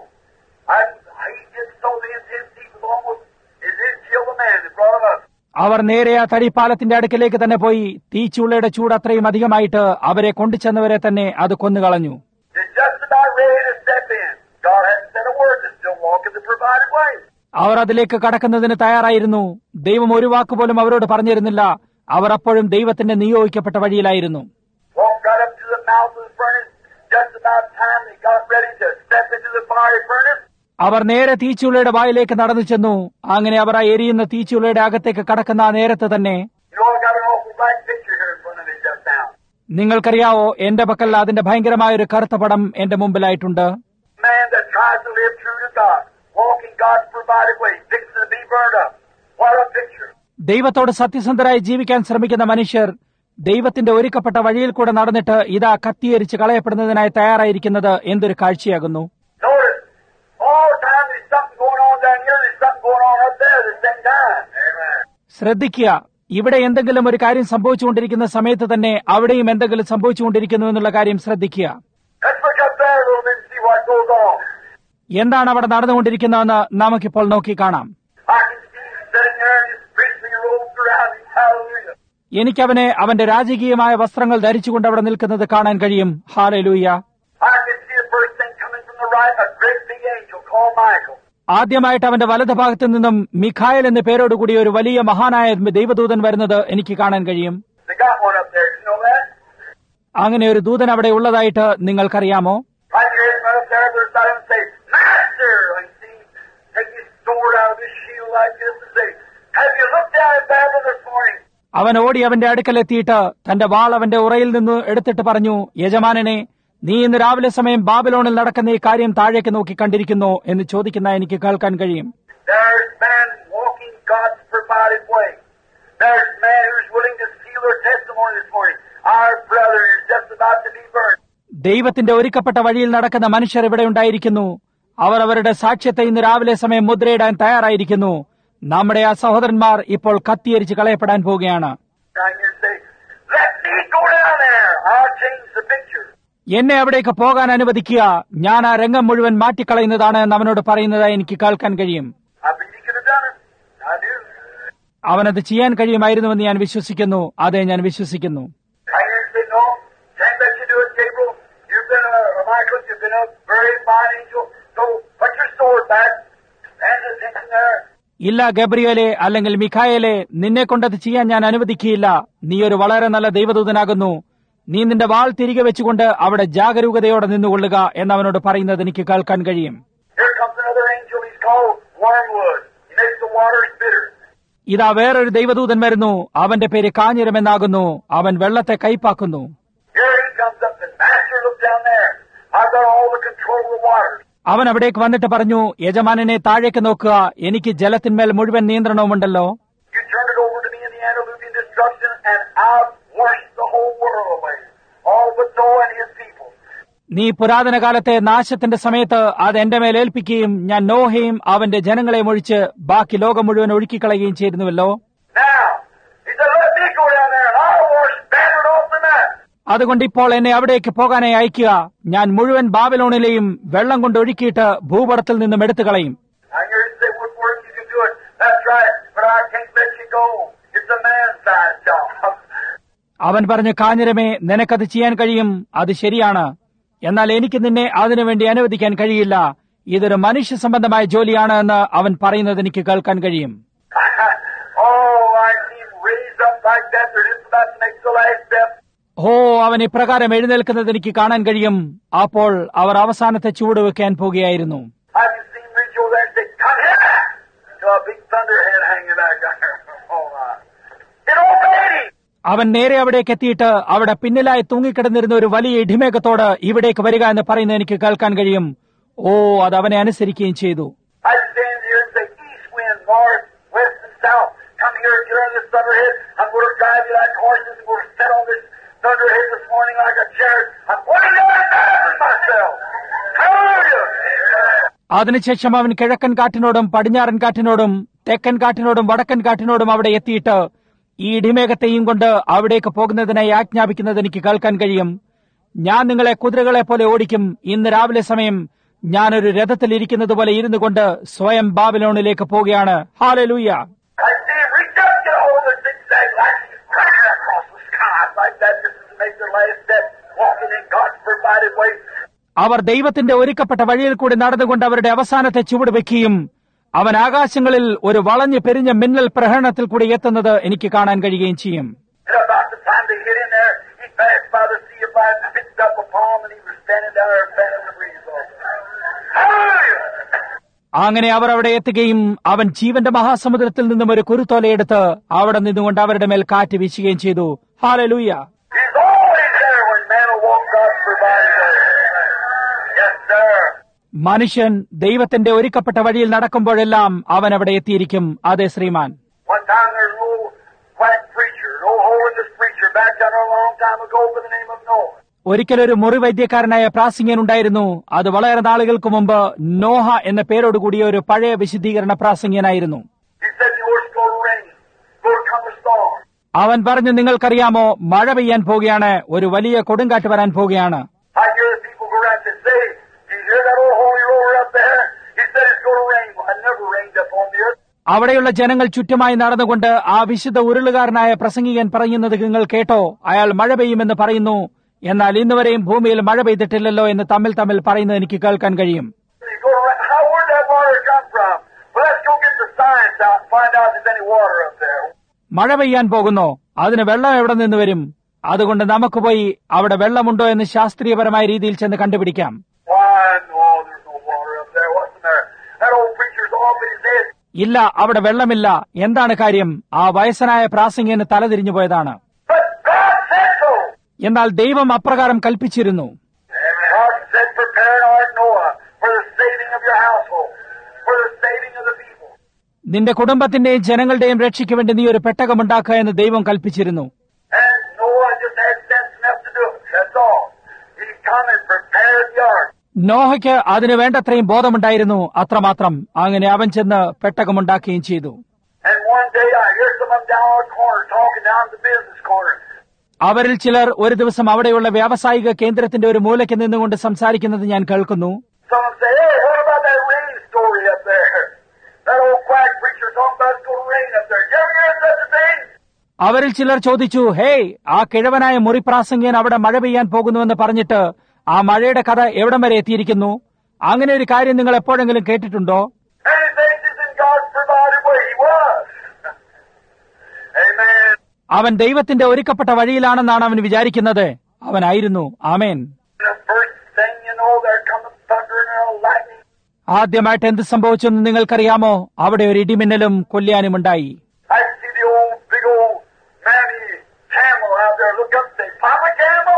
He just so the intensity was almost as if killed the man that brought him up. അവർ നേരെ ആ തടിപ്പാലത്തിന്റെ അടുക്കലേക്ക് തന്നെ പോയി. തീച്ചൂളയുടെ ചൂട് അത്രയും അധികമായിട്ട് അവരെ കൊണ്ടുചെന്നവരെ തന്നെ അത് കൊന്നുകളഞ്ഞു. They're just about ready to step in. God hadn't said a word. They're still walking the provided way. അവർ അതിലേക്ക് കടക്കുന്നതിന് തയ്യാറായിരുന്നു. ദൈവം ഒരു വാക്കുപോലും അവരോട് പറഞ്ഞിരുന്നില്ല. അവർ അപ്പോഴും ദൈവത്തിന്റെ നിയോഗിക്കപ്പെട്ട വഴിയിലായിരുന്നു. Walked right up to the mouth of the furnace. Just about time they got ready to step into the fiery furnace. അവർ നേരെ തീച്ചൂളയുടെ വായിലേക്ക് നടന്നു ചെന്നു. അങ്ങനെ അവർ ആ എരിയുന്ന തീച്ചൂളയുടെ അകത്തേക്ക് കടക്കുന്ന ആ നേരത്ത് തന്നെ You know, I got an awful bright picture here in front of me just now. നിങ്ങൾക്കറിയാവോ, എന്റെ പക്കൽ അതിന്റെ ഭയങ്കരമായൊരു കറുത്ത പടം എന്റെ മുമ്പിലായിട്ടുണ്ട്. Man that tries to live true to God, walking God's provided way, fixing to be burned up. What a picture. ദൈവത്തോട് സത്യസന്ധരായി ജീവിക്കാൻ ശ്രമിക്കുന്ന മനുഷ്യർ ദൈവത്തിന്റെ ഒരുക്കപ്പെട്ട വഴിയിൽ കൂടെ നടന്നിട്ട് ഇതാ കത്തിയരിച്ച് കളയപ്പെടുന്നതിനായി തയ്യാറായിരിക്കുന്നത് എന്തൊരു കാഴ്ചയാകുന്നു. Notice, all the time there's something going on down here, there's something going on up there at the same time. Amen. ശ്രദ്ധിക്കുക, ഇവിടെ എന്തെങ്കിലും ഒരു കാര്യം സംഭവിച്ചുകൊണ്ടിരിക്കുന്ന സമയത്ത് തന്നെ അവിടെയും എന്തെങ്കിലും സംഭവിച്ചുകൊണ്ടിരിക്കുന്നു എന്നുള്ള കാര്യം ശ്രദ്ധിക്കുക. Let's look up there a little bit and see what goes on. എന്താണ് അവിടെ നടന്നുകൊണ്ടിരിക്കുന്നതെന്ന് നമുക്കിപ്പോൾ നോക്കി കാണാം. I can see him sitting there in his priestly robes around him. Hallelujah. എനിക്കവനെ അവന്റെ രാജകീയമായ വസ്ത്രങ്ങൾ ധരിച്ചുകൊണ്ട് അവിടെ നിൽക്കുന്നത് കാണാൻ കഴിയും. ഹല്ലേലൂയ. I can see the first thing coming from the right, a great big angel called Michael. ആദ്യമായിട്ട് അവന്റെ വലതുഭാഗത്തു നിന്നും മിഖായേൽ എന്ന പേരോടുകൂടി ഒരു വലിയ മഹാനായ ദൈവദൂതൻ വരുന്നത് എനിക്ക് കാണാൻ കഴിയും. They got one up there. You know that? അങ്ങനെ ഒരു ദൂതൻ അവിടെ ഉള്ളതായിട്ട് നിങ്ങൾക്കറിയാമോ? Right here, right up there, there's not even say, Master! I see, take his sword out of his shield like this and say, have you looked down at Babel this morning? അവൻ ഓടി അവന്റെ അടുക്കലെത്തിയിട്ട് തന്റെ വാൾ അവന്റെ ഉറയിൽ നിന്ന് എടുത്തിട്ട് പറഞ്ഞു, യജമാനനെ, നീ ഇന്ന് രാവിലെ സമയം ബാബിലോണിൽ നടക്കുന്ന ഈ കാര്യം താഴേക്ക് നോക്കി കണ്ടിരിക്കുന്നോ എന്ന് ചോദിക്കുന്ന എനിക്ക് കേൾക്കാൻ കഴിയും. There's man walking God's provided way. There's man who's willing to seal their testimony this morning. Our brother is just about to be burned. ദൈവത്തിന്റെ ഒരുക്കപ്പെട്ട വഴിയിൽ നടക്കുന്ന മനുഷ്യർ ഇവിടെ ഉണ്ടായിരിക്കുന്നു. അവർ അവരുടെ സാക്ഷ്യത്തെ ഇന്ന് രാവിലെ സമയം മുദ്രയിടാൻ തയ്യാറായിരിക്കുന്നു. നമ്മുടെ ആ സഹോദരന്മാർ ഇപ്പോൾ കത്തിയരിച്ച് കളയപ്പെടാൻ പോവുകയാണ്. Down here and say, let me go down there. I'll change the picture. എന്നെ അവിടേക്ക് പോകാൻ അനുവദിക്കുക, ഞാൻ ആ രംഗം മുഴുവൻ മാറ്റിക്കളയുന്നതാണ് എന്ന് അവനോട് പറയുന്നതായി എനിക്ക് കേൾക്കാൻ കഴിയും. I believe he could have done it. I do. അവനത് ചെയ്യാൻ കഴിയുമായിരുന്നുവെന്ന് ഞാൻ വിശ്വസിക്കുന്നു. അതെ, ഞാൻ വിശ്വസിക്കുന്നു. Down here and say, no, can't let you do it, Gabriel. You've been Michael, you've been a very fine angel. So put your sword back. Stand attention there. ഇല്ല ഗബ്രിയേലേ അല്ലെങ്കിൽ മിഖായേലേ, നിന്നെ കൊണ്ടത് ചെയ്യാൻ ഞാൻ അനുവദിക്കുകയില്ല. നീ ഒരു വളരെ നല്ല ദൈവദൂതനാകുന്നു. നീ നിന്റെ വാൾ തിരികെ വെച്ചുകൊണ്ട് അവിടെ ജാഗരൂകതയോടെ നിന്നുകൊള്ളുക എന്നവനോട് പറയുന്നത് എനിക്ക് കേൾക്കാൻ കഴിയും. Here comes another angel. He's called Wormwood. He makes the waters bitter. ഇതാ വേറൊരു ദൈവദൂതൻ വരുന്നു. അവന്റെ പേര് കാഞ്ഞിരമെന്നാകുന്നു. അവൻ വെള്ളത്തെ കയ്പാക്കുന്നു. Here he comes up and Master, look down there. I've got all the control of the waters. അവൻ അവിടേക്ക് വന്നിട്ട് പറഞ്ഞു, യജമാനനെ താഴേക്ക് നോക്കുക, എനിക്ക് ജലത്തിന്മേൽ മുഴുവൻ നിയന്ത്രണവുമുണ്ടല്ലോ. You turned it over to me in the antediluvian destruction, and I've washed the whole world away. All but Noah and his people. നീ പുരാതന കാലത്തെ നാശത്തിന്റെ സമയത്ത് അത് എന്റെ മേൽ ഏൽപ്പിക്കുകയും ഞാൻ നോഹയും അവന്റെ ജനങ്ങളെയും ഒഴിച്ച് ബാക്കി ലോകം മുഴുവൻ ഒഴുക്കിക്കളയുകയും ചെയ്തിരുന്നുവല്ലോ. Now, he said, let me go down there and I'll wash Babylon off the map. അതുകൊണ്ട് ഇപ്പോൾ എന്നെ അവിടേക്ക് പോകാനായി അയക്കുക. ഞാൻ മുഴുവൻ ബാബിലോണിലെയും വെള്ളം കൊണ്ട് ഒഴുക്കിയിട്ട് ഭൂപടത്തിൽ നിന്നും എടുത്തു കളയും. I hear you say, what work you can do it. That's right, but I can't let you go. It's a man-sized job. അവൻ പറഞ്ഞു, കാഞ്ഞിരമേ, നിനക്കത് ചെയ്യാൻ കഴിയും, അത് ശരിയാണ്. എന്നാൽ എനിക്ക് നിന്നെ അതിനുവേണ്ടി അനുവദിക്കാൻ കഴിയില്ല. ഇതൊരു മനുഷ്യ സംബന്ധമായ ജോലിയാണ് എന്ന് അവൻ പറയുന്നത് എനിക്ക് കേൾക്കാൻ കഴിയും. Oh, I see him raised up like that. They're just about to make the last step. അവൻ ഇപ്രകാരം എഴുന്നേൽക്കുന്നത് എനിക്ക് കാണാൻ കഴിയും. അപ്പോൾ അവർ അവസാനത്തെ ചുവട് വെക്കാൻ പോകുകയായിരുന്നു. I can see him reach over there and say, come here! To a big thunderhead hanging back there. Oh, my. It obeyed him. അവൻ നേരെ അവിടേക്ക് എത്തിയിട്ട് അവിടെ പിന്നിലായി തൂങ്ങിക്കിടന്നിരുന്ന ഒരു വലിയ ഇടിമേഘത്തോട് ഇവിടേക്ക് വരിക എന്ന് പറയുന്നത് എനിക്ക് കേൾക്കാൻ കഴിയും. അത് അവനെ അനുസരിക്കുകയും ചെയ്തു. I stand here and say, east wind, north, west, and south. Come here, get on this thunderhead. I'm going to drive you like horses. I'm going to sit on this thunderhead this morning like a chariot. I'm going to embarrass myself. Hallelujah! അതിനുശേഷം അവൻ കിഴക്കൻ കാറ്റിനോടും പടിഞ്ഞാറൻ കാറ്റിനോടും തെക്കൻ കാറ്റിനോടും വടക്കൻ കാറ്റിനോടും അവിടെ എത്തിയിട്ട് ഈ ഇടിമേഘത്തെയും കൊണ്ട് അവിടേക്ക് പോകുന്നതിനായി ആജ്ഞാപിക്കുന്നത് എനിക്ക് കേൾക്കാൻ കഴിയും. ഞാൻ നിങ്ങളെ കുതിരകളെ പോലെ ഓടിക്കും. ഇന്ന് രാവിലെ സമയം ഞാനൊരു രഥത്തിൽ ഇരിക്കുന്നത് പോലെ ഇരുന്നു കൊണ്ട് സ്വയം ബാബിലോണിലേക്ക് പോവുകയാണ്. ഹല്ലേലൂയ! I see him reach up, get a hold of the zigzag light, and he's crashing across the sky like that. This is to make their last step, walking in God's provided way. അവർ ദൈവത്തിന്റെ ഒരുക്കപ്പെട്ട വഴിയിൽ കൂടി നടന്നുകൊണ്ട് അവരുടെ അവസാനത്തെ ചുവട് വെക്കുകയും അവൻ ആകാശങ്ങളിൽ ഒരു വളഞ്ഞു പെരിഞ്ഞ മിന്നൽ പ്രഹരണത്തിൽ കൂടി എത്തുന്നത് എനിക്ക് കാണാൻ കഴിയുകയും ചെയ്യും. And about the time they hit in there, he passed by the sea of fire and picked up a palm, and he was standing down there fanning the breeze off. Hallelujah! അങ്ങനെ അവർ അവിടെ എത്തുകയും അവൻ ജീവന്റെ മഹാസമുദ്രത്തിൽ നിന്നും ഒരു കുരുത്തോലയെടുത്ത് അവിടെ നിന്നുകൊണ്ട് അവരുടെ മേൽ കാറ്റ് വീശുകയും ചെയ്തു. ഹല്ലേലൂയ! He's always there when man will walk God's provided way. Yes, sir. മനുഷ്യൻ ദൈവത്തിന്റെ ഒരുക്കപ്പെട്ട വഴിയിൽ നടക്കുമ്പോഴെല്ലാം അവൻ അവിടെ എത്തിയിരിക്കും. അതെ ശ്രീമാൻ. One time there's an old black preacher, an old holiness preacher back down there a long time ago by the name of Noah. ഒരിക്കലൊരു മുറിവൈദ്യക്കാരനായ പ്രാസംഗികൻ ഉണ്ടായിരുന്നു. അത് വളരെ നാളുകൾക്ക് മുമ്പ് നോഹ എന്ന പേരോടുകൂടിയ ഒരു പഴയ വിശുദ്ധീകരണ പ്രാസംഗികനായിരുന്നു. He said the earth's going to rain, going to come a storm. അവൻ പറഞ്ഞു, നിങ്ങൾക്കറിയാമോ, മഴ പെയ്യാൻ പോകുകയാണ്, ഒരു വലിയ കൊടുങ്കാറ്റ് വരാൻ പോകുകയാണ്. I hear the people go around and say, "You hear that old holy roller up there? He said it's going to rain." Well, it never rained up on the earth. അവിടെയുള്ള ജനങ്ങൾ ചുറ്റുമായി നടന്നുകൊണ്ട് ആ വിശുദ്ധ ഉരുളുകാരനായ പ്രസംഗികൻ പറയുന്നത് നിങ്ങൾ കേട്ടോ? അയാൾ മഴ പെയ്യുമെന്ന് പറയുന്നു, എന്നാൽ ഇന്നുവരെയും ഭൂമിയിൽ മഴ പെയ്തിട്ടില്ലല്ലോ എന്ന് തമ്മിൽ പറയുന്നത് എനിക്ക് കേൾക്കാൻ കഴിയും. How would that water water come from? Well, let's go get the science out and find out if there's any water up there. മഴ പെയ്യാൻ പോകുന്നോ, അതിന് വെള്ളം എവിടെ നിന്ന് വരും? അതുകൊണ്ട് നമുക്ക് പോയി അവിടെ വെള്ളമുണ്ടോ എന്ന് ശാസ്ത്രീയപരമായ രീതിയിൽ ചെന്ന് കണ്ടുപിടിക്കാം. Why, no, there's no water up there. What's the matter? That old preacher's off in his head. ഇല്ല, അവിടെ വെള്ളമില്ല. എന്താണ് കാര്യം? ആ വയസ്സനായ പ്രാസംഗികന് തലതിരിഞ്ഞു പോയതാണ്. But God said so. എന്നാൽ ദൈവം അപ്രകാരം കൽപ്പിച്ചിരുന്നു. God said, prepare an ark, Noah, for the saving of your household, for the saving of the people. നിന്റെ കുടുംബത്തിന്റെയും ജനങ്ങളുടെയും രക്ഷയ്ക്ക് വേണ്ടി നീ ഒരു പെട്ടകമുണ്ടാക്കുക എന്ന് ദൈവം കൽപ്പിച്ചിരുന്നു. And Noah just had sense enough to do it. That's all. He come and prepared the ark. നോഹയ്ക്ക് അതിന് വേണ്ടത്രയും ബോധമുണ്ടായിരുന്നു, അത്രമാത്രം. അങ്ങനെ അവൻ ചെന്ന് പെട്ടകമുണ്ടാക്കുകയും ചെയ്തു. And one day I hear some of them down on the corner talking down the business corner. അവരിൽ ചിലർ ഒരു ദിവസം അവിടെയുള്ള വ്യാവസായിക കേന്ദ്രത്തിന്റെ ഒരു മൂലയ്ക്ക് നിന്നുകൊണ്ട് സംസാരിക്കുന്നത് ഞാൻ കേൾക്കുന്നു. Some of them say, hey, what about that rain story up there? That old quack preacher talking about it's going to rain up there. Did you ever hear such a thing? അവരിൽ ചിലർ ചോദിച്ചു, ഹേയ്, ആ കിഴവനായ മുറിപ്രാസംഗികൻ അവിടെ മഴ പെയ്യാൻ പോകുന്നുവെന്ന് പറഞ്ഞിട്ട് ആ മഴയുടെ കഥ എവിടം വരെ എത്തിയിരിക്കുന്നു? അങ്ങനെ ഒരു കാര്യം നിങ്ങൾ എപ്പോഴെങ്കിലും കേട്ടിട്ടുണ്ടോ? And he thinks it's in God's provided way. He was. Amen. അവൻ ദൈവത്തിന്റെ ഒരുക്കപ്പെട്ട വഴിയിലാണെന്നാണ് അവൻ വിചാരിക്കുന്നത്. അവനായിരുന്നു. ആമേൻ. The first thing you know, there comes thunder and lightning. ആദ്യമായിട്ട് എന്ത് സംഭവിച്ചെന്ന് നിങ്ങൾക്കറിയാമോ? അവിടെ ഒരു ഇടിമിന്നലും കൊല്ലിയാനുമുണ്ടായി. I see the old, big old mammy camel out there. Look up and say, Papa Camel?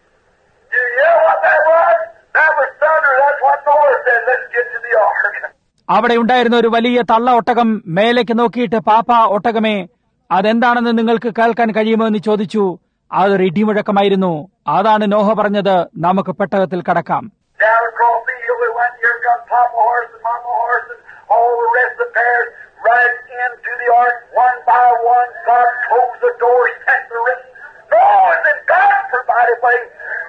Did you hear what that was? That was thunder. That's what Noah said. Let's get to the ark. അവിടെ ഉണ്ടായിരുന്ന ഒരു വലിയ തള്ള ഒട്ടകം മേലേക്ക് നോക്കിയിട്ട്, പാപ്പ ഒട്ടകമേ, അതെന്താണെന്ന് നിങ്ങൾക്ക് കേൾക്കാൻ കഴിയുമോ എന്ന് ചോദിച്ചു. അതൊരു ഇടിമുഴക്കമായിരുന്നു. അതാണ് നോഹ പറഞ്ഞത്, നമുക്ക് പെട്ടകത്തിൽ കടക്കാം. Down across the hill we went. Here comes Papa horse and Mama horse and all the rest of the pairs right into the ark. One by one, God closed the door, set the rain. No, it's in God's provided way.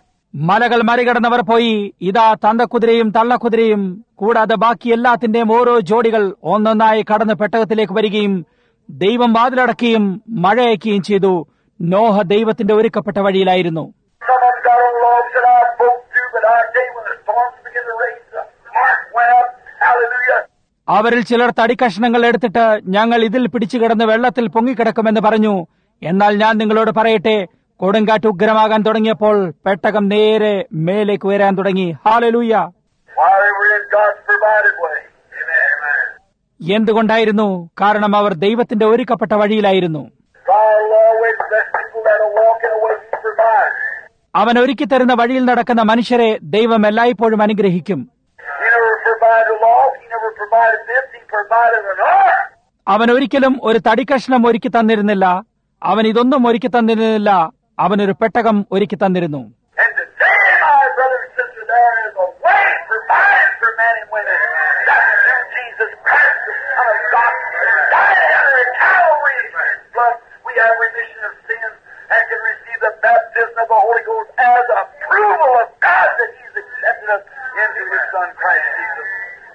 മലകൾ മറികടന്നവർ പോയി. ഇതാ തന്തക്കുതിരയും തള്ളക്കുതിരയും കൂടാതെ ബാക്കി എല്ലാത്തിന്റെയും ഓരോ ജോഡികൾ ഒന്നൊന്നായി കടന്ന് പെട്ടകത്തിലേക്ക് വരികയും ദൈവം വാതിലടക്കുകയും മഴയക്കുകയും ചെയ്തു. നോഹ ദൈവത്തിന്റെ ഒരുക്കപ്പെട്ട വഴിയിലായിരുന്നു. Some of them got on logs that I boat through, but I tell you, when the storms began to rage, the ark went up. Hallelujah. അവരിൽ ചിലർ തടിക്കഷ്ണങ്ങൾ എടുത്തിട്ട് ഞങ്ങൾ ഇതിൽ പിടിച്ചു കിടന്ന് വെള്ളത്തിൽ പൊങ്ങിക്കിടക്കുമെന്ന് പറഞ്ഞു. എന്നാൽ ഞാൻ നിങ്ങളോട് പറയട്ടെ, കൊടുങ്കാറ്റ് ഉഗ്രമാകാൻ തുടങ്ങിയപ്പോൾ പെട്ടകം നേരെ മേലേക്ക് ഉയരാൻ തുടങ്ങി. ഹാലലൂയ. Why, they were in God's provided way. Amen. എന്തുകൊണ്ടായിരുന്നു? കാരണം അവർ ദൈവത്തിന്റെ ഒരുക്കപ്പെട്ട വഴിയിലായിരുന്നു. God will always bless people that are walking away He provides. അവൻ ഒരുക്കിത്തരുന്ന വഴിയിൽ നടക്കുന്ന മനുഷ്യരെ ദൈവം എല്ലായ്പ്പോഴും അനുഗ്രഹിക്കും. He never provided a log. He never provided this. He provided an ark. അവൻ ഒരിക്കലും ഒരു തടിക്കഷ്ണം ഒരുക്കി തന്നിരുന്നില്ല. അവൻ ഇതൊന്നും ഒരുക്കി തന്നിരുന്നില്ല. അവനൊരു പെട്ടകം ഒരുക്കി തന്നിരുന്നു. And today, my brother and sister, there is a way provided for men and women. That's through Jesus Christ, the Son of God, died under Calvary's blood. We have remission of sins and can receive the baptism of the Holy Ghost as approval of God that He's accepted us into His Son Christ Jesus.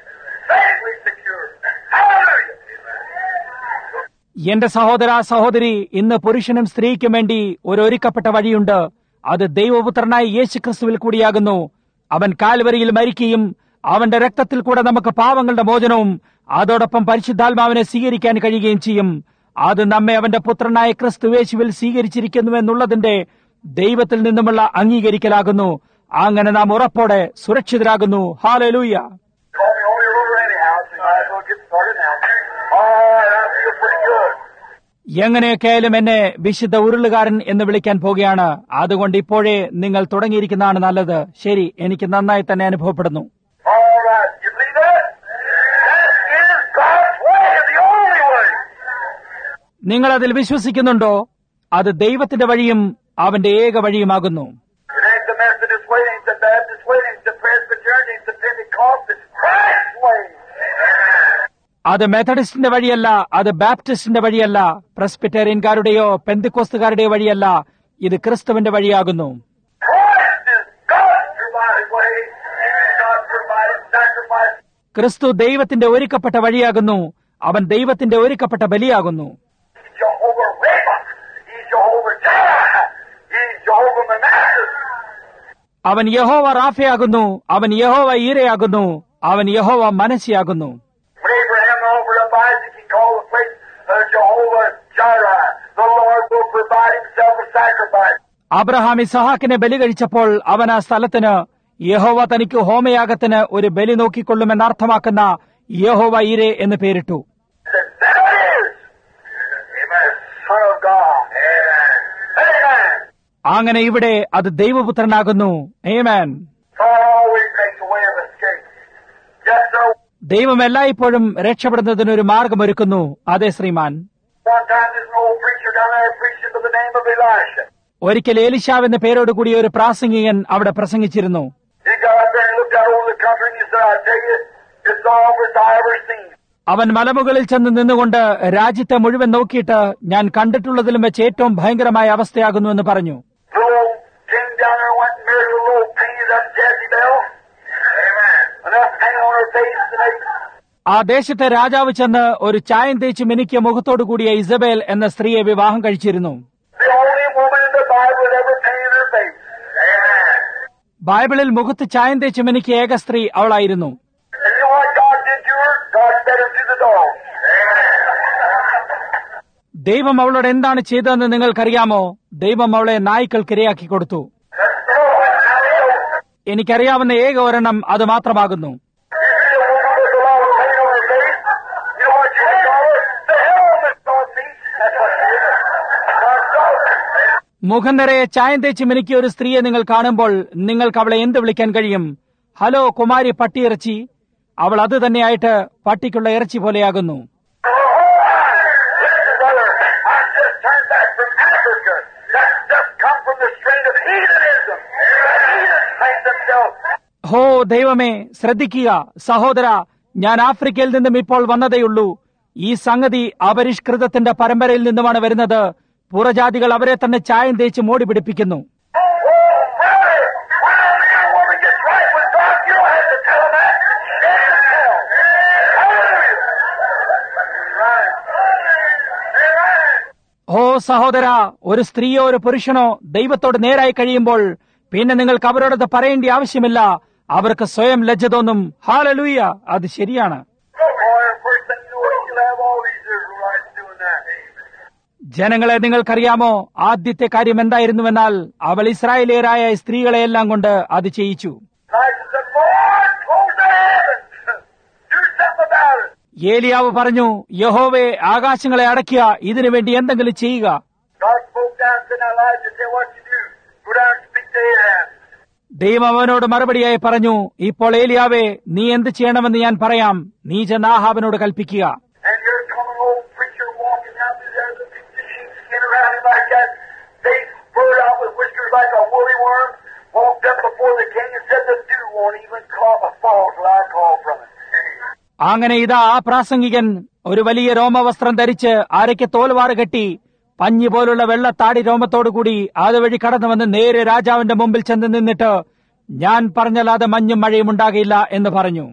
Safely secure. Hallelujah. എന്റെ സഹോദര സഹോദരി, ഇന്ന് പുരുഷനും സ്ത്രീക്കും വേണ്ടി ഒരു ഒരുക്കപ്പെട്ട വഴിയുണ്ട്. അത് ദൈവപുത്രനായ യേശുക്രിസ്തുവിൽ കൂടിയാകുന്നു. അവൻ കാൽവരിയിൽ മരിക്കുകയും അവന്റെ രക്തത്തിൽ കൂടെ നമുക്ക് പാവങ്ങളുടെ മോചനവും അതോടൊപ്പം പരിശുദ്ധാത്മാവിനെ സ്വീകരിക്കാൻ കഴിയുകയും ചെയ്യും. അത് നമ്മെ അവന്റെ പുത്രനായ ക്രിസ്തുയേശുവിൽ സ്വീകരിച്ചിരിക്കുന്നുവെന്നുള്ളതിന്റെ ദൈവത്തിൽ നിന്നുമുള്ള അംഗീകരിക്കലാകുന്നു. അങ്ങനെ നാം ഉറപ്പോടെ സുരക്ഷിതരാകുന്നു. ഹാലലൂയ. Call me Holy Roller anyhow, so you might as well get started now. All right, I feel pretty good. എങ്ങനെയൊക്കെയായാലും എന്നെ വിശുദ്ധ ഉരുളുകാരൻ എന്ന് വിളിക്കാൻ പോകുകയാണ്. അതുകൊണ്ട് ഇപ്പോഴേ നിങ്ങൾ തുടങ്ങിയിരിക്കുന്നതാണ് നല്ലത്. ശരി, എനിക്ക് നന്നായി തന്നെ അനുഭവപ്പെടുന്നു. All right, you believe that? That is God's way, the only way. നിങ്ങൾ അതിൽ വിശ്വസിക്കുന്നുണ്ടോ? അത് ദൈവത്തിന്റെ വഴിയും അവന്റെ ഏക വഴിയുമാകുന്നു. It ain't the Methodist way, it ain't the Baptist way, it ain't the Presbyterian, it ain't the Pentecost, it's Christ's way. അത് മെത്തഡിസ്റ്റിന്റെ വഴിയല്ല, അത് ബാപ്റ്റിസ്റ്റിന്റെ വഴിയല്ല, പ്രസ്ബിറ്റേറിയൻകാരുടെയോ പെന്തക്കോസ്തുകാരുടെയോ വഴിയല്ല. ഇത് ക്രിസ്തുവിന്റെ വഴിയാകുന്നു. Christ is God's provided way. God provided sacrifice. ക്രിസ്തു ദൈവത്തിന്റെ ഒരുക്കപ്പെട്ട വഴിയാകുന്നു. അവൻ ദൈവത്തിന്റെ ഒരുക്കപ്പെട്ട ബലിയാകുന്നു. He's Jehovah Rapha. He's Jehovah Jireh. He's Jehovah Manasseh. അവൻ യഹോവ റാഫയാകുന്നു. അവൻ യഹോവ ഈരയാകുന്നു. അവൻ യഹോവ മനസ്സിയാകുന്നു. sacrifice. അബ്രഹാം ഇസഹാക്കിനെ ബലി കഴിച്ചപ്പോൾ അവൻ ആ സ്ഥലത്തിന് യഹോവ തനിക്ക് ഹോമയാഗത്തിന് ഒരു ബലി നോക്കിക്കൊള്ളുമെന്നർത്ഥമാക്കുന്ന യഹോവ ഈരെ എന്ന് പേരിട്ടു. He said, there it is. Amen. Son of God. Amen. Amen. അങ്ങനെ ഇവിടെ അത് ദൈവപുത്രനാകുന്നു. ആമേൻ. God always makes a way of escape. Yes, sir. ദൈവം എല്ലായ്പ്പോഴും രക്ഷപ്പെടുന്നതിനൊരു മാർഗമൊരുക്കുന്നു. അതെ ശ്രീമാൻ. One time there's an old preacher down there preaching by the name of Elisha. ഒരിക്കൽ ഏലിശാവ് എന്ന പേരോടുകൂടിയ ഒരു പ്രാസംഗികൻ അവിടെ പ്രസംഗിച്ചിരുന്നു. He got up there and looked out over the country and he said, I tell you, it's the awfulest I ever seen. അവൻ മലമുകളിൽ ചെന്ന് നിന്നുകൊണ്ട് രാജ്യത്തെ മുഴുവൻ നോക്കിയിട്ട് ഞാൻ കണ്ടിട്ടുള്ളതിലും വെച്ച് ഏറ്റവും ഭയങ്കരമായ അവസ്ഥയാകുന്നുവെന്ന് പറഞ്ഞു. The old king down there went and married a little painted up Jezebel. Amen. Enough paint on her face to make. ആ ദേശത്തെ രാജാവ് ചെന്ന് ഒരു ചായം തേച്ച് മിനുക്കിയ മുഖത്തോടു കൂടിയ ഇസബേൽ എന്ന സ്ത്രീയെ വിവാഹം കഴിച്ചിരുന്നു. The only woman in the Bible that ever painted her face. Amen. ബൈബിളിൽ മുഖത്ത് ചായം തേച്ച് മിനുക്കിയ ഏക സ്ത്രീ അവളായിരുന്നു. And you know what God did to her? God fed her to the dogs. ദൈവം അവളോട് എന്താണ് ചെയ്തതെന്ന് നിങ്ങൾക്കറിയാമോ? ദൈവം അവളെ നായ്ക്കൾക്ക് ഇരയാക്കി കൊടുത്തു. എനിക്കറിയാവുന്ന ഏക ഒരെണ്ണം അത് മാത്രമാകുന്നു. മുഖം നിറയെ ചായം തേച്ച് മിനുക്കിയ ഒരു സ്ത്രീയെ നിങ്ങൾ കാണുമ്പോൾ നിങ്ങൾക്ക് അവളെ എന്ത് വിളിക്കാൻ കഴിയും? ഹലോ കുമാരി പട്ടിയിറച്ചി. അവൾ അത് തന്നെയായിട്ട് പട്ടിക്കുള്ള ഇറച്ചി പോലെയാകുന്നു. ഹോ ദൈവമേ, ശ്രദ്ധിക്കുക സഹോദര, ഞാൻ ആഫ്രിക്കയിൽ നിന്നും ഇപ്പോൾ വന്നതേയുള്ളൂ. ഈ സംഗതി അപരിഷ്കൃതത്തിന്റെ പരമ്പരയിൽ നിന്നുമാണ് വരുന്നത്. പുറജാതികൾ അവരെ തന്നെ ചായം തേച്ച് മോടി പിടിപ്പിക്കുന്നു. ഓ സഹോദര, ഒരു സ്ത്രീയോ ഒരു പുരുഷനോ ദൈവത്തോട് നേരായി കഴിയുമ്പോൾ പിന്നെ നിങ്ങൾക്ക് അവരോടത് പറയേണ്ട ആവശ്യമില്ല. അവർക്ക് സ്വയം ലജ്ജ തോന്നും. ഹല്ലേലൂയ, അത് ശരിയാണ്. ജനങ്ങളെ നിങ്ങൾക്കറിയാമോ, ആദ്യത്തെ കാര്യം എന്തായിരുന്നുവെന്നാൽ അവൾ ഇസ്രായേലിയരായ സ്ത്രീകളെയെല്ലാം കൊണ്ട് അത് ചെയ്യിച്ചു. ഏലിയാവ് പറഞ്ഞു, യഹോവേ, ആകാശങ്ങളെ അടയ്ക്കുക, ഇതിനുവേണ്ടി എന്തെങ്കിലും ചെയ്യുക. ദൈവം അവനോട് മറുപടിയായി പറഞ്ഞു, ഇപ്പോൾ ഏലിയാവേ, നീ എന്ത് ചെയ്യണമെന്ന് ഞാൻ പറയാം. നീ ചെന്ന് ആഹാബിനോട് കൽപ്പിക്കുക. അങ്ങനെ ഇതാ ആ പ്രാസംഗികൻ ഒരു വലിയ രോമവസ്ത്രം ധരിച്ച് അരയ്ക്ക് തോൽവാറ് കെട്ടി പഞ്ഞി പോലുള്ള വെള്ളത്താടി രോമത്തോടുകൂടി അതുവഴി കടന്നു വന്ന് നേരെ രാജാവിന്റെ മുമ്പിൽ ചെന്ന് നിന്നിട്ട്, ഞാൻ പറഞ്ഞല്ലാതെ മഞ്ഞും മഴയും ഉണ്ടാകില്ല എന്ന് പറഞ്ഞു.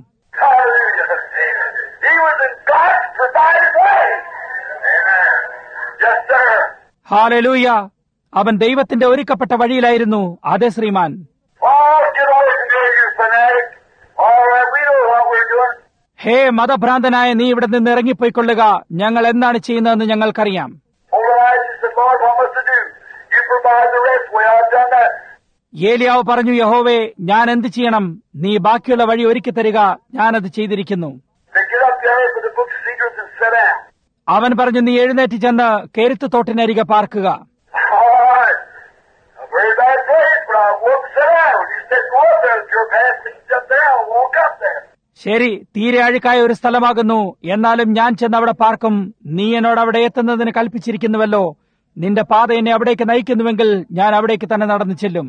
ഹല്ലേലൂയ, അവൻ ദൈവത്തിന്റെ ഒരുക്കപ്പെട്ട വഴിയിലായിരുന്നു. അതെ ശ്രീമാൻ. ഹേ മതഭ്രാന്തനായ നീ ഇവിടെ നിന്ന് ഇറങ്ങിപ്പോയിക്കൊള്ളുക. ഞങ്ങൾ എന്താണ് ചെയ്യുന്നതെന്ന് ഞങ്ങൾക്കറിയാം. ഏലിയാവ് പറഞ്ഞു, യഹോവേ, ഞാൻ എന്ത് ചെയ്യണം? നീ ബാക്കിയുള്ള വഴി ഒരുക്കി തരിക. ഞാനത് ചെയ്തിരിക്കുന്നു. അവൻ പറഞ്ഞു, നീ എഴുന്നേറ്റ് ചെന്ന് കേരുത്ത് തോട്ടിനരികെ പാർക്കുക. ശരി, തീരെ അഴുക്കായ ഒരു സ്ഥലമാകുന്നു. എന്നാലും ഞാൻ ചെന്ന് അവിടെ പാർക്കും. നീ എന്നോട് അവിടെ എത്തുന്നതിന് കൽപ്പിച്ചിരിക്കുന്നുവല്ലോ. നിന്റെ പാത എന്നെ അവിടേക്ക് നയിക്കുന്നുവെങ്കിൽ ഞാൻ അവിടേക്ക് തന്നെ നടന്നു ചെല്ലും.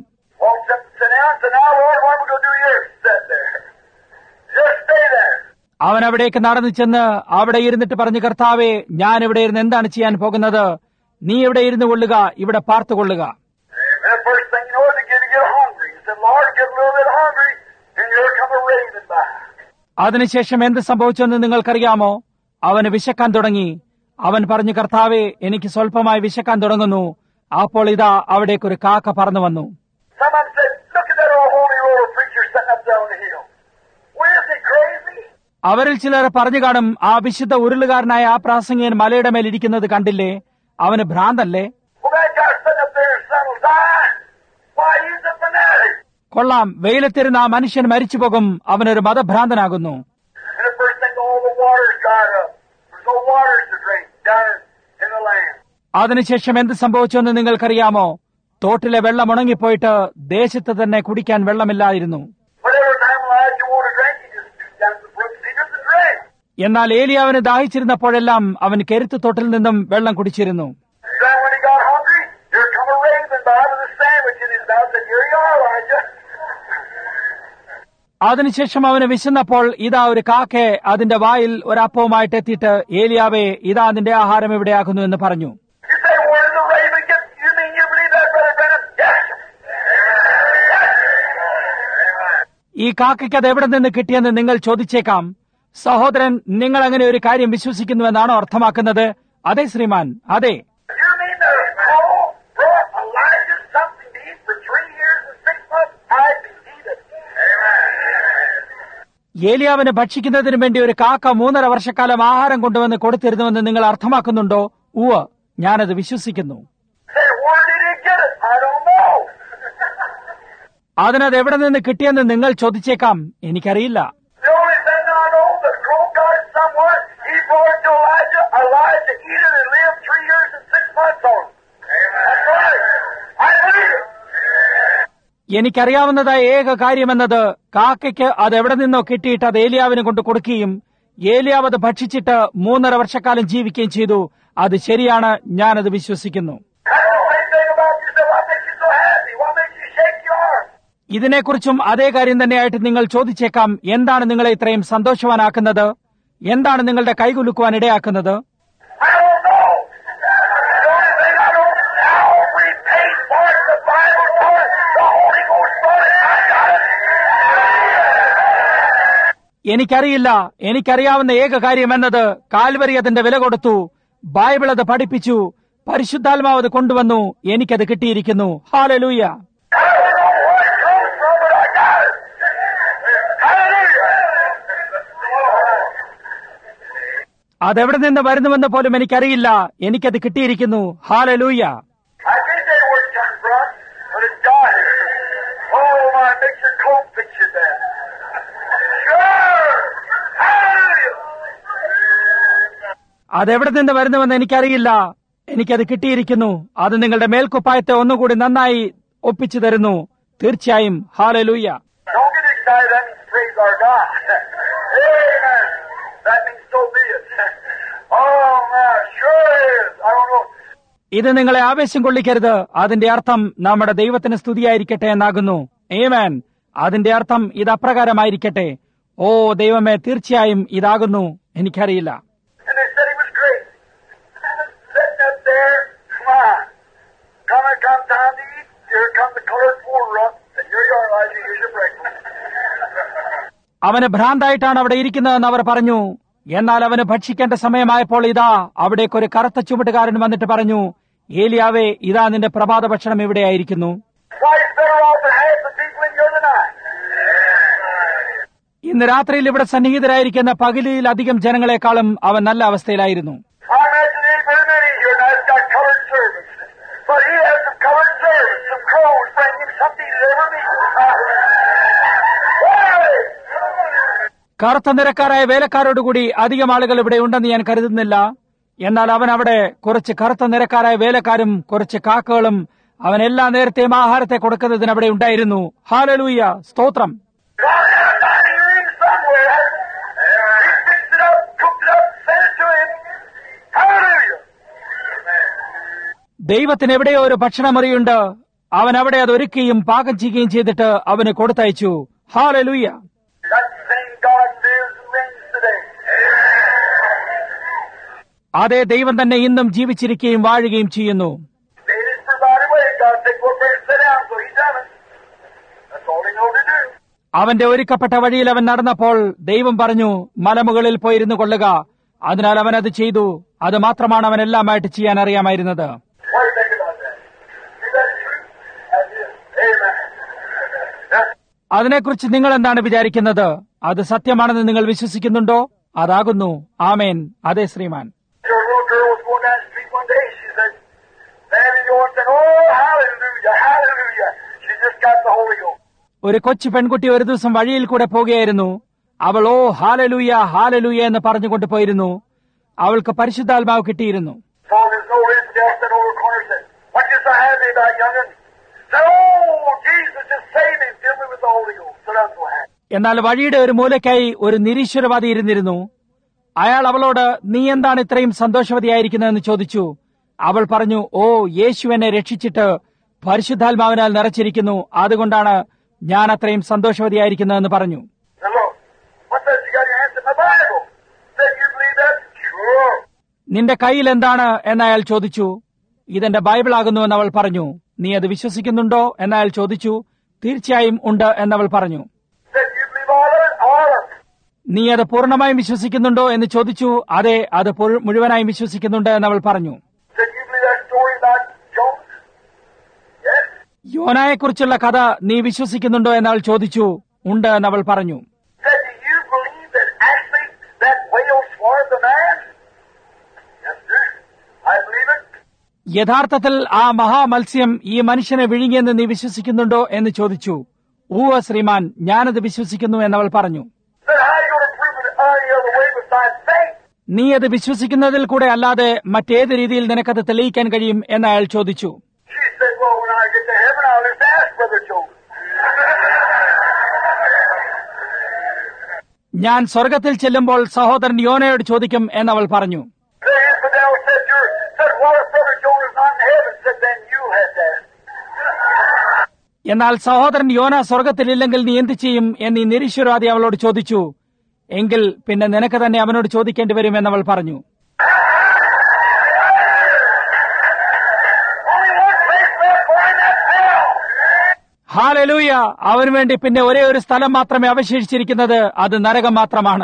അവൻ അവിടേക്ക് നടന്നു ചെന്ന് അവിടെ ഇരുന്നിട്ട് പറഞ്ഞു, കർത്താവേ, ഞാൻ ഇവിടെ ഇരുന്ന് എന്താണ് ചെയ്യാൻ പോകുന്നത്? നീ ഇവിടെ ഇരുന്നു കൊള്ളുക, ഇവിടെ പാർത്തുകൊള്ളുക. അതിനുശേഷം എന്ത് സംഭവിച്ചെന്ന് നിങ്ങൾക്കറിയാമോ? അവന് വിശക്കാൻ തുടങ്ങി. അവൻ പറഞ്ഞു, കർത്താവേ, എനിക്ക് സ്വല്പമായി വിശക്കാൻ തുടങ്ങുന്നു. അപ്പോൾ ഇതാ അവിടേക്കൊരു കാക്ക പറന്നു വന്നു. അവരിൽ ചിലർ പറഞ്ഞു കാണും, ആ വിശുദ്ധ ഉരുളുകാരനായ ആ പ്രാസംഗികൻ മലയുടെ മേലിരിക്കുന്നത് കണ്ടില്ലേ? അവന് ഭ്രാന്തല്ലേ? കൊള്ളാം, വെയിലത്തിരുന്ന ആ മനുഷ്യൻ മരിച്ചുപോകും, അവനൊരു മതഭ്രാന്തനാകുന്നു. And the first thing, all the waters dried up. There's no waters to drink down in the land. അതിനുശേഷം എന്ത് സംഭവിച്ചുവെന്ന് നിങ്ങൾക്കറിയാമോ? തോട്ടിലെ വെള്ളം ഉണങ്ങിപ്പോയിട്ട് ദേശത്ത് തന്നെ കുടിക്കാൻ വെള്ളമില്ലായിരുന്നു. But every time Elijah wanted to drink, he just stooped down to the brook and to drink. എന്നാൽ ഏലിയാവിന് ദാഹിച്ചിരുന്നപ്പോഴെല്ലാം അവൻ കെരുത്ത് തോട്ടിൽ നിന്നും വെള്ളം കുടിച്ചിരുന്നു. Then when he got hungry, here come a raven by with a sandwich in his mouth and here you are, Elijah. അതിനുശേഷം അവന് വിശന്നപ്പോൾ ഇതാ ഒരു കാക്കെ അതിന്റെ വായിൽ ഒരപ്പവുമായിട്ട് എത്തിയിട്ട്, ഏലിയാവേ, ഇതാ നിന്റെ ആഹാരം എവിടെയാകുന്നു എന്ന് പറഞ്ഞു. You say, where did the raven get? You mean you believe that, Brother Brennan? Yes. ഈ കാക്കയ്ക്ക് അത് എവിടെ നിന്ന് കിട്ടിയെന്ന് നിങ്ങൾ ചോദിച്ചേക്കാം. സഹോദരൻ, നിങ്ങൾ അങ്ങനെ ഒരു കാര്യം വിശ്വസിക്കുന്നുവെന്നാണോ അർത്ഥമാക്കുന്നത്? അതെ ശ്രീമാൻ, അതെ. You mean the Paul brought Elijah something to eat for 3 years and 6 months? I believe it. ഏലിയാവിന് ഭക്ഷിക്കുന്നതിന് വേണ്ടി ഒരു കാക്ക 3.5 വർഷക്കാലം ആഹാരം കൊണ്ടുവന്ന് കൊടുത്തിരുന്നുവെന്ന് നിങ്ങൾ അർത്ഥമാക്കുന്നുണ്ടോ? ഉവ്വ്, ഞാനത് വിശ്വസിക്കുന്നു. Say, where did he get it? I don't know. അതിനത് എവിടെ നിന്ന് കിട്ടിയെന്ന് നിങ്ങൾ ചോദിച്ചേക്കാം. എനിക്കറിയില്ല. The only thing I know, the crow got it somewhere. He brought it to Elijah. Elijah ate it and lived 3 years and 6 months on it. That's right. I believe it. എനിക്കറിയാവുന്നതായ ഏക കാര്യമെന്നത്, കാക്കയ്ക്ക് അത് എവിടെ നിന്നോ കിട്ടിയിട്ട് അത് ഏലിയാവിന് കൊണ്ട് കൊടുക്കുകയും ഏലിയാവ് അത് ഭക്ഷിച്ചിട്ട് 3.5 വർഷക്കാലം ജീവിക്കുകയും ചെയ്തു. അത് ശരിയാണ്, ഞാനത് വിശ്വസിക്കുന്നു. That's the same thing about you. Say, what makes you so happy? What makes you shake your arm? ഇതിനെക്കുറിച്ചും അതേ കാര്യം തന്നെയായിട്ട് നിങ്ങൾ ചോദിച്ചേക്കാം. എന്താണ് നിങ്ങളെ ഇത്രയും സന്തോഷവാനാക്കുന്നത്? എന്താണ് നിങ്ങളുടെ കൈകുലുക്കുവാൻ ഇടയാക്കുന്നത്? I don't know. The only thing I know, Calvary paid for it, the Bible for it, the Holy Ghost for it, I got it. എനിക്കറിയില്ല. എനിക്കറിയാവുന്ന ഏക കാര്യം എന്നത്, കാൽവരി അതിന്റെ വില കൊടുത്തു, ബൈബിൾ അത് പഠിപ്പിച്ചു, പരിശുദ്ധാത്മാവ് അത് കൊണ്ടുവന്നു, എനിക്കത് കിട്ടിയിരിക്കുന്നു. ഹല്ലേലൂയ. I don't know where it comes from, but I got it. Hallelujah. അതെവിടെ നിന്ന് വരുന്നുവെന്ന് പോലും എനിക്കറിയില്ല, എനിക്കത് കിട്ടിയിരിക്കുന്നു. ഹല്ലേലൂയ. I can't tell you where it comes from, but it's God. Oh, my, it makes your coat picture that. Sure. Hallelujah. അതെവിടെ നിന്ന് വരുന്നുവെന്ന് എനിക്കറിയില്ല, എനിക്കത് കിട്ടിയിരിക്കുന്നു. അത് നിങ്ങളുടെ മേൽക്കുപ്പായത്തെ ഒന്നുകൂടി നന്നായി ഒപ്പിച്ചു തരുന്നു. തീർച്ചയായും. ഹല്ലേലൂയ. Don't get excited. That means praise our God. Amen. That means so be it. Oh, man, sure is. I don't know. ഇത് നിങ്ങളെ ആവേശം കൊള്ളിക്കരുത്. അതിന്റെ അർത്ഥം നമ്മുടെ ദൈവത്തിന് സ്തുതിയായിരിക്കട്ടെ എന്നാകുന്നു. ഏമേൻ. അതിന്റെ അർത്ഥം ഇത് അപ്രകാരമായിരിക്കട്ടെ. ഓ ദൈവമേ, തീർച്ചയായും ഇതാകുന്നു. എനിക്കറിയില്ല. And they said he was great. Sitting up there, come on. Come time to eat. Here comes the colored water up. And here you are, Elijah. Here's your breakfast. അവന് ഭ്രാന്തായിട്ടാണ് അവിടെ ഇരിക്കുന്നതെന്ന് അവർ പറഞ്ഞു. എന്നാൽ അവന് ഭക്ഷിക്കേണ്ട സമയമായപ്പോൾ ഇതാ അവിടേക്കൊരു കറുത്ത ചുമട്ടുകാരൻ വന്നിട്ട് പറഞ്ഞു, ഏലിയാവേ, ഇതാ നിന്റെ പ്രഭാത ഭക്ഷണം ഇവിടെയായിരിക്കുന്നു. Why, it's better off than half the people in here tonight. ഇന്ന് രാത്രിയിൽ ഇവിടെ സന്നിഹിതരായിരിക്കുന്ന പകുതിയിലധികം ജനങ്ങളെക്കാളും അവൻ നല്ല അവസ്ഥയിലായിരുന്നു. I imagine there ain't very many here that's got colored servants. But he has some colored servants, some crows bring him something to ever meet. കറുത്ത നിറക്കാരായ വേലക്കാരോടുകൂടി അധികം ആളുകൾ ഇവിടെ ഉണ്ടെന്ന് ഞാൻ കരുതുന്നില്ല. എന്നാൽ അവൻ അവിടെ കുറച്ച് കറുത്ത നിറക്കാരായ വേലക്കാരും കുറച്ച് കാക്കകളും അവൻ എല്ലാ നേരത്തെയും ആഹാരത്തെ കൊടുക്കുന്നതിന് അവിടെ ഉണ്ടായിരുന്നു. ഹല്ലേലൂയ, സ്തോത്രം. God had a dining room somewhere. He fixed it up, cooked it up, sent it to him. Hallelujah. ദൈവത്തിന് എവിടെയോ ഒരു ഭക്ഷണമുറിയുണ്ട്. അവൻ അവിടെ അത് ഒരുക്കുകയും പാകം ചെയ്യുകയും ചെയ്തിട്ട് അവന് കൊടുത്തയച്ചു. ഹല്ലേലൂയ. That same God lives and reigns today. അതേ ദൈവം തന്നെ ഇന്നും ജീവിച്ചിരിക്കുകയും വാഴുകയും ചെയ്യുന്നു. Made his provided way. God said, go up there and sit down, so he's done it. That's all he knows to do. അവന്റെ ഒരുക്കപ്പെട്ട വഴിയിൽ അവൻ നടന്നപ്പോൾ ദൈവം പറഞ്ഞു, മലമുകളിൽ പോയിരുന്നു കൊള്ളുക. അതിനാൽ അവൻ അത് ചെയ്തു. അത് മാത്രമാണ് അവൻ എല്ലാമായിട്ട് ചെയ്യാൻ അറിയാമായിരുന്നത്. What do you think about that? Is that true? That's it. Amen. That's അതിനെക്കുറിച്ച് നിങ്ങൾ എന്താണ് വിചാരിക്കുന്നത്? അത് സത്യമാണെന്ന് നിങ്ങൾ വിശ്വസിക്കുന്നുണ്ടോ? അതാകുന്നു. ആമേൻ. അതെ ശ്രീമാൻ. Your little girl was going down the street one day. She said, "Man, and you said, oh, hallelujah, hallelujah." She just got the Holy Ghost. ഒരു കൊച്ചു പെൺകുട്ടി ഒരു ദിവസം വഴിയിൽ കൂടെ പോകുകയായിരുന്നു. അവൾ ഓ ഹാലലൂയ ഹാലലൂയ എന്ന് പറഞ്ഞുകൊണ്ട് പോയിരുന്നു. അവൾക്ക് പരിശുദ്ധാത്മാവ് കിട്ടിയിരുന്നു. So there's no reason to ask that old corner said, what is so happy about young'un? Said, oh, Jesus just saved me, filled me with the Holy Ghost. So I'm so happy. എന്നാൽ വഴിയുടെ ഒരു മൂലയ്ക്കായി ഒരു നിരീശ്വരവാദി ഇരുന്നിരുന്നു. അയാൾ അവളോട് നീ എന്താണ് ഇത്രയും സന്തോഷവതിയായിരിക്കുന്നതെന്ന് ചോദിച്ചു. അവൾ പറഞ്ഞു, ഓ യേശു എന്നെ രക്ഷിച്ചിട്ട് പരിശുദ്ധാത്മാവിനാൽ നിറച്ചിരിക്കുന്നു, അതുകൊണ്ടാണ് ഞാൻ അത്രയും സന്തോഷവതിയായിരിക്കുന്നതെന്ന് പറഞ്ഞു. Now look, what does you got your hands in the Bible? Said you believe that? Sure. നിന്റെ കയ്യിൽ എന്താണ് എന്നയാൾ ചോദിച്ചു. ഇതെന്റെ ബൈബിളാകുന്നുവെന്ന് അവൾ പറഞ്ഞു. നീ അത് വിശ്വസിക്കുന്നുണ്ടോ എന്നയാൾ ചോദിച്ചു. തീർച്ചയായും ഉണ്ട് എന്നവൾ പറഞ്ഞു. Said you believe all of it? All of it. നീ അത് പൂർണ്ണമായും വിശ്വസിക്കുന്നുണ്ടോ എന്ന് ചോദിച്ചു. അതെ, അത് മുഴുവനായും വിശ്വസിക്കുന്നുണ്ട് എന്നവൾ പറഞ്ഞു. Said you believe that story about Jonah? Yes. യോനായെക്കുറിച്ചുള്ള കഥ നീ വിശ്വസിക്കുന്നുണ്ടോ എന്നയാൾ ചോദിച്ചു. ഉണ്ട് എന്നവൾ പറഞ്ഞു. Said, do you believe that actually that whale swallowed the man? Yes, sir. I believe it. യഥാർത്ഥത്തിൽ ആ മഹാമത്സ്യം ഈ മനുഷ്യനെ വിഴുങ്ങിയെന്ന് നീ വിശ്വസിക്കുന്നുണ്ടോ എന്ന് ചോദിച്ചു. ഊവ ശ്രീമാൻ, ഞാനത് വിശ്വസിക്കുന്നു എന്നവൾ പറഞ്ഞു. Said, how are you going to prove it any other way besides faith? നീ അത് വിശ്വസിക്കുന്നതിൽ കൂടെ അല്ലാതെ മറ്റേത് രീതിയിൽ നിനക്കത് തെളിയിക്കാൻ കഴിയും എന്ന് അയാൾ ചോദിച്ചു. She said, well, when I get to heaven, I'll just ask Brother Jonah. ഞാൻ സ്വർഗത്തിൽ ചെല്ലുമ്പോൾ സഹോദരൻ യോനയോട് ചോദിക്കും എന്നവൾ പറഞ്ഞു. The infidel said, well, if Brother Jonah's not in heaven, said, then you had to ask. എന്നാൽ സഹോദരൻ യോന സ്വർഗത്തിലില്ലെങ്കിൽ നീ എന്ത് ചെയ്യും എന്ന് ഈ നിരീശ്വരവാദി അവളോട് ചോദിച്ചു. എങ്കിൽ പിന്നെ നിനക്ക് തന്നെ അവനോട് ചോദിക്കേണ്ടി വരും എന്നവൾ പറഞ്ഞു. ഹാലലൂയ, അവനു വേണ്ടി പിന്നെ ഒരേ ഒരു സ്ഥലം മാത്രമേ അവശേഷിച്ചിരിക്കുന്നത്, അത് നരകം മാത്രമാണ്.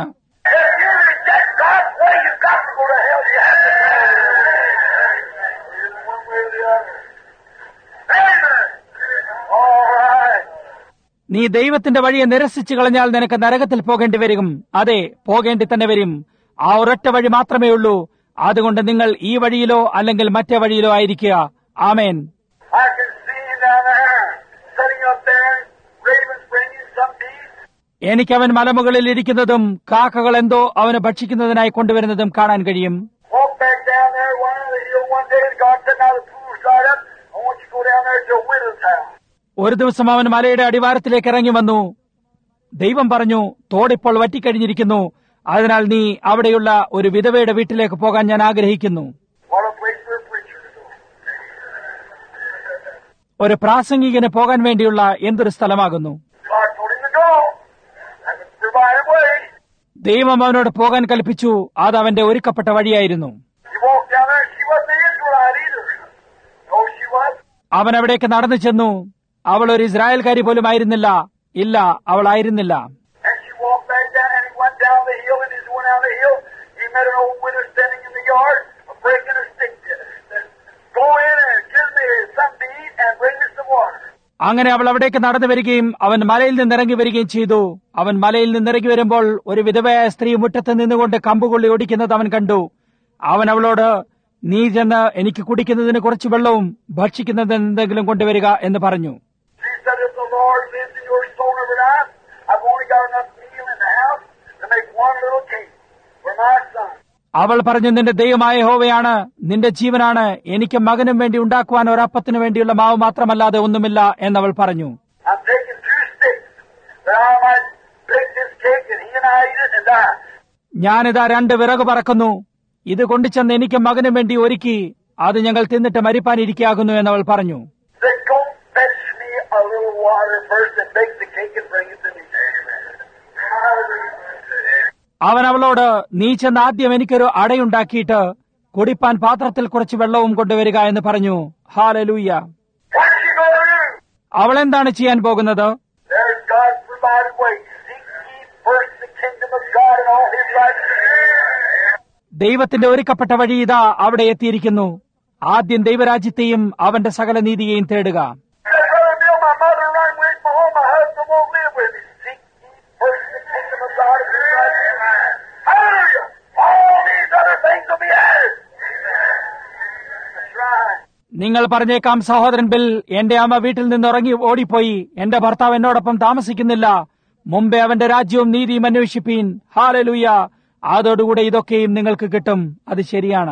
നീ ദൈവത്തിന്റെ വഴിയെ നിരസിച്ചു കളഞ്ഞാൽ നിനക്ക് നരകത്തിൽ പോകേണ്ടി വരും. അതെ, പോകേണ്ടി തന്നെ വരും. ആ ഒരൊറ്റ വഴി മാത്രമേ ഉള്ളൂ. അതുകൊണ്ട് നിങ്ങൾ ഈ വഴിയിലോ അല്ലെങ്കിൽ മറ്റേ വഴിയിലോ ആയിരിക്കുക. ആമേൻ. എനിക്കവൻ മലമുകളിൽ ഇരിക്കുന്നതും കാക്കകൾ എന്തോ അവന് ഭക്ഷിക്കുന്നതിനായി കൊണ്ടുവരുന്നതും കാണാൻ കഴിയും. ഒരു ദിവസം അവൻ മലയുടെ അടിവാരത്തിലേക്ക് ഇറങ്ങി വന്നു. ദൈവം പറഞ്ഞു, തോടിപ്പോൾ വറ്റിക്കഴിഞ്ഞിരിക്കുന്നു, അതിനാൽ നീ അവിടെയുള്ള ഒരു വിധവയുടെ വീട്ടിലേക്ക് പോകാൻ ഞാൻ ആഗ്രഹിക്കുന്നു. ഒരു പ്രാസംഗികന് പോകാൻ വേണ്ടിയുള്ള എന്തൊരു സ്ഥലമാകുന്നു. ദൈവം അവനോട് പോകാൻ കൽപ്പിച്ചു. അത് അവന്റെ ഒരുക്കപ്പെട്ട വഴിയായിരുന്നു. അവൻ അവിടേക്ക് നടന്നു ചെന്നു. അവൾ ഒരു ഇസ്രായേൽക്കാരി പോലും ആയിരുന്നില്ല. ഇല്ല, അവളായിരുന്നില്ല. അങ്ങനെ അവൾ അവിടേക്ക് നടന്നു വരികയും അവൻ മലയിൽ നിന്നിറങ്ങി വരികയും ചെയ്തു. അവൻ മലയിൽ നിന്നിറങ്ങി വരുമ്പോൾ ഒരു വിധവയായ സ്ത്രീ മുറ്റത്ത് നിന്നുകൊണ്ട് കമ്പുകൊള്ളി ഓടിക്കുന്നത് അവൻ കണ്ടു. അവൻ അവളോട്, നീ ചെന്ന് എനിക്ക് കുടിക്കുന്നതിന് കുറച്ച് വെള്ളവും ഭക്ഷിക്കുന്നതിന് എന്തെങ്കിലും കൊണ്ടുവരിക എന്ന് പറഞ്ഞു. അവൾ പറഞ്ഞു, നിന്റെ ദൈവമായ യഹോവയാണ്, നിന്റെ ജീവനാണ്, എനിക്ക് മകനും വേണ്ടി ഉണ്ടാക്കുവാൻ ഒരപ്പത്തിനു വേണ്ടിയുള്ള മാവ് മാത്രമല്ലാതെ ഒന്നുമില്ല എന്നവൾ പറഞ്ഞു. ഞാനിതാ 2 വിറക് പറക്കുന്നു. ഇത് കൊണ്ടുചെന്ന് എനിക്ക് മകനും വേണ്ടി ഒരുക്കി അത് ഞങ്ങൾ തിന്നിട്ട് മരിപ്പാനിരിക്കാകുന്നു എന്നവൾ പറഞ്ഞു. അവൻ അവളോട്, നീ ചെന്ന് ആദ്യം എനിക്കൊരു അടയുണ്ടാക്കിയിട്ട് കുടിപ്പാൻ പാത്രത്തിൽ കുറച്ച് വെള്ളവും കൊണ്ടുവരിക എന്ന് പറഞ്ഞു. ഹാലലൂയ. അവൾ എന്താണ് ചെയ്യാൻ പോകുന്നത്? ദൈവത്തിന്റെ ഒരുക്കപ്പെട്ട വഴി ഇതാ അവിടെ എത്തിയിരിക്കുന്നു. ആദ്യം ദൈവരാജ്യത്തെയും അവന്റെ സകല നീതിയെയും തേടുക. നിങ്ങൾ പറഞ്ഞേക്കാം, സഹോദരൻ ബിൽ, എന്റെ അമ്മ വീട്ടിൽ നിന്ന് ഇറങ്ങി ഓടിപ്പോയി, എന്റെ ഭർത്താവ് എന്നോടൊപ്പം താമസിക്കുന്നില്ല, മുമ്പേ അവന്റെ രാജ്യവും നീതിയും അന്വേഷിപ്പീൻ. ഹല്ലേലൂയ. അതോടുകൂടെ ഇതൊക്കെയും നിങ്ങൾക്ക് കിട്ടും. അത് ശരിയാണ്.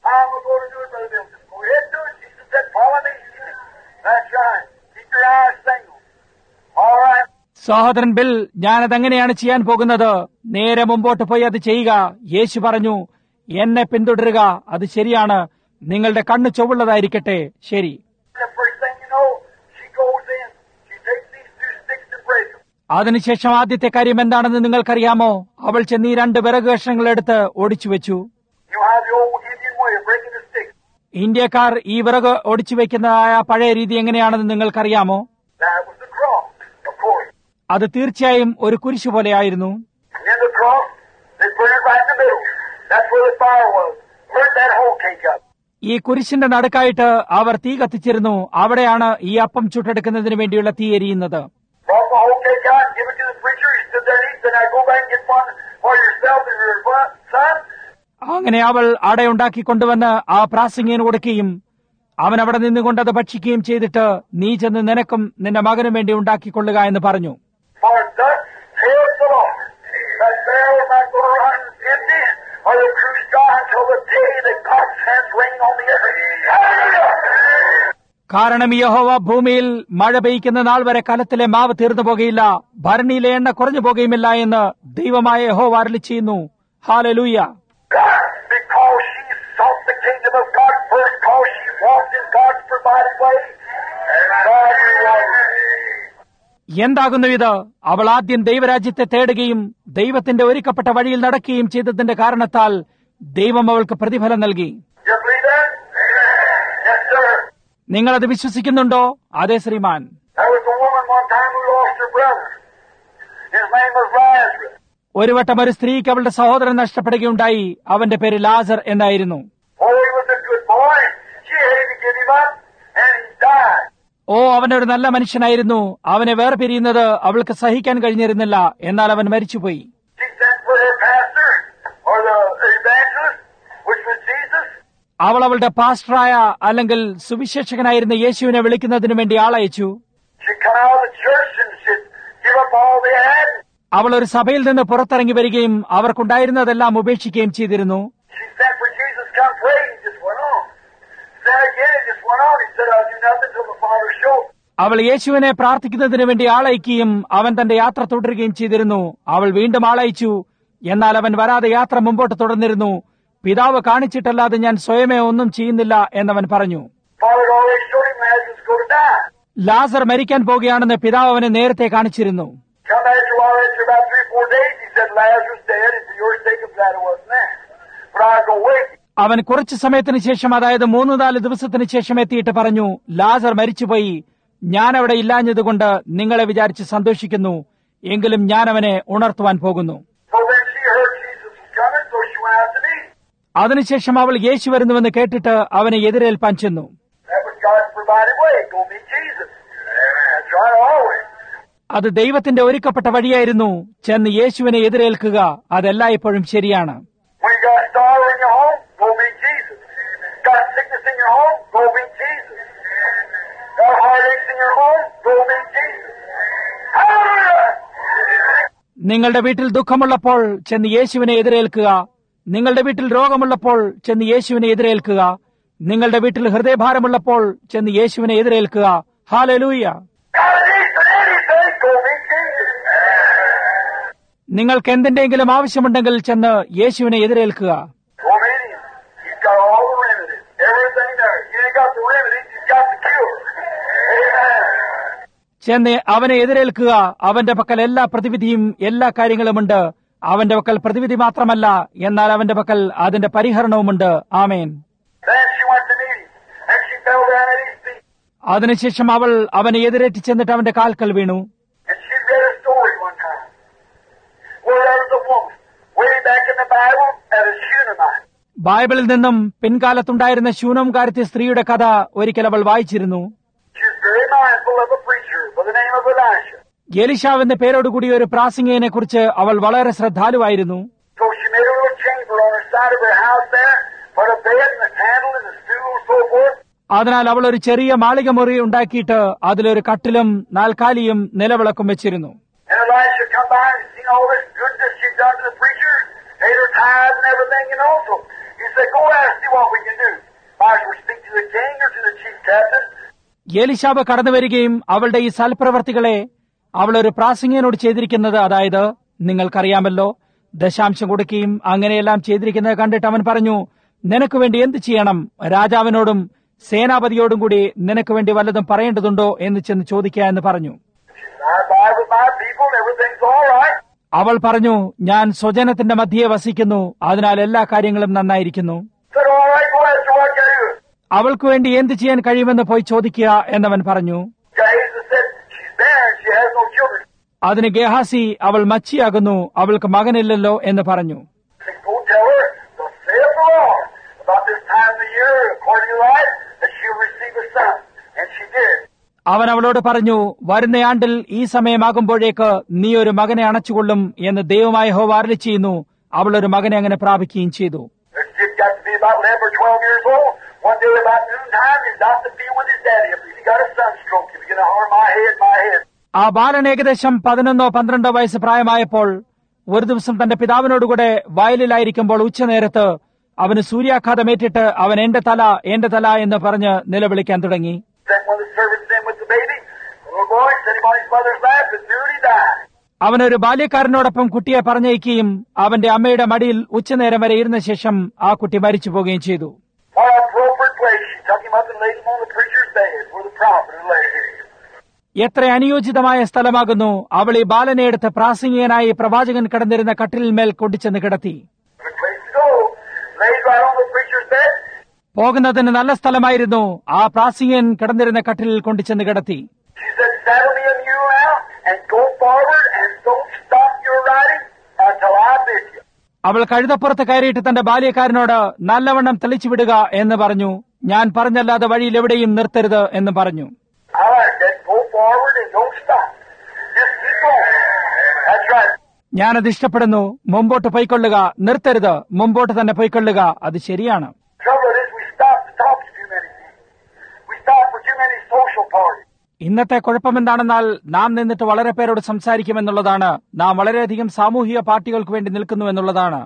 സഹോദരൻ ബിൽ, ഞാനതെങ്ങനെയാണ് ചെയ്യാൻ പോകുന്നത്? നേരെ മുമ്പോട്ട് പോയി അത് ചെയ്യുക. യേശു പറഞ്ഞു, എന്നെ പിന്തുടരുക. അത് ശരിയാണ്. നിങ്ങളുടെ കണ്ണ് ചൊവ്വുള്ളതായിരിക്കട്ടെ. ശരി. അതിനുശേഷം ആദ്യത്തെ കാര്യം എന്താണെന്ന് നിങ്ങൾക്കറിയാമോ? അവൾ ചെന്ന് ഈ 2 വിറക് കഷ്ണങ്ങൾ എടുത്ത് ഒടിച്ചു വെച്ചു. ഇന്ത്യക്കാർ ഈ വിറക് ഒടിച്ചു വെക്കുന്നതായ പഴയ രീതി എങ്ങനെയാണെന്ന് നിങ്ങൾക്കറിയാമോ? അത് തീർച്ചയായും ഒരു കുരിശു പോലെയായിരുന്നു. ഈ കുരിശിന്റെ നടുക്കായിട്ട് അവർ തീ കത്തിച്ചിരുന്നു. അവിടെയാണ് ഈ അപ്പം ചുട്ടെടുക്കുന്നതിന് വേണ്ടിയുള്ള തീ എരിയുന്നത്. അങ്ങനെ അവൾ അടയുണ്ടാക്കി കൊണ്ടുവന്ന് ആ പ്രാസംഗികന് കൊടുക്കുകയും അവൻ അവിടെ നിന്നുകൊണ്ട് അത് ഭക്ഷിക്കുകയും ചെയ്തിട്ട്, നീ ചെന്ന് നിനക്കും നിന്റെ മകനും വേണ്ടി ഉണ്ടാക്കിക്കൊള്ളുക എന്ന് പറഞ്ഞു. കാരണം യഹോവ ഭൂമിയിൽ മഴ പെയ്യ്ക്കുന്ന നാൾ വരെ കലത്തിലെ മാവ് തീർന്നു പോകുകയില്ല, ഭരണിയിലെ എണ്ണ കുറഞ്ഞു പോകുകയുമില്ല എന്ന് ദൈവമായ യഹോവ അരുളി ചെയ്യുന്നു. ഹല്ലേലൂയ. എന്താകുന്നു ഇത്? അവൾ ആദ്യം ദൈവരാജ്യത്തെ തേടുകയും ദൈവത്തിന്റെ ഒരുക്കപ്പെട്ട വഴിയിൽ നടക്കുകയും ചെയ്തതിന്റെ കാരണത്താൽ ദൈവം അവൾക്ക് പ്രതിഫലം നൽകി. നിങ്ങളത് വിശ്വസിക്കുന്നുണ്ടോ? അതെ ശ്രീമാൻ. ഒരു വട്ടം ഒരു സ്ത്രീക്ക് അവളുടെ സഹോദരൻ നഷ്ടപ്പെടുകയുണ്ടായി. അവന്റെ പേര് ലാസർ എന്നായിരുന്നു. അവനൊരു നല്ല മനുഷ്യനായിരുന്നു. അവനെ വേർപിരിയുന്നത് അവൾക്ക് സഹിക്കാൻ കഴിഞ്ഞിരുന്നില്ല. എന്നാൽ അവൻ മരിച്ചുപോയി. അവൾ അവളുടെ പാസ്റ്ററായ അല്ലെങ്കിൽ സുവിശേഷകനായിരുന്ന യേശുവിനെ വിളിക്കുന്നതിനു വേണ്ടി ആളയച്ചു. അവൾ ഒരു സഭയിൽ നിന്ന് പുറത്തിറങ്ങി വരികയും അവർക്കുണ്ടായിരുന്നതെല്ലാം ഉപേക്ഷിക്കുകയും ചെയ്തിരുന്നു. അവൾ യേശുവിനെ പ്രാർത്ഥിക്കുന്നതിനു വേണ്ടി ആളയക്കുകയും അവൻ തന്റെ യാത്ര തുടരുകയും ചെയ്തിരുന്നു. അവൾ വീണ്ടും ആളയച്ചു. എന്നാൽ അവൻ വരാതെ യാത്ര മുമ്പോട്ട് തുടർന്നിരുന്നു. പിതാവ് കാണിച്ചിട്ടല്ലാതെ ഞാൻ സ്വയമേ ഒന്നും ചെയ്യുന്നില്ല എന്നവൻ പറഞ്ഞു. ലാസർ മരിക്കാൻ പോകുകയാണെന്ന് പിതാവ് അവനെ നേരത്തെ കാണിച്ചിരുന്നു. അവൻ കുറച്ചു സമയത്തിന് ശേഷം, അതായത് 3-4 ദിവസത്തിന് ശേഷം എത്തിയിട്ട് പറഞ്ഞു, ലാസർ മരിച്ചുപോയി. ഞാൻ അവിടെ ഇല്ലാഞ്ഞതുകൊണ്ട് നിങ്ങളെ വിചാരിച്ച് സന്തോഷിക്കുന്നു. എങ്കിലും ഞാൻ അവനെ ഉണർത്തുവാൻ പോകുന്നു. അതിനുശേഷം അവൾ യേശു വരുന്നുവെന്ന് കേട്ടിട്ട് അവനെ എതിരേൽപ്പാൻ ചെന്നു. അത് ദൈവത്തിന്റെ ഒരുക്കപ്പെട്ട വഴിയായിരുന്നു. ചെന്ന് യേശുവിനെ എതിരേൽക്കുക. അതെല്ലായ്പ്പോഴും ശരിയാണ്. നിങ്ങളുടെ വീട്ടിൽ ദുഃഖമുള്ളപ്പോൾ ചെന്ന് യേശുവിനെ എതിരേൽക്കുക. നിങ്ങളുടെ വീട്ടിൽ രോഗമുള്ളപ്പോൾ ചെന്ന് യേശുവിനെ എതിരേൽക്കുക. നിങ്ങളുടെ വീട്ടിൽ ഹൃദയഭാരമുള്ളപ്പോൾ ചെന്ന് യേശുവിനെ എതിരേൽക്കുക. ഹല്ലേലൂയ. നിങ്ങൾക്ക് എന്തിന്റെങ്കിലും ആവശ്യമുണ്ടെങ്കിൽ ചെന്ന് യേശുവിനെ എതിരേൽക്കുക. ചെന്ന് അവനെ എതിരേൽക്കുക. അവന്റെ പക്കൽ എല്ലാ പ്രതിവിധിയും എല്ലാ കാര്യങ്ങളുമുണ്ട്. അവന്റെ പക്കൽ പ്രതിവിധി മാത്രമല്ല, എന്നാൽ അവന്റെ പക്കൽ അതിന്റെ പരിഹരണവുമുണ്ട്. ആമേൻ. അതിനുശേഷം അവൾ അവനെ എതിരേറ്റ് ചെന്നിട്ട് അവന്റെ കാൽക്കൽ വീണു. ബൈബിളിൽ നിന്നും പിൻകാലത്തുണ്ടായിരുന്ന ശൂനംകാരത്തി സ്ത്രീയുടെ കഥ ഒരിക്കൽ അവൾ വായിച്ചിരുന്നു. എലിശാവെന്ന പേരോടുകൂടി ഒരു പ്രാസംഗികനെ കുറിച്ച് അവൾ വളരെ ശ്രദ്ധാലുവായിരുന്നു. അതിനാൽ അവൾ ഒരു ചെറിയ മാളിക മുറി ഉണ്ടാക്കിയിട്ട് അതിലൊരു കട്ടിലും നാൽക്കാലിയും നിലവിളക്കും വെച്ചിരുന്നു. And Elisha come by and seen all this goodness she'd done to the preacher, paid her tithes and everything, So he said, go ask see what we can do. Might as well speak to the king or to the chief captain. എലീശാവ് കടന്നു വരികയും അവളുടെ ഈ സൽപ്രവർത്തികളെ അവൾ ഒരു പ്രാസംഗികനോട് ചെയ്തിരിക്കുന്നത്, അതായത് നിങ്ങൾക്കറിയാമല്ലോ, ദശാംശം കൊടുക്കുകയും അങ്ങനെയെല്ലാം ചെയ്തിരിക്കുന്നത് കണ്ടിട്ട് അവൻ പറഞ്ഞു, നിനക്ക് വേണ്ടി എന്ത് ചെയ്യണം? രാജാവിനോടും സേനാപതിയോടും കൂടി നിനക്ക് വേണ്ടി വല്ലതും പറയേണ്ടതുണ്ടോ എന്ന് ചെന്ന് ചോദിക്കുക എന്ന് പറഞ്ഞു. അവൾ പറഞ്ഞു, ഞാൻ സ്വജനത്തിന്റെ മധ്യേ വസിക്കുന്നു, അതിനാൽ എല്ലാ കാര്യങ്ങളും നന്നായിരിക്കുന്നു. അവൾക്ക് വേണ്ടി എന്ത് ചെയ്യാൻ കഴിയുമെന്ന് പോയി ചോദിക്കുക എന്നവൻ പറഞ്ഞു. അതിന് ഗേഹാസി, അവൾ മച്ചിയാകുന്നു, അവൾക്ക് മകനില്ലല്ലോ എന്ന് പറഞ്ഞു. അവൻ അവളോട് പറഞ്ഞു, വരുന്നയാണ്ടിൽ ഈ സമയമാകുമ്പോഴേക്ക് നീ ഒരു മകനെ അണച്ചുകൊള്ളും എന്ന് ദൈവമായ യഹോവ അരുളി ചെയ്യുന്നു. അവൾ ഒരു മകനെ അങ്ങനെ പ്രാപിക്കുകയും ചെയ്തു. ആ ബാലൻ ഏകദേശം 11-12 വയസ്സ് പ്രായമായപ്പോൾ ഒരു ദിവസം തന്റെ പിതാവിനോടുകൂടെ വയലിലായിരിക്കുമ്പോൾ ഉച്ചനേരത്ത് അവന് സൂര്യാഘാതമേറ്റിട്ട് അവൻ എന്റെ തല എന്ന് പറഞ്ഞ് നിലവിളിക്കാൻ തുടങ്ങി. അവനൊരു ബാല്യക്കാരനോടൊപ്പം കുട്ടിയെ പറഞ്ഞയക്കുകയും അവന്റെ അമ്മയുടെ മടിയിൽ ഉച്ചനേരം വരെ ഇരുന്ന ശേഷം ആ കുട്ടി മരിച്ചു പോവുകയും ചെയ്തു. എത്ര അനുയോജിതമായ സ്ഥലമാകുന്നു! അവൾ ഈ ബാലനെ എടുത്ത് പ്രാസംഗികനായി പ്രവാചകൻ കിടന്നിരുന്ന കട്ടിലിന്മേൽ കൊണ്ടുചെന്ന് കിടത്തി. പോകുന്നതിന് നല്ല സ്ഥലമായിരുന്നു. ആ പ്രാസംഗികൻ കിടന്നിരുന്ന കട്ടിലിൽ കൊണ്ടുചെന്ന് കിടത്തി. അവൾ കഴുതപ്പുറത്ത് കയറിയിട്ട് തന്റെ ബാല്യക്കാരനോട് നല്ലവണ്ണം തെളിച്ചു വിടുക എന്ന് പറഞ്ഞു. ഞാൻ പറഞ്ഞല്ലാതെ വഴിയിൽ എവിടെയും നിർത്തരുത് എന്ന് പറഞ്ഞു. ഞാനത് ഇഷ്ടപ്പെടുന്നു. മുമ്പോട്ട് പോയിക്കൊള്ളുക, നിർത്തരുത്, മുമ്പോട്ട് തന്നെ പോയിക്കൊള്ളുക. അത് ശരിയാണ്. ഇന്നത്തെ കുഴപ്പമെന്താണെന്നാൽ നാം നിന്നിട്ട് വളരെ പേരോട് സംസാരിക്കുമെന്നുള്ളതാണ്. നാം വളരെയധികം സാമൂഹിക പാർട്ടികൾക്ക് വേണ്ടി നിൽക്കുന്നു എന്നുള്ളതാണ്.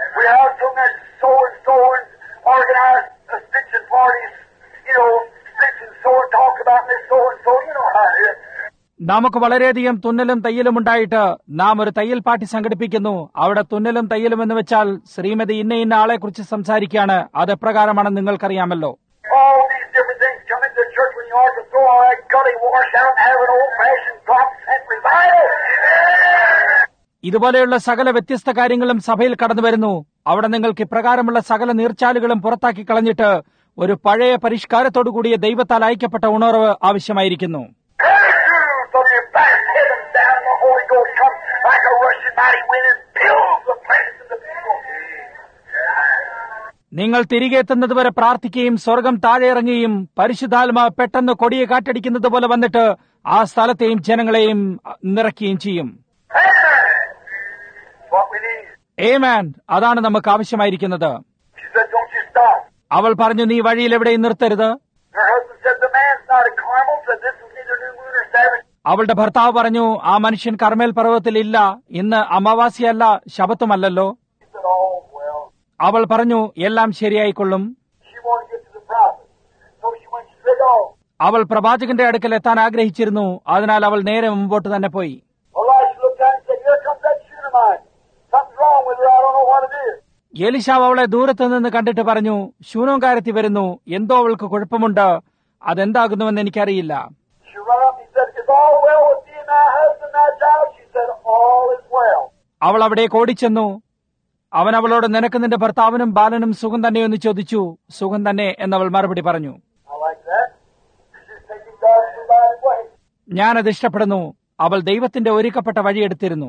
നമുക്ക് വളരെയധികം തുന്നലും തയ്യലും ഉണ്ടായിട്ട് നാം ഒരു തയ്യൽ പാർട്ടി സംഘടിപ്പിക്കുന്നു. അവിടെ തുന്നലും തയ്യലും എന്ന് വെച്ചാൽ ശ്രീമതി ഇന്ന ആളെ കുറിച്ച് സംസാരിക്കുകയാണ്. അത് എപ്രകാരമാണെന്ന് നിങ്ങൾക്കറിയാമല്ലോ. ഇതുപോലെയുള്ള സകല വ്യത്യസ്ത കാര്യങ്ങളും സഭയിൽ കടന്നു വരുന്നു. അവിടെ നിങ്ങൾക്ക് ഇപ്രകാരമുള്ള സകല നീർച്ചാലുകളും പുറത്താക്കി കളഞ്ഞിട്ട് ഒരു പഴയ പരിഷ്കാരത്തോടുകൂടിയ ദൈവത്താൽ അയക്കപ്പെട്ട ഉണർവ് ആവശ്യമായിരിക്കുന്നു. നിങ്ങൾ തിരികെ എത്തുന്നതുവരെ പ്രാർത്ഥിക്കുകയും സ്വർഗം താഴെ ഇറങ്ങുകയും പരിശുദ്ധാത്മാവ് പെട്ടെന്ന് കൊടിയെ കാറ്റടിക്കുന്നത് പോലെ വന്നിട്ട് ആ സ്ഥലത്തെയും ജനങ്ങളെയും നിറയ്ക്കുകയും ചെയ്യും. ആമേൻ. അതാണ് നമുക്ക് ആവശ്യമായിരിക്കുന്നത്. അവൾ പറഞ്ഞു, നീ വഴിയിൽ എവിടെയും നിർത്തരുത്. അവളുടെ ഭർത്താവ് പറഞ്ഞു, ആ മനുഷ്യൻ കർമ്മേൽ പർവ്വതത്തിൽ ഇല്ല, ഇന്ന് അമാവാസിയല്ല, ശബത്തുമല്ലല്ലോ. അവൾ പറഞ്ഞു, എല്ലാം ശരിയായിക്കൊള്ളും. അവൾ പ്രവാചകന്റെ അടുക്കൽ എത്താൻ ആഗ്രഹിച്ചിരുന്നു. അതിനാൽ അവൾ നേരെ മുമ്പോട്ട് തന്നെ പോയി. എലീശാവ് അവളെ ദൂരത്ത് നിന്ന് കണ്ടിട്ട് പറഞ്ഞു, ശൂനോങ്കാരത്തി വരുന്നു, എന്തോ അവൾക്ക് കുഴപ്പമുണ്ട്, അതെന്താകുന്നുവെന്ന് എനിക്കറിയില്ല. അവൾ അവിടെ ഓടിച്ചെന്നു. അവൻ അവളോട്, നിനക്ക് നിന്റെ ഭർത്താവിനും ബാലനും സുഖം തന്നെ എന്ന് ചോദിച്ചു. സുഖം തന്നെ എന്നവൾ മറുപടി പറഞ്ഞു. ഞാനത് ഇഷ്ടപ്പെടുന്നു. അവൾ ദൈവത്തിന്റെ ഒരുക്കപ്പെട്ട വഴിയെടുത്തിരുന്നു.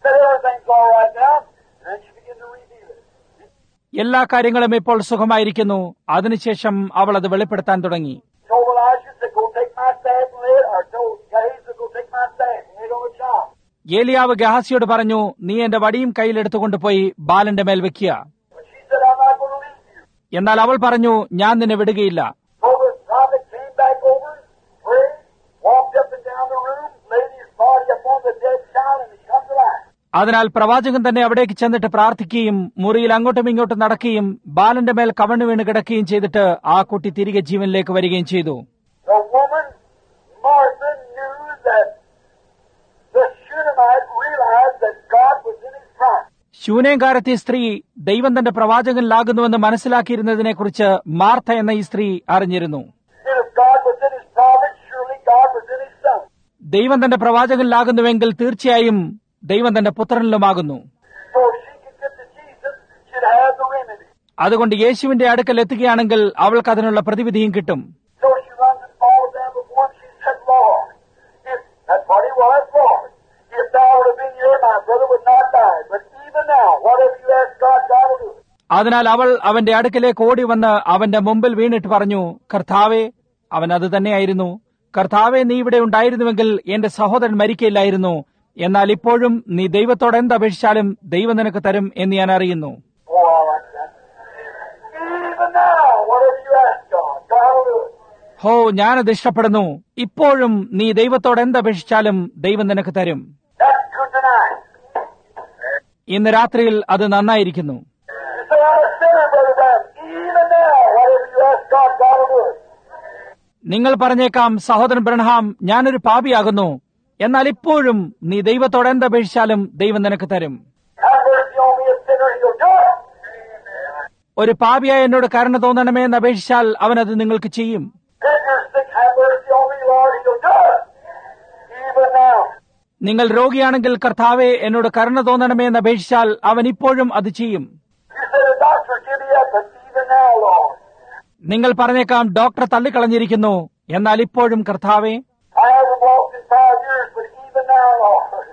എല്ലാ കാര്യങ്ങളും ഇപ്പോൾ സുഖമായിരിക്കുന്നു. അതിനുശേഷം അവൾ അത് വെളിപ്പെടുത്താൻ തുടങ്ങി. ഏലിയാവ് ഗഹാസിയോട് പറഞ്ഞു, നീ എന്റെ വടിയും കയ്യിലെടുത്തുകൊണ്ടുപോയി ബാലന്റെ മേൽ വെക്കുക. എന്നാൽ അവൾ പറഞ്ഞു, ഞാൻ നിന്നെ വിടുകയില്ല. അതിനാൽ പ്രവാചകൻ തന്നെ അവിടേക്ക് ചെന്നിട്ട് പ്രാർത്ഥിക്കുകയും മുറിയിൽ അങ്ങോട്ടും ഇങ്ങോട്ടും നടക്കുകയും ബാലന്റെ മേൽ കവണ്ണു വീണ് കിടക്കുകയും ചെയ്തിട്ട് ആ കുട്ടി തിരികെ ജീവനിലേക്ക് വരികയും ചെയ്തു. The woman, Martha, knew that the Shunammite realized that God was in his promise. ശൂനേംകാരത്തെ സ്ത്രീ ദൈവം തന്റെ പ്രവാചകനിലാകുന്നുവെന്ന് മനസ്സിലാക്കിയിരുന്നതിനെക്കുറിച്ച് മാർത്ത എന്ന ഈ സ്ത്രീ അറിഞ്ഞിരുന്നു. If God was in his prophet, surely God was in his son. ദൈവം തന്റെ പ്രവാചകനിലാകുന്നുവെങ്കിൽ തീർച്ചയായും ദൈവം തന്റെ പുത്രനിലുമാകുന്നു. So if she could get to Jesus, she'd have the remedy. അതുകൊണ്ട് യേശുവിന്റെ അടുക്കൽ എത്തുകയാണെങ്കിൽ അവൾക്ക് അതിനുള്ള പ്രതിവിധിയും കിട്ടും. So she runs and falls down before him. She said, Lord, if that's what he was, Lord, if thou would have been here, my brother would not die. But even now, whatever you ask God, God will do it. അതിനാൽ അവൾ അവന്റെ അടുക്കലേക്ക് ഓടി വന്ന് അവന്റെ മുമ്പിൽ വീണിട്ട് പറഞ്ഞു, കർത്താവേ, അവൻ അത് തന്നെയായിരുന്നു, കർത്താവേ, നീ ഇവിടെ ഉണ്ടായിരുന്നുവെങ്കിൽ എന്റെ സഹോദരൻ മരിക്കയില്ലായിരുന്നു. എന്നാൽ ഇപ്പോഴും നീ ദൈവത്തോട് എന്തപേക്ഷിച്ചാലും ദൈവം നിനക്ക് തരും എന്ന് ഞാൻ അറിയുന്നു. Oh, I like that. Even now, whatever you ask God, God will do it. ഹോ, ഞാനത് ഇഷ്ടപ്പെടുന്നു. ഇപ്പോഴും നീ ദൈവത്തോട് എന്തപേക്ഷിച്ചാലും ദൈവം നിനക്ക് തരും. That's good tonight. ഇന്ന് രാത്രിയിൽ അത് നന്നായിരിക്കുന്നു. You say, I'm a sinner, Brother Brown. Even now, whatever you ask God, God will do it. നിങ്ങൾ പറഞ്ഞേക്കാം, സഹോദരൻ ബ്രൺഹാം, ഞാനൊരു പാപിയാകുന്നു. എന്നാൽ ഇപ്പോഴും നീ ദൈവത്തോട് എന്തപേക്ഷിച്ചാലും ദൈവം നിനക്ക് തരും. Have mercy on me, a sinner, he'll do it. ഒരു പാപിയായ എന്നോട് കരുണ തോന്നണമേ എന്ന് അപേക്ഷിച്ചാൽ അവൻ അത് നിങ്ങൾക്ക് ചെയ്യും. If you're sick, have mercy on me, Lord, he'll do it. Even now. നിങ്ങൾ രോഗിയാണെങ്കിൽ കർത്താവെ എന്നോട് കരുണ തോന്നണമേ എന്ന് അപേക്ഷിച്ചാൽ അവൻ ഇപ്പോഴും അത് ചെയ്യും. You say the doctor give me up, but even now, Lord. നിങ്ങൾ പറഞ്ഞേക്കാം, ഡോക്ടർ തള്ളിക്കളഞ്ഞിരിക്കുന്നു. എന്നാൽ ഇപ്പോഴും കർത്താവെ, I haven't walked in 5 years, but even now, Lord.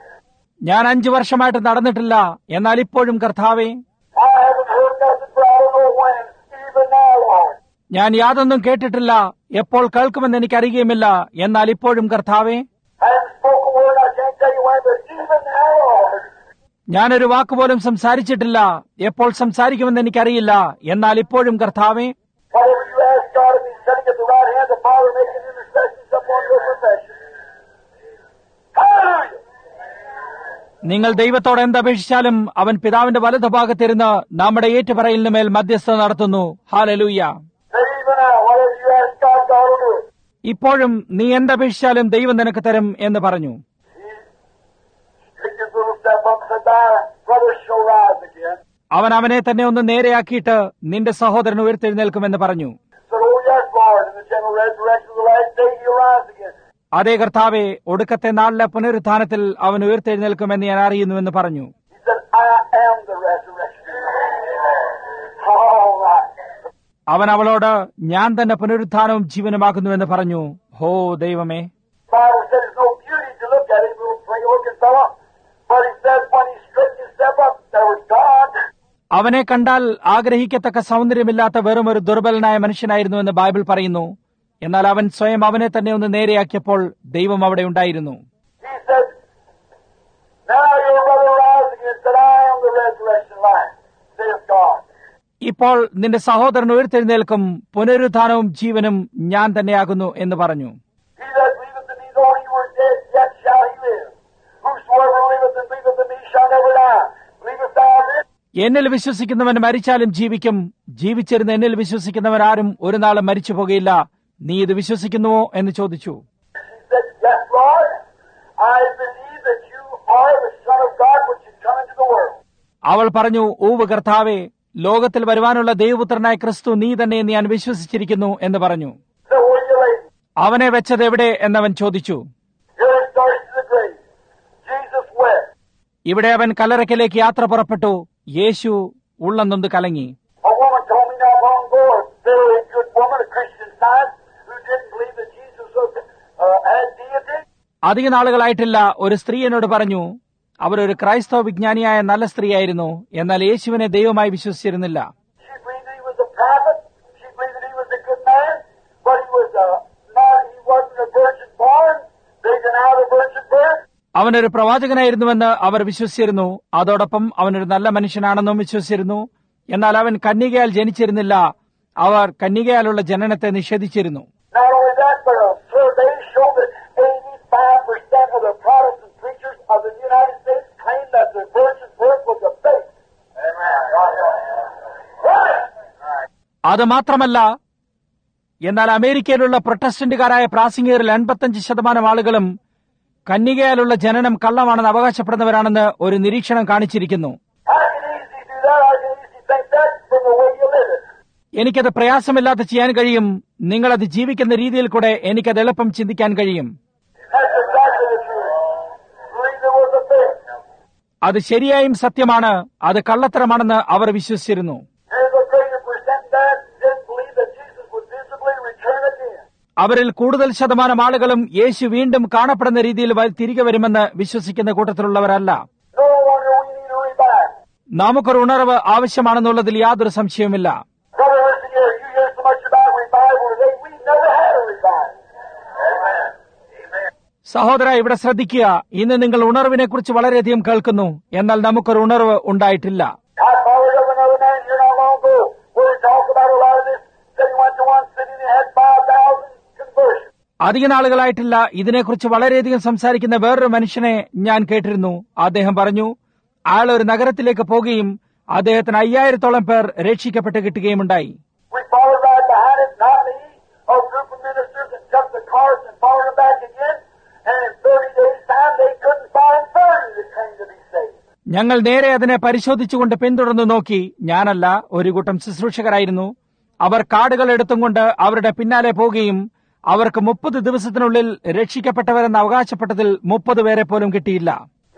ഞാൻ 5 വർഷമായിട്ട് നടന്നിട്ടില്ല. എന്നാൽ ഇപ്പോഴും കർത്താവെ, I haven't heard nothing, but I don't know when. Even now, Lord. ഞാൻ യാതൊന്നും കേട്ടിട്ടില്ല. എപ്പോൾ കേൾക്കുമെന്ന് എനിക്കറിയുകയുമില്ല. എന്നാൽ ഇപ്പോഴും കർത്താവെ, I haven't spoken a word, I can't tell you when, but even now, Lord. ഞാനൊരു വാക്കുപോലും സംസാരിച്ചിട്ടില്ല. എപ്പോൾ സംസാരിക്കുമെന്ന് എനിക്കറിയില്ല. എന്നാൽ ഇപ്പോഴും കർത്താവെ, Whatever you ask God of me, sitting at the right hand of the Father, making intercessions upon your profession. Hallelujah! നിങ്ങൾ ദൈവത്തോട് എന്തപേക്ഷിച്ചാലും അവൻ പിതാവിന്റെ വലതുഭാഗത്തിരുന്ന് നമ്മുടെ ഏറ്റുപറയലിന് മേൽ മധ്യസ്ഥത നടത്തുന്നു. ഹല്ലേലൂയ. That even now, whatever you ask God, God will do it. ഇപ്പോഴും നീ എന്തപേക്ഷിച്ചാലും ദൈവം നിനക്ക് തരും എന്ന് പറഞ്ഞു. He picked his little step up and said, Thy brother shall rise again. അവൻ അവനെ തന്നെ ഒന്ന് നേരെയാക്കിയിട്ട് നിന്റെ സഹോദരൻ ഉയർത്തെഴുന്നേൽക്കുമെന്ന് പറഞ്ഞു. Said, Oh, yes, Lord, in the general resurrection of the last day, he'll rise again. അതേ കർത്താവെ, ഒടുക്കത്തെ നാളിലെ പുനരുത്ഥാനത്തിൽ അവൻ ഉയർത്തെഴുന്നേൽക്കുമെന്ന് ഞാൻ അറിയുന്നുവെന്ന് പറഞ്ഞു. He said, I am the resurrection. All right. അവൻ അവളോട്, ഞാൻ തന്നെ പുനരുത്ഥാനവും ജീവനുമാകുന്നുവെന്ന് പറഞ്ഞു. ഹോ ദൈവമേ, The Bible said there's no beauty to look at him, little plain-looking fellow. But he said when he straightened his step up, there was God. അവനെ കണ്ടാൽ ആഗ്രഹിക്കത്തക്ക സൗന്ദര്യമില്ലാത്ത വെറും ഒരു ദുർബലനായ മനുഷ്യനായിരുന്നുവെന്ന് ബൈബിൾ പറയുന്നു. എന്നാൽ അവൻ സ്വയം അവനെ തന്നെ ഒന്ന് നേരെയാക്കിയപ്പോൾ ദൈവം അവിടെ ഉണ്ടായിരുന്നു. He said, Now your brother rise again, said, I am the resurrection and life, saith God. ഇപ്പോൾ നിന്റെ സഹോദരൻ ഉയർത്തെഴുന്നേൽക്കും, പുനരുത്ഥാനവും ജീവനും ഞാൻ തന്നെയാകുന്നു എന്ന് പറഞ്ഞു. He that believeth in me, though he were dead, yet shall he live. Whosoever liveth and believeth in me shall never die. Believest thou this? എന്നിൽ വിശ്വസിക്കുന്നവൻ മരിച്ചാലും ജീവിക്കും. ജീവിച്ചിരുന്ന എന്നിൽ വിശ്വസിക്കുന്നവൻ ആരും ഒരു നാളും മരിച്ചു പോകുകയില്ല. നീ ഇത് വിശ്വസിക്കുന്നുവോ എന്ന് ചോദിച്ചു. He said, Yes, Lord, I believe that you are the Son of God which is come into the world. അവൾ പറഞ്ഞു, ഊവ് കർത്താവേ, ലോകത്തിൽ വരുവാനുള്ള ദൈവപുത്രനായ ക്രിസ്തു നീ തന്നെ എന്ന് ഞാൻ വിശ്വസിച്ചിരിക്കുന്നു എന്ന് പറഞ്ഞു. So where you laid? അവനെ വെച്ചത് എവിടെ എന്നവൻ ചോദിച്ചു. Here he starts to the grave. Jesus wept. ഇവിടെ അവൻ കല്ലറയ്ക്കലേക്ക് യാത്ര പുറപ്പെട്ടു. യേശു ഉള്ളം നൊന്ത് കലങ്ങി. A woman told me not long ago, a very good woman, a Christian science, who didn't believe that Jesus was, had deity. അധിക നാളുകളായിട്ടില്ല ഒരു സ്ത്രീ എന്നോട് പറഞ്ഞു, അവരൊരു ക്രൈസ്തവ വിജ്ഞാനിയായ നല്ല സ്ത്രീയായിരുന്നു, എന്നാൽ യേശുവിനെ ദൈവമായി വിശ്വസിച്ചിരുന്നില്ല. She believed that he was a prophet. She believed that he was a good man, but he wasn't a virgin born, taken out of virgin birth. അവനൊരു പ്രവാചകനായിരുന്നുവെന്ന് അവർ വിശ്വസിച്ചിരുന്നു. അതോടൊപ്പം അവനൊരു നല്ല മനുഷ്യനാണെന്നും വിശ്വസിച്ചിരുന്നു. എന്നാൽ അവൻ കന്യകയാൽ ജനിച്ചിരുന്നില്ല. അവർ കന്യകയാലുള്ള ജനനത്തെ നിഷേധിച്ചിരുന്നു. Not only that, but a survey showed that 85% of the Protestant preachers of the United States claim അത് മാത്രമല്ല, എന്നാൽ അമേരിക്കയിലുള്ള പ്രൊട്ടസ്റ്റന്റുകാരായ പ്രാസംഗികരിൽ 85% ആളുകളും കന്യകയാലുള്ള ജനനം കള്ളമാണെന്ന് അവകാശപ്പെടുന്നവരാണെന്ന് ഒരു നിരീക്ഷണം കാണിച്ചിരിക്കുന്നു. എനിക്കത് പ്രയാസമില്ലാതെ ചെയ്യാൻ കഴിയും. നിങ്ങളത് ജീവിക്കുന്ന രീതിയിൽ കൂടെ എനിക്കത് എളുപ്പം ചിന്തിക്കാൻ കഴിയും. അത് ശരിയായും സത്യമാണ്. അത് കള്ളത്തരമാണെന്ന് അവർ വിശ്വസിച്ചിരുന്നു. അവരിൽ കൂടുതൽ ശതമാനം ആളുകളും യേശു വീണ്ടും കാണപ്പെടുന്ന രീതിയിൽ തിരികെ വരുമെന്ന് വിശ്വസിക്കുന്ന കൂട്ടത്തിലുള്ളവരല്ല. നമുക്കൊരു ഉണർവ് ആവശ്യമാണെന്നുള്ളതിൽ യാതൊരു സംശയവുമില്ല. സഹോദര, ഇവിടെ ശ്രദ്ധിക്കുക. ഇന്ന് നിങ്ങൾ ഉണർവിനെ കുറിച്ച് വളരെയധികം കേൾക്കുന്നു, എന്നാൽ നമുക്കൊരു ഉണർവ് ഉണ്ടായിട്ടില്ല. അധിക നാളുകളായിട്ടില്ല ഇതിനെക്കുറിച്ച് വളരെയധികം സംസാരിക്കുന്ന വേറൊരു മനുഷ്യനെ ഞാൻ കേട്ടിരുന്നു. അദ്ദേഹം പറഞ്ഞു, അയാൾ ഒരു നഗരത്തിലേക്ക് പോകുകയും അദ്ദേഹത്തിന് 5000-ഓളം പേർ രക്ഷിക്കപ്പെട്ട് കിട്ടുകയുമുണ്ടായി. ഞങ്ങൾ നേരെ അതിനെ പരിശോധിച്ചുകൊണ്ട് പിന്തുടർന്നു നോക്കി. ഞാനല്ല, ഒരു കൂട്ടം ശുശ്രൂഷകരായിരുന്നു. അവർ കാർഡുകൾ എടുത്തും കൊണ്ട് അവരുടെ പിന്നാലെ പോവുകയും അവർക്ക് 30 ദിവസത്തിനുള്ളിൽ രക്ഷിക്കപ്പെട്ടവരെന്ന് അവകാശപ്പെട്ടതിൽ 30 പേരെ പോലും കിട്ടിയില്ല.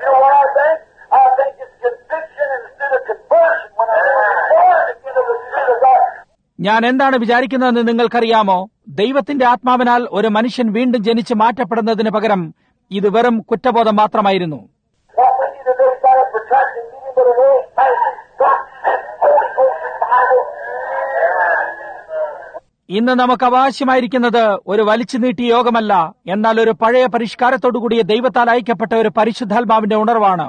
ഞാൻ എന്താണ് വിചാരിക്കുന്നതെന്ന് നിങ്ങൾക്കറിയാമോ? ദൈവത്തിന്റെ ആത്മാവിനാൽ ഒരു മനുഷ്യൻ വീണ്ടും ജനിച്ച് മാറ്റപ്പെടുന്നതിന് പകരം ഇത് വെറും കുറ്റബോധം മാത്രമായിരുന്നു. ഇന്ന് നമുക്ക് അവകാശമായിരിക്കുന്നത് ഒരു വലിച്ചു നീട്ടിയ യോഗമല്ല, എന്നാൽ ഒരു പഴയ പരിഷ്കാരത്തോടുകൂടിയ ദൈവത്താൽ അയക്കപ്പെട്ട ഒരു പരിശുദ്ധാത്മാവിന്റെ ഉണർവാണ്.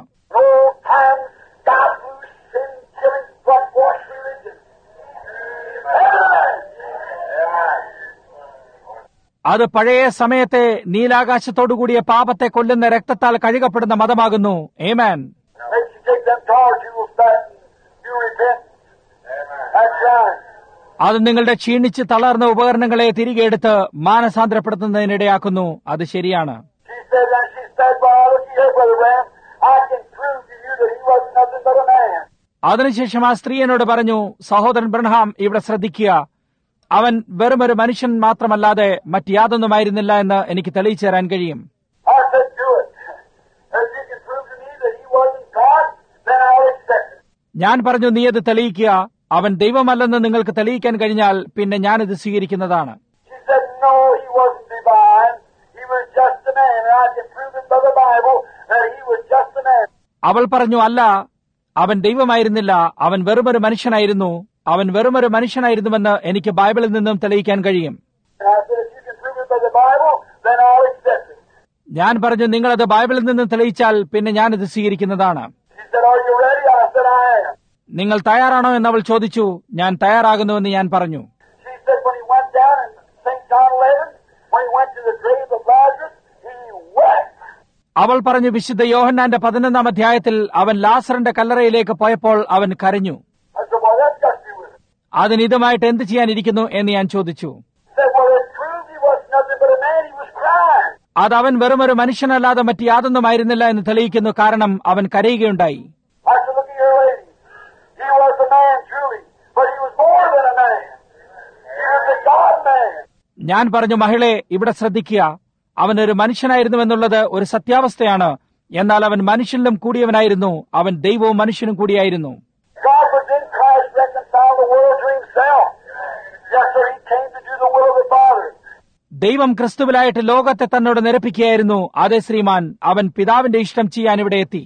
അത് പഴയ സമയത്തെ നീലാകാശത്തോടുകൂടിയ പാപത്തെ കൊല്ലുന്ന രക്തത്താൽ കഴുകപ്പെടുന്ന മതമാകുന്നു. ആമേൻ. അത് നിങ്ങളുടെ ക്ഷീണിച്ച് തളർന്ന ഉപകരണങ്ങളെ തിരികെ എടുത്ത് മാനസാന്തരപ്പെടുത്തുന്നതിനിടയാക്കുന്നു. അത് ശരിയാണ്. അതിനുശേഷം ആ സ്ത്രീ എന്നോട് പറഞ്ഞു, സഹോദരൻ ബ്രൺഹാം, ഇവിടെ ശ്രദ്ധിക്കുക. അവൻ വെറുമൊരു മനുഷ്യൻ മാത്രമല്ലാതെ മറ്റ് യാതൊന്നുമായിരുന്നില്ല എന്ന് എനിക്ക് തെളിയിച്ചു തരാൻ കഴിയും. ഞാൻ പറഞ്ഞു, നീ അത് തെളിയിക്കുക. അവൻ ദൈവമല്ലെന്ന് നിങ്ങൾക്ക് തെളിയിക്കാൻ കഴിഞ്ഞാൽ പിന്നെ ഞാനിത് സ്വീകരിക്കുന്നതാണ്. അവൾ പറഞ്ഞു, അല്ല, അവൻ ദൈവമായിരുന്നില്ല, അവൻ വെറുമൊരു മനുഷ്യനായിരുന്നു. അവൻ വെറുമൊരു മനുഷ്യനായിരുന്നുവെന്ന് എനിക്ക് ബൈബിളിൽ നിന്നും തെളിയിക്കാൻ കഴിയും. ഞാൻ പറഞ്ഞു, നിങ്ങളത് ബൈബിളിൽ നിന്നും തെളിയിച്ചാൽ പിന്നെ ഞാനിത് സ്വീകരിക്കുന്നതാണ്. നിങ്ങൾ തയ്യാറാണോ എന്ന് അവൾ ചോദിച്ചു. ഞാൻ തയ്യാറാകുന്നുവെന്ന് ഞാൻ പറഞ്ഞു. അവൾ പറഞ്ഞു, വിശുദ്ധ യോഹന്നാന്റെ 11-ാം അധ്യായത്തിൽ അവൻ ലാസറിന്റെ കല്ലറയിലേക്ക് പോയപ്പോൾ അവൻ കരഞ്ഞു. അതിന് ഇതുമായിട്ട് എന്ത് ചെയ്യാനിരിക്കുന്നു എന്ന് ഞാൻ ചോദിച്ചു. അത് അവൻ വെറുമൊരു മനുഷ്യനല്ലാതെ മറ്റ് യാതൊന്നുമായിരുന്നില്ല എന്ന് തെളിയിക്കുന്നു. കാരണം അവൻ കരയുകയുണ്ടായി. ഞാൻ പറഞ്ഞു, മഹിളെ, ഇവിടെ ശ്രദ്ധിക്കുക. അവനൊരു മനുഷ്യനായിരുന്നുവെന്നുള്ളത് ഒരു സത്യാവസ്ഥയാണ്. എന്നാൽ അവൻ മനുഷ്യനിലും കൂടിയവനായിരുന്നു. അവൻ ദൈവവും മനുഷ്യനും കൂടിയായിരുന്നു. ദൈവം ക്രിസ്തുവിലായിട്ട് ലോകത്തെ തന്നോട് നിരപ്പിക്കുകയായിരുന്നു. അതെ ശ്രീമാൻ, അവൻ പിതാവിന്റെ ഇഷ്ടം ചെയ്യാൻ ഇവിടെ എത്തി.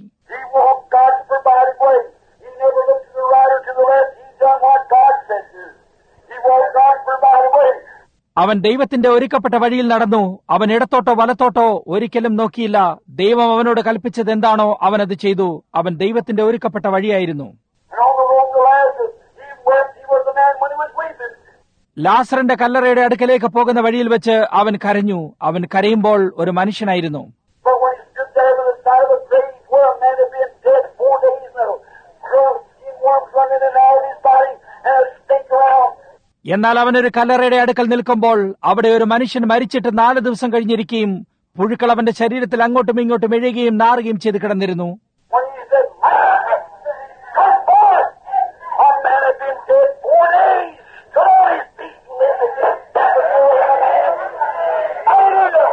അവൻ ദൈവത്തിന്റെ ഒരുക്കപ്പെട്ട വഴിയിൽ നടന്നു. അവൻ ഇടത്തോട്ടോ വലത്തോട്ടോ ഒരിക്കലും നോക്കിയില്ല. ദൈവം അവനോട് കൽപ്പിച്ചത് എന്താണോ അവനത് ചെയ്തു. അവൻ ദൈവത്തിന്റെ ഒരുക്കപ്പെട്ട വഴിയായിരുന്നു. ലാസറിന്റെ കല്ലറയുടെ അടുക്കലേക്ക് പോകുന്ന വഴിയിൽ വെച്ച് അവൻ കരഞ്ഞു. അവൻ കരയുമ്പോൾ ഒരു മനുഷ്യനായിരുന്നു. എന്നാൽ അവനൊരു കല്ലറയുടെ അടുക്കൽ നിൽക്കുമ്പോൾ അവിടെ ഒരു മനുഷ്യൻ മരിച്ചിട്ട് 4 ദിവസം കഴിഞ്ഞിരിക്കുകയും പുഴുക്കൾ അവന്റെ ശരീരത്തിൽ അങ്ങോട്ടും ഇങ്ങോട്ടും എഴുകുകയും നാറുകയും ചെയ്ത് കിടന്നിരുന്നു. When he said, come forth, a man had been dead 4 days, stood on his feet and lived again. Hallelujah!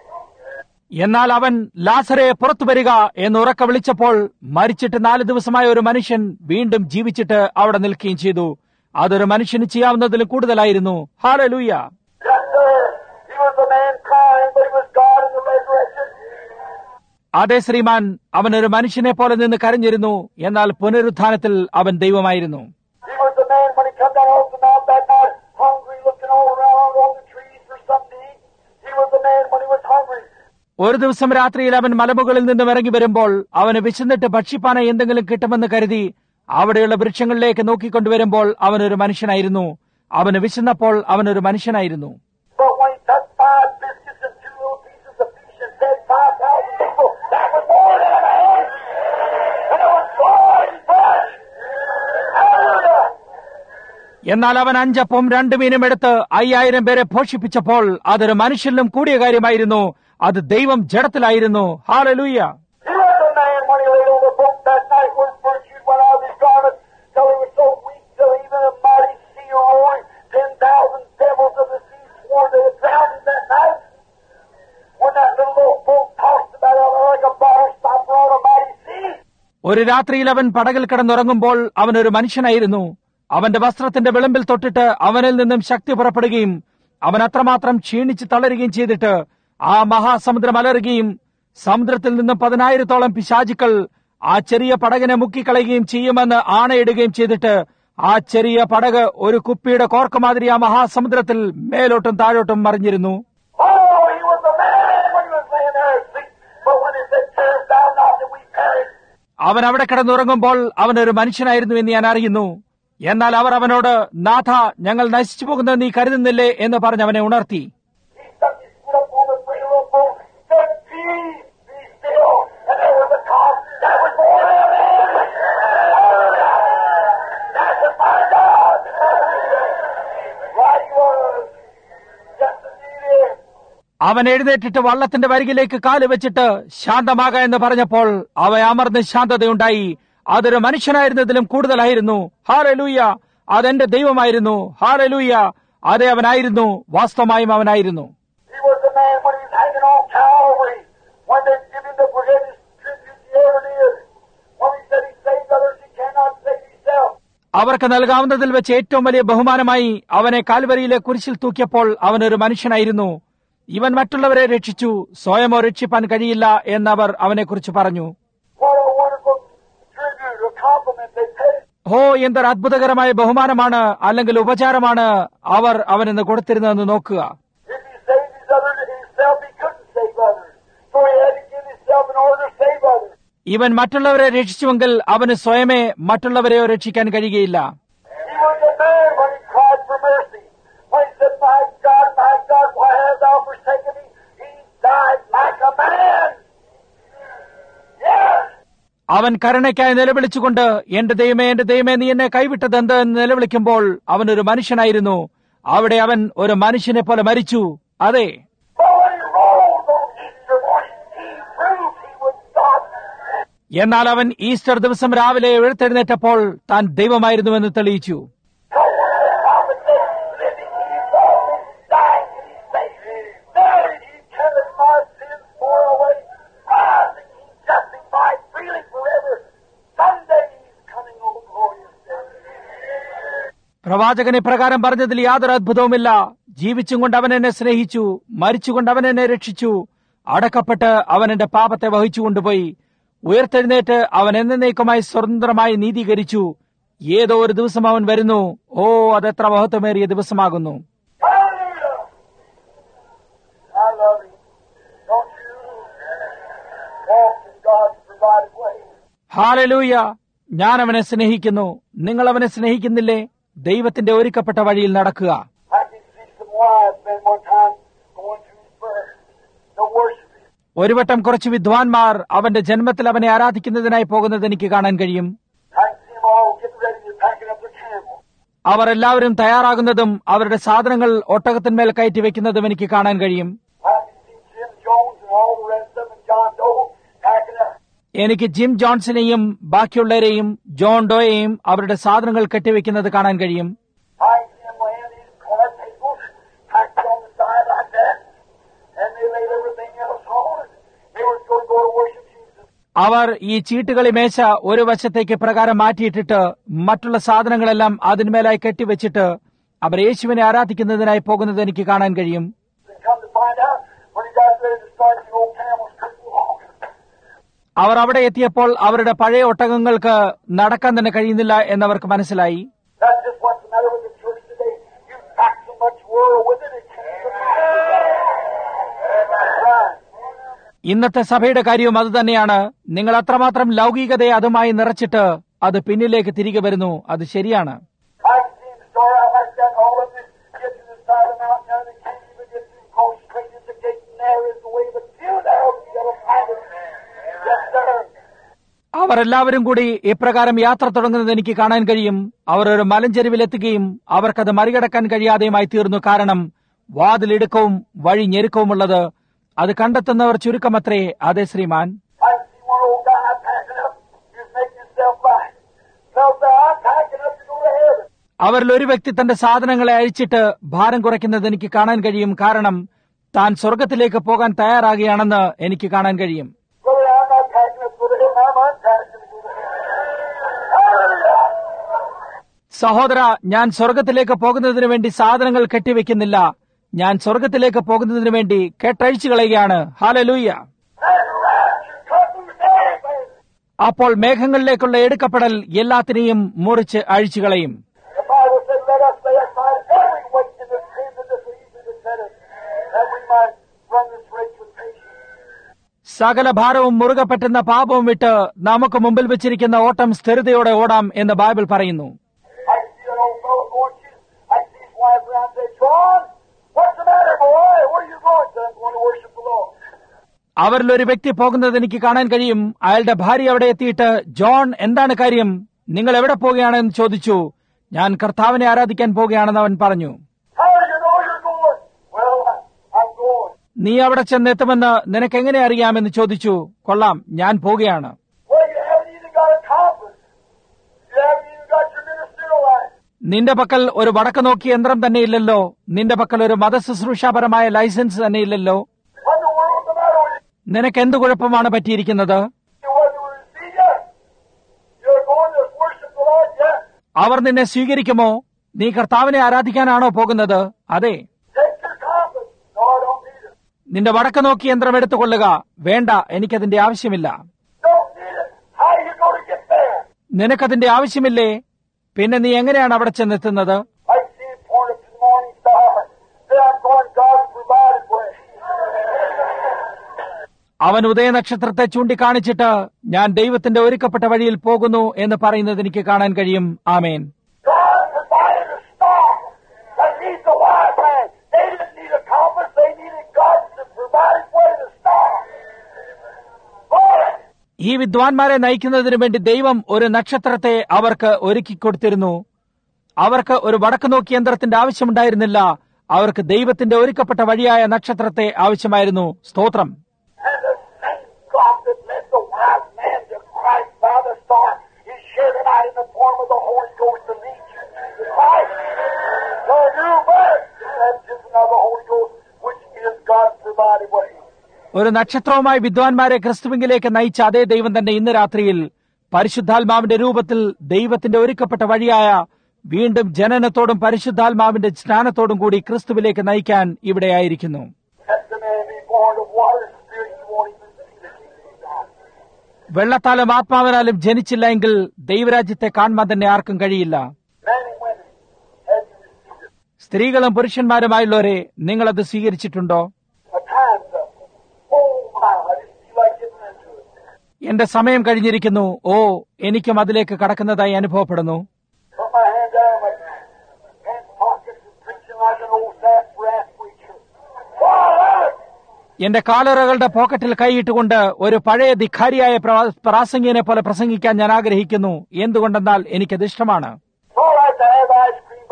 എന്നാൽ അവൻ ലാസറെ പുറത്തു വരിക എന്ന് ഉറക്ക വിളിച്ചപ്പോൾ മരിച്ചിട്ട് 4 ദിവസമായ ഒരു മനുഷ്യൻ വീണ്ടും ജീവിച്ചിട്ട് അവിടെ നിൽക്കുകയും ചെയ്തു. അതൊരു മനുഷ്യന് ചെയ്യാവുന്നതിലും കൂടുതലായിരുന്നു. ഹല്ലേലൂയ! Yes, sir. He was a man crying, but he was God in the resurrection. അതേ ശ്രീമാൻ, അവനൊരു മനുഷ്യനെ പോലെ നിന്ന് കരഞ്ഞിരുന്നു, എന്നാൽ പുനരുത്ഥാനത്തിൽ അവൻ ദൈവമായിരുന്നു. He was the man when he come down off the mount that night, hungry, looking all around on the trees for something to eat. He was the man when he was hungry. ഒരു ദിവസം രാത്രിയിൽ അവൻ മലമുകളിൽ നിന്നും ഇറങ്ങി വരുമ്പോൾ അവന് വിശന്നിട്ട് ഭക്ഷിപ്പാനായി എന്തെങ്കിലും കിട്ടുമെന്ന് കരുതി അവിടെയുള്ള വൃക്ഷങ്ങളിലേക്ക് നോക്കിക്കൊണ്ടുവരുമ്പോൾ അവനൊരു മനുഷ്യനായിരുന്നു. അവന് വിശന്നപ്പോൾ അവനൊരു മനുഷ്യനായിരുന്നു. But when he took 5 biscuits and 2 little pieces of fish and fed 5,000 people, that was more than a man. And it was God in flesh. Hallelujah! എന്നാൽ അവൻ 5 അപ്പവും 2 മീനും എടുത്ത് 5000 പേരെ പോഷിപ്പിച്ചപ്പോൾ അതൊരു മനുഷ്യനിലും കൂടിയ കാര്യമായിരുന്നു. അത് ദൈവം ജഡത്തിലായിരുന്നു. ഹല്ലേലൂയ! He was a man when he laid on the boat that night when virtue went out of his garment till he was so weak till even a mighty sea roaring 10,000 devils of the sea swore they had drowned him that night. When that little boat tossed about out like a bottle stopper on a mighty sea. ഒരു രാത്രിയിൽ അവൻ പടകിൽ കിടന്നുറങ്ങുമ്പോൾ അവനൊരു മനുഷ്യനായിരുന്നു. അവന്റെ വസ്ത്രത്തിന്റെ വിളമ്പിൽ തൊട്ടിട്ട് അവനിൽ നിന്നും ശക്തി പുറപ്പെടുകയും അവൻ അത്രമാത്രം ക്ഷീണിച്ച് തളരുകയും ചെയ്തിട്ട് ആ മഹാസമുദ്രം അലറുകയും സമുദ്രത്തിൽ നിന്നും 10,000-ഓളം പിശാചുക്കൾ ആ ചെറിയ പടകിനെ മുക്കിക്കളയുകയും ചെയ്യുമെന്ന് ആണയിടുകയും ചെയ്തിട്ട് ആ ചെറിയ പടക് ഒരു കുപ്പിയുടെ കോർക്കുമാതിരി ആ മഹാസമുദ്രത്തിൽ മേലോട്ടും താഴോട്ടും മറിഞ്ഞിരുന്നു. Oh, he was a man when he was laying there asleep, but when he said, "Tear us down not that we perish." അവൻ അവിടെ കിടന്നുറങ്ങുമ്പോൾ അവനൊരു മനുഷ്യനായിരുന്നു എന്ന് ഞാൻ അറിയുന്നു. എന്നാൽ അവർ അവനോട്, നാഥ, ഞങ്ങൾ നശിച്ചു പോകുന്നത് നീ കരുതുന്നില്ലേ എന്ന് പറഞ്ഞ് അവനെ ഉണർത്തി. He stuck his foot up on the brain of the boat, said, "Peace, be still." And there was a calm. That was more than a man. Hallelujah! That's the Son of God. Right he was. Just as he is. അവൻ എഴുന്നേറ്റിട്ട് വള്ളത്തിന്റെ വരികിലേക്ക് കാല് വെച്ചിട്ട് ശാന്തമാക എന്ന് പറഞ്ഞപ്പോൾ അവ അമർന്ന് ശാന്തതയുണ്ടായി. അതൊരു മനുഷ്യനായിരുന്നതിലും കൂടുതലായിരുന്നു. ഹല്ലേലൂയ! അതെന്റെ ദൈവമായിരുന്നു. ഹല്ലേലൂയ! അതെ, അവനായിരുന്നു. വാസ്തവമായും അവനായിരുന്നു. He was the man when he was hanging on Calvary, when they give him the greatest tribute he ever did. When he said he saved others, he cannot save himself. അവർക്ക് നൽകാവുന്നതിൽ വെച്ച് ഏറ്റവും വലിയ ബഹുമാനമായി അവനെ കാൽവരിയിലെ കുരിശിൽ തൂക്കിയപ്പോൾ അവനൊരു മനുഷ്യനായിരുന്നു. ഇവൻ മറ്റുള്ളവരെ രക്ഷിച്ചു, സ്വയമോ രക്ഷിപ്പാൻ കഴിയില്ല എന്നവർ അവനെക്കുറിച്ച് പറഞ്ഞു. What a wonderful tribute, a compliment they paid. ഹോ, എന്തൊരു അത്ഭുതകരമായ ബഹുമാനമാണ്, അല്ലെങ്കിൽ ഉപചാരമാണ് അവർ അവനെന്ന് കൊടുത്തിരുന്നതെന്ന് നോക്കുക. If he saved his others himself, he couldn't save others. So he had to give himself in order to save others. ഇവൻ മറ്റുള്ളവരെ രക്ഷിച്ചുവെങ്കിൽ അവന് സ്വയമേ മറ്റുള്ളവരെയോ രക്ഷിക്കാൻ കഴിയുകയില്ല. He was a man when he cried for mercy. When he said, my God, why hast thou forsaken me? He died like a man. Yes! അവൻ കരുണയ്ക്കായി നിലവിളിച്ചുകൊണ്ട്, എന്റെ ദൈവമേ, എന്റെ ദൈവമേ, നീ എന്നെ കൈവിട്ടതെന്ത് എന്ന് നിലവിളിക്കുമ്പോൾ അവനൊരു മനുഷ്യനായിരുന്നു. അവിടെ അവൻ ഒരു മനുഷ്യനെ പോലെ മരിച്ചു. അതെ, But when he rose on Easter morning, he proved he was God. എന്നാൽ അവൻ ഈസ്റ്റർ ദിവസം രാവിലെ എഴുത്തെഴുന്നേറ്റപ്പോൾ താൻ ദൈവമായിരുന്നുവെന്ന് തെളിയിച്ചു. So when the prophet said, living he walked, dying he saved, buried he carried my sins far away, rising he justified freely forever. Someday he's coming on glorious day. പ്രവാചകൻ ഇപ്രകാരം പറഞ്ഞതിൽ യാതൊരു അത്ഭുതവുമില്ല. ജീവിച്ചും കൊണ്ട് അവൻ എന്നെ സ്നേഹിച്ചു, മരിച്ചുകൊണ്ട് അവൻ എന്നെ രക്ഷിച്ചു, അടക്കപ്പെട്ട് അവൻ എന്റെ പാപത്തെ വഹിച്ചു കൊണ്ടുപോയി, ഉയർത്തെഴുന്നേറ്റ് അവൻ എന്നേക്കുമായി സ്വതന്ത്രമായി നീതീകരിച്ചു. ഏതോ ഒരു ദിവസം അവൻ വരുന്നു. ഓ, അതെത്ര മഹത്വമേറിയ ദിവസമാകുന്നു. Hallelujah! I love him. Don't you walk in God's provided way? ഹല്ലേലൂയ! ഞാൻ അവനെ സ്നേഹിക്കുന്നു. നിങ്ങൾ അവനെ സ്നേഹിക്കുന്നില്ലേ? ദൈവത്തിന്റെ ഒരുക്കപ്പെട്ട വഴിയിൽ നടക്കുക. I can see some wise men one time going to his birth to worship him. ഒരു വട്ടം കുറച്ച് വിദ്വാൻമാർ അവന്റെ ജന്മത്തിൽ അവനെ ആരാധിക്കുന്നതിനായി പോകുന്നത് എനിക്ക് കാണാൻ കഴിയും. I can see them all getting ready to packing up their camels. അവർ എല്ലാവരും തയ്യാറാകുന്നതും അവരുടെ സാധനങ്ങൾ ഒട്ടകത്തിന്മേൽ കയറ്റി വെക്കുന്നതും എനിക്ക് കാണാൻ കഴിയും. എനിക്ക് ജിം ജോൺസിനെയും ബാക്കിയുള്ളവരെയും ജോൺ ഡോയെയും അവരുടെ സാധനങ്ങൾ കെട്ടിവെക്കുന്നത് കാണാൻ കഴിയും. അവർ ഈ ചീട്ടുകളി മേശ ഒരു വശത്തേക്ക് പ്രകാരം മാറ്റിയിട്ടിട്ട് മറ്റുള്ള സാധനങ്ങളെല്ലാം അതിന്മേലായി കെട്ടിവെച്ചിട്ട് അവർ യേശുവിനെ ആരാധിക്കുന്നതിനായി പോകുന്നത് എനിക്ക് കാണാൻ കഴിയും. അവർ അവിടെ എത്തിയപ്പോൾ അവരുടെ പഴയ ഒട്ടകങ്ങൾക്ക് നടക്കാൻ തന്നെ കഴിയുന്നില്ല എന്നവർക്ക് മനസ്സിലായി. ഇന്നത്തെ സഭയുടെ കാര്യവും അതുതന്നെയാണ്. നിങ്ങൾ അത്രമാത്രം ലൗകികതയെ അതുമായി നിറച്ചിട്ട് അത് പിന്നിലേക്ക് തിരികെ വരുന്നു. അത് ശരിയാണ്. അവർ എല്ലാവരും കൂടി ഇപ്രകാരം യാത്ര തുടങ്ങുന്നത് എനിക്ക് കാണാൻ കഴിയും. അവർ ഒരു മലഞ്ചെരുവിലെത്തുകയും അവർക്കത് മറികടക്കാൻ കഴിയാതെയുമായി തീർന്നു. കാരണം വാതിലിടുക്കവും വഴി ഞെരുക്കവുമുള്ളത്. അത് കണ്ടെത്തുന്നവർ ചുരുക്കമത്രേ. അതെ ശ്രീമാൻ. അവരിൽ ഒരു വ്യക്തി തന്റെ സാധനങ്ങളെ അഴിച്ചിട്ട് ഭാരം കുറയ്ക്കുന്നത് എനിക്ക് കാണാൻ കഴിയും. കാരണം താൻ സ്വർഗത്തിലേക്ക് പോകാൻ തയ്യാറാകുകയാണെന്ന് എനിക്ക് കാണാൻ കഴിയും. സഹോദര, ഞാൻ സ്വർഗത്തിലേക്ക് പോകുന്നതിനു വേണ്ടി സാധനങ്ങൾ കെട്ടിവെക്കുന്നില്ല. ഞാൻ സ്വർഗത്തിലേക്ക് പോകുന്നതിനു വേണ്ടി കെട്ടഴിച്ചു കളയുകയാണ്. ഹല്ലേലൂയ. അപ്പോൾ മേഘങ്ങളിലേക്കുള്ള എടുക്കപ്പെടൽ എല്ലാത്തിനെയും മുറിച്ച് അഴിച്ചു കളയും. സകല ഭാരവും മുറുകെ പറ്റുന്ന പാപവും വിട്ട് നമുക്ക് മുമ്പിൽ വെച്ചിരിക്കുന്ന ഓട്ടം സ്ഥിരതയോടെ ഓടാം എന്ന് ബൈബിൾ പറയുന്നു. അവരിൽ ഒരു വ്യക്തി പോകുന്നത് എനിക്ക് കാണാൻ കഴിയും. അയാളുടെ ഭാര്യ അവിടെ എത്തിയിട്ട്, ജോൺ, എന്താണ് കാര്യം? നിങ്ങൾ എവിടെ പോകുകയാണെന്ന് ചോദിച്ചു. ഞാൻ കർത്താവിനെ ആരാധിക്കാൻ പോകുകയാണെന്ന് അവൻ പറഞ്ഞു. നീ അവിടെ ചെന്നെത്തുമെന്ന് നിനക്കെങ്ങനെ അറിയാമെന്ന് ചോദിച്ചു. കൊള്ളാം, ഞാൻ പോകുകയാണ്. നിന്റെ പക്കൽ ഒരു വടക്ക് നോക്കി യന്ത്രം തന്നെയില്ലല്ലോ. നിന്റെ പക്കൽ ഒരു മതശുശ്രൂഷാപരമായ ലൈസൻസ് തന്നെയില്ലല്ലോ. നിനക്കെന്ത് കുഴപ്പമാണ് പറ്റിയിരിക്കുന്നത്? അവർ നിന്നെ സ്വീകരിക്കുമോ? നീ കർത്താവിനെ ആരാധിക്കാനാണോ പോകുന്നത്? അതെ. നിന്റെ വടക്ക് നോക്കി യന്ത്രം എടുത്തുകൊള്ളുക. വേണ്ട, എനിക്കതിന്റെ ആവശ്യമില്ല. നിനക്കതിന്റെ ആവശ്യമില്ലേ? പിന്നെ നീ എങ്ങനെയാണ് അവിടെ ചെന്നെത്തുന്നത്? അവൻ ഉദയനക്ഷത്രത്തെ ചൂണ്ടിക്കാണിച്ചിട്ട്, ഞാൻ ദൈവത്തിന്റെ ഒരുക്കപ്പെട്ട വഴിയിൽ പോകുന്നു എന്ന് പറയുന്നത് എനിക്ക് കാണാൻ കഴിയും. ആമേൻ. ഈ വിദ്വാൻമാരെ നയിക്കുന്നതിനു വേണ്ടി ദൈവം ഒരു നക്ഷത്രത്തെ അവർക്ക് ഒരുക്കിക്കൊടുത്തിരുന്നു. അവർക്ക് ഒരു വടക്ക് നോക്കി യന്ത്രത്തിന്റെ ആവശ്യമുണ്ടായിരുന്നില്ല. അവർക്ക് ദൈവത്തിന്റെ ഒരുക്കപ്പെട്ട വഴിയായ നക്ഷത്രത്തെ ആവശ്യമായിരുന്നു. സ്തോത്രം. ഒരു നക്ഷത്രവുമായി വിദ്വാൻമാരെ ക്രിസ്തുവിലേക്ക് നയിച്ച അതേ ദൈവം തന്നെ ഇന്ന് രാത്രിയിൽ പരിശുദ്ധാത്മാവിന്റെ രൂപത്തിൽ ദൈവത്തിന്റെ ഒരുക്കപ്പെട്ട വഴിയായ വീണ്ടും ജനനത്തോടും പരിശുദ്ധാത്മാവിന്റെ സ്നാനത്തോടും കൂടി ക്രിസ്തുവിലേക്ക് നയിക്കാൻ ഇവിടെയായിരിക്കുന്നു. വെള്ളത്താലും ആത്മാവിനാലും ജനിച്ചില്ല എങ്കിൽ ദൈവരാജ്യത്തെ കാണുവാൻ തന്നെ ആർക്കും കഴിയില്ല. സ്ത്രീകളും പുരുഷന്മാരുമായുള്ളവരെ, നിങ്ങളത് സ്വീകരിച്ചിട്ടുണ്ടോ? എന്റെ സമയം കഴിഞ്ഞിരിക്കുന്നു. ഓ, എനിക്കും അതിലേക്ക് കടക്കുന്നതായി അനുഭവപ്പെടുന്നു. എന്റെ കാലറകളുടെ പോക്കറ്റിൽ കൈയിട്ടുകൊണ്ട് ഒരു പഴയ ധിക്കാരിയായ പ്രാസംഗികനെ പോലെ പ്രസംഗിക്കാൻ ഞാൻ ആഗ്രഹിക്കുന്നു. എന്തുകൊണ്ടെന്നാൽ എനിക്കത് ഇഷ്ടമാണ്.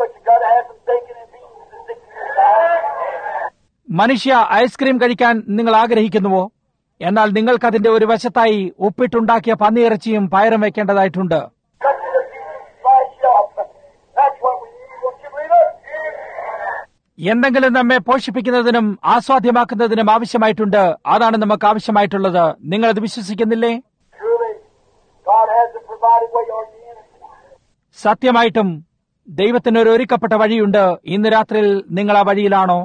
മനുഷ്യ ഐസ്ക്രീം കഴിക്കാൻ നിങ്ങൾ ആഗ്രഹിക്കുന്നുവോ? എന്നാൽ നിങ്ങൾക്കതിന്റെ ഒരു വശത്തായി ഉപ്പിട്ടുണ്ടാക്കിയ പന്നിയിറച്ചിയും പയറും വെക്കേണ്ടതായിട്ടുണ്ട്. എന്തെങ്കിലും നമ്മെ പോഷിപ്പിക്കുന്നതിനും ആസ്വാദ്യമാക്കുന്നതിനും ആവശ്യമായിട്ടുണ്ട്. അതാണ് നമുക്ക് ആവശ്യമായിട്ടുള്ളത്. നിങ്ങളത് വിശ്വസിക്കുന്നില്ലേ? സത്യമായിട്ടും ദൈവത്തിന് ഒരു ഒരുക്കപ്പെട്ട വഴിയുണ്ട്. ഇന്ന് രാത്രിയിൽ നിങ്ങൾ ആ വഴിയിലാണോ?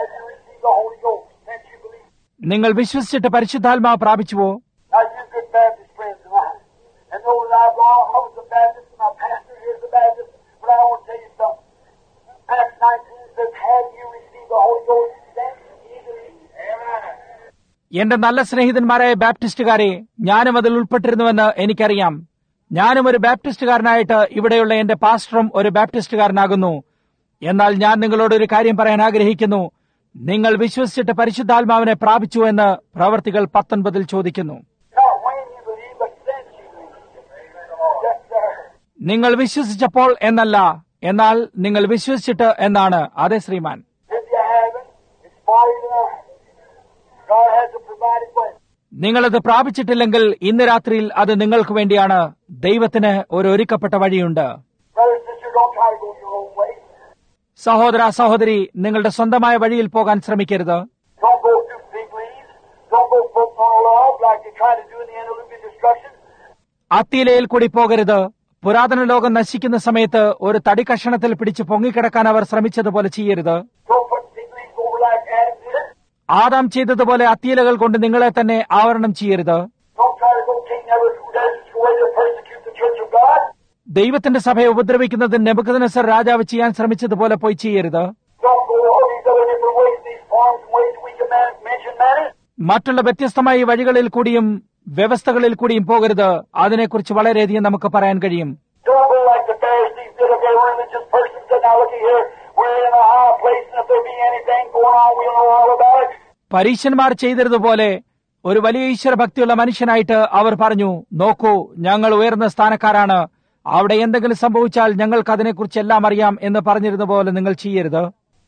നിങ്ങൾ വിശ്വസിച്ചിട്ട് പരിശുദ്ധാത്മാവ് പ്രാപിച്ചുവോ? എന്റെ നല്ല സ്നേഹിതന്മാരായ ബാപ്റ്റിസ്റ്റുകാരെ, ഞാനും അതിൽ ഉൾപ്പെട്ടിരുന്നുവെന്ന് എനിക്കറിയാം. ഞാനും ഒരു ബാപ്റ്റിസ്റ്റുകാരനായിട്ട് ഇവിടെയുള്ള എന്റെ പാസ്റ്ററും ഒരു ബാപ്റ്റിസ്റ്റുകാരനാകുന്നു. എന്നാൽ ഞാൻ നിങ്ങളോട് ഒരു കാര്യം പറയാൻ ആഗ്രഹിക്കുന്നു. നിങ്ങൾ വിശ്വസിച്ചിട്ട് പരിശുദ്ധാത്മാവിനെ പ്രാപിച്ചു എന്ന് പ്രവർത്തികൾ 19 ചോദിക്കുന്നു. നിങ്ങൾ വിശ്വസിച്ചപ്പോൾ എന്നല്ല, എന്നാൽ നിങ്ങൾ വിശ്വസിച്ചിട്ട് എന്നാണ്. അതെ ശ്രീമാൻ. നിങ്ങളത് പ്രാപിച്ചിട്ടില്ലെങ്കിൽ ഇന്ന് രാത്രിയിൽ അത് നിങ്ങൾക്ക് വേണ്ടിയാണ്. ദൈവത്തിന് ഒരു ഒരുക്കപ്പെട്ട വഴിയുണ്ട്. സഹോദര സഹോദരി, നിങ്ങളുടെ സ്വന്തമായ വഴിയിൽ പോകാൻ ശ്രമിക്കരുത്. അത്തിയിലയിൽ കൂടി പോകരുത്. പുരാതന ലോകം നശിക്കുന്ന സമയത്ത് ഒരു തടി കഷണത്തിൽ പിടിച്ച് പൊങ്ങിക്കിടക്കാൻ അവർ ശ്രമിച്ചതുപോലെ ചെയ്യരുത്. ആദാം ചെയ്തതുപോലെ അത്തിയിലകൾ കൊണ്ട് നിങ്ങളെ തന്നെ ആവരണം ചെയ്യരുത്. ദൈവത്തിന്റെ സഭയെ ഉപദ്രവിക്കുന്നത് നെബൂഖദ്നേസർ രാജാവ് ചെയ്യാൻ ശ്രമിച്ചതുപോലെ പോയി ചെയ്യരുത്. മറ്റുള്ള വ്യത്യസ്തമായ വഴികളിൽ കൂടിയും വ്യവസ്ഥകളിൽ കൂടിയും പോകരുത്. അതിനെക്കുറിച്ച് വളരെയധികം നമുക്ക് പറയാൻ കഴിയും. പരീശന്മാർ ചെയ്തിരുന്നതുപോലെ ഒരു വലിയ ഈശ്വരഭക്തിയുള്ള മനുഷ്യനായിട്ട് അവർ പറഞ്ഞു, നോക്കൂ, ഞങ്ങൾ ഉയർന്ന സ്ഥാനക്കാരാണ്, അവിടെ എന്തെങ്കിലും സംഭവിച്ചാൽ ഞങ്ങൾക്ക് അതിനെക്കുറിച്ച് എല്ലാം അറിയാം എന്ന് പറഞ്ഞിരുന്ന പോലെ നിങ്ങൾ ചെയ്യരുത്.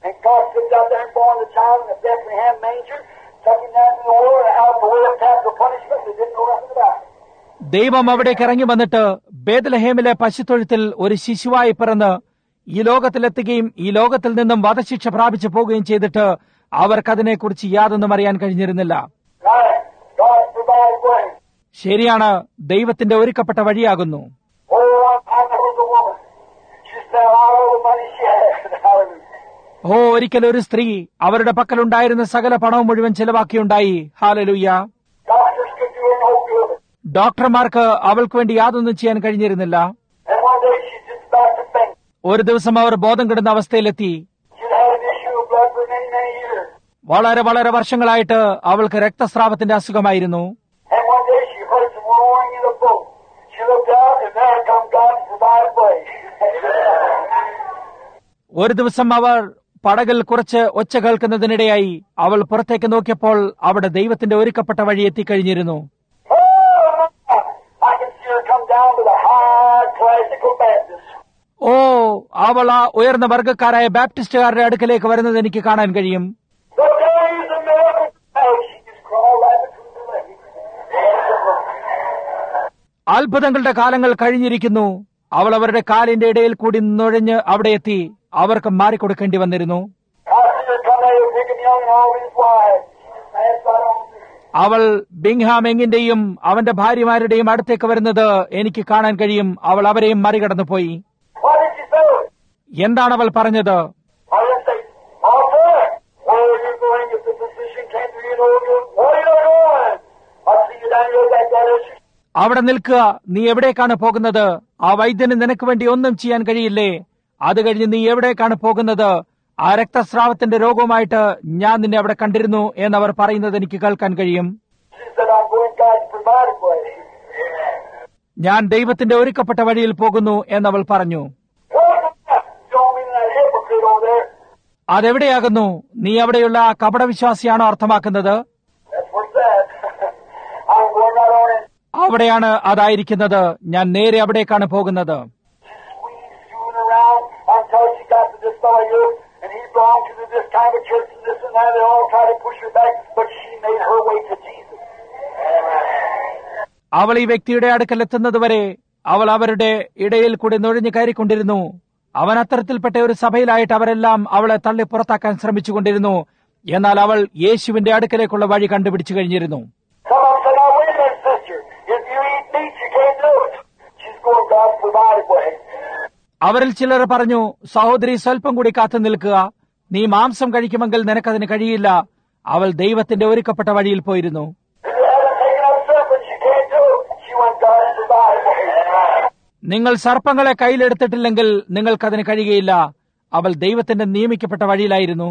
ദൈവം അവിടേക്ക് ഇറങ്ങി വന്നിട്ട് ബേത്ലഹേമിലെ പശുത്തൊഴുത്തിൽ ഒരു ശിശുവായി പിറന്ന് ഈ ലോകത്തിലെത്തുകയും ഈ ലോകത്തിൽ നിന്നും വധശിക്ഷ പ്രാപിച്ചു പോവുകയും ചെയ്തിട്ട് അവർക്കതിനെക്കുറിച്ച് യാതൊന്നും അറിയാൻ കഴിഞ്ഞിരുന്നില്ല. ശരിയാണ്, ദൈവത്തിന്റെ ഒരുക്കപ്പെട്ട വഴിയാകുന്നു. ഒരിക്കൽ ഒരു സ്ത്രീ അവരുടെ പക്കലുണ്ടായിരുന്ന സകല പണവും മുഴുവൻ ചെലവാക്കിയുണ്ടായി. ഹല്ലേലൂയ. ഡോക്ടർമാർക്ക് അവൾക്ക് വേണ്ടി യാതൊന്നും ചെയ്യാൻ കഴിഞ്ഞിരുന്നില്ല. ഒരു ദിവസം അവർ ബോധം കെടുന്ന അവസ്ഥയിലെത്തി. വളരെ വളരെ വർഷങ്ങളായിട്ട് അവൾക്ക് രക്തസ്രാവത്തിന്റെ അസുഖമായിരുന്നു. ഒരു ദിവസം അവർ പടകിൽ കുറച്ച് ഒച്ച കേൾക്കുന്നതിനിടയായി അവൾ പുറത്തേക്ക് നോക്കിയപ്പോൾ അവിടെ ദൈവത്തിന്റെ ഒരുക്കപ്പെട്ട വഴി എത്തിക്കഴിഞ്ഞിരുന്നു. അവൾ ആ ഉയർന്ന വർഗ്ഗക്കാരായ ബാപ്റ്റിസ്റ്റുകാരുടെ അടുക്കലേക്ക് വരുന്നത് എനിക്ക് കാണാൻ കഴിയും. അത്ഭുതങ്ങളുടെ കാലങ്ങൾ കഴിഞ്ഞിരിക്കുന്നു. അവൾ അവരുടെ കാലിന്റെ ഇടയിൽ കൂടി നുഴഞ്ഞ് അവിടെ എത്തി. അവർക്ക് മാറിക്കൊടുക്കേണ്ടി വന്നിരുന്നു. അവൾ ബിങ്ഹാം എങ്ങിന്റെയും അവന്റെ ഭാര്യമാരുടെയും അടുത്തേക്ക് വരുന്നത് എനിക്ക് കാണാൻ കഴിയും. അവൾ അവരെയും മറികടന്നു പോയി. എന്താണ് അവൾ പറഞ്ഞത്? അവിടെ നിൽക്കുക, നീ എവിടേക്കാണ് പോകുന്നത്? ആ വൈദ്യന് നിനക്ക് വേണ്ടി ഒന്നും ചെയ്യാൻ കഴിയില്ലേ? അത് കഴിഞ്ഞ് നീ എവിടേക്കാണ് പോകുന്നത്? ആ രക്തസ്രാവത്തിന്റെ രോഗവുമായിട്ട് ഞാൻ നിന്നെ അവിടെ കണ്ടിരുന്നു എന്നവർ പറയുന്നത് എനിക്ക് കേൾക്കാൻ കഴിയും. ഞാൻ ദൈവത്തിന്റെ ഒരുക്കപ്പെട്ട വഴിയിൽ പോകുന്നു എന്നവൾ പറഞ്ഞു. അതെവിടെയാകുന്നു? നീ അവിടെയുള്ള കപടവിശ്വാസിയാണോ അർത്ഥമാക്കുന്നത്? അവിടെയാണ് അതായിരിക്കുന്നത്. ഞാൻ നേരെ അവിടേക്കാണ് പോകുന്നത്. and he belonged to this kind of church and this and that. They all tried to push her back, but she made her way to Jesus. അവൾ ഈ വ്യക്തിയുടെ അടുക്കൽ എത്തുന്നതുവരെ അവൾ അവരുടെ ഇടയിൽ കൂടി നുഴഞ്ഞു കയറിക്കൊണ്ടിരുന്നു. അവൻ അത്തരത്തിൽപ്പെട്ട ഒരു സഭയിലായിട്ട് അവരെല്ലാം അവളെ തള്ളി പുറത്താക്കാൻ ശ്രമിച്ചുകൊണ്ടിരുന്നു. എന്നാൽ അവൾ യേശുവിന്റെ അടുക്കലേക്കുള്ള വഴി കണ്ടുപിടിച്ചു കഴിഞ്ഞിരുന്നു. അവരിൽ ചിലർ പറഞ്ഞു, സഹോദരി, സ്വല്പം കൂടി കാത്തു നിൽക്കുക. നീ മാംസം കഴിക്കുമെങ്കിൽ നിനക്കതിന് കഴിയില്ല. അവൾ ദൈവത്തിന്റെ ഒരുക്കപ്പെട്ട വഴിയിൽ പോയിരുന്നു. നിങ്ങൾ സർപ്പങ്ങളെ കയ്യിലെടുത്തിട്ടില്ലെങ്കിൽ നിങ്ങൾക്കതിന് കഴിയുകയില്ല. അവൾ ദൈവത്തിന്റെ നിയമിക്കപ്പെട്ട വഴിയിലായിരുന്നു.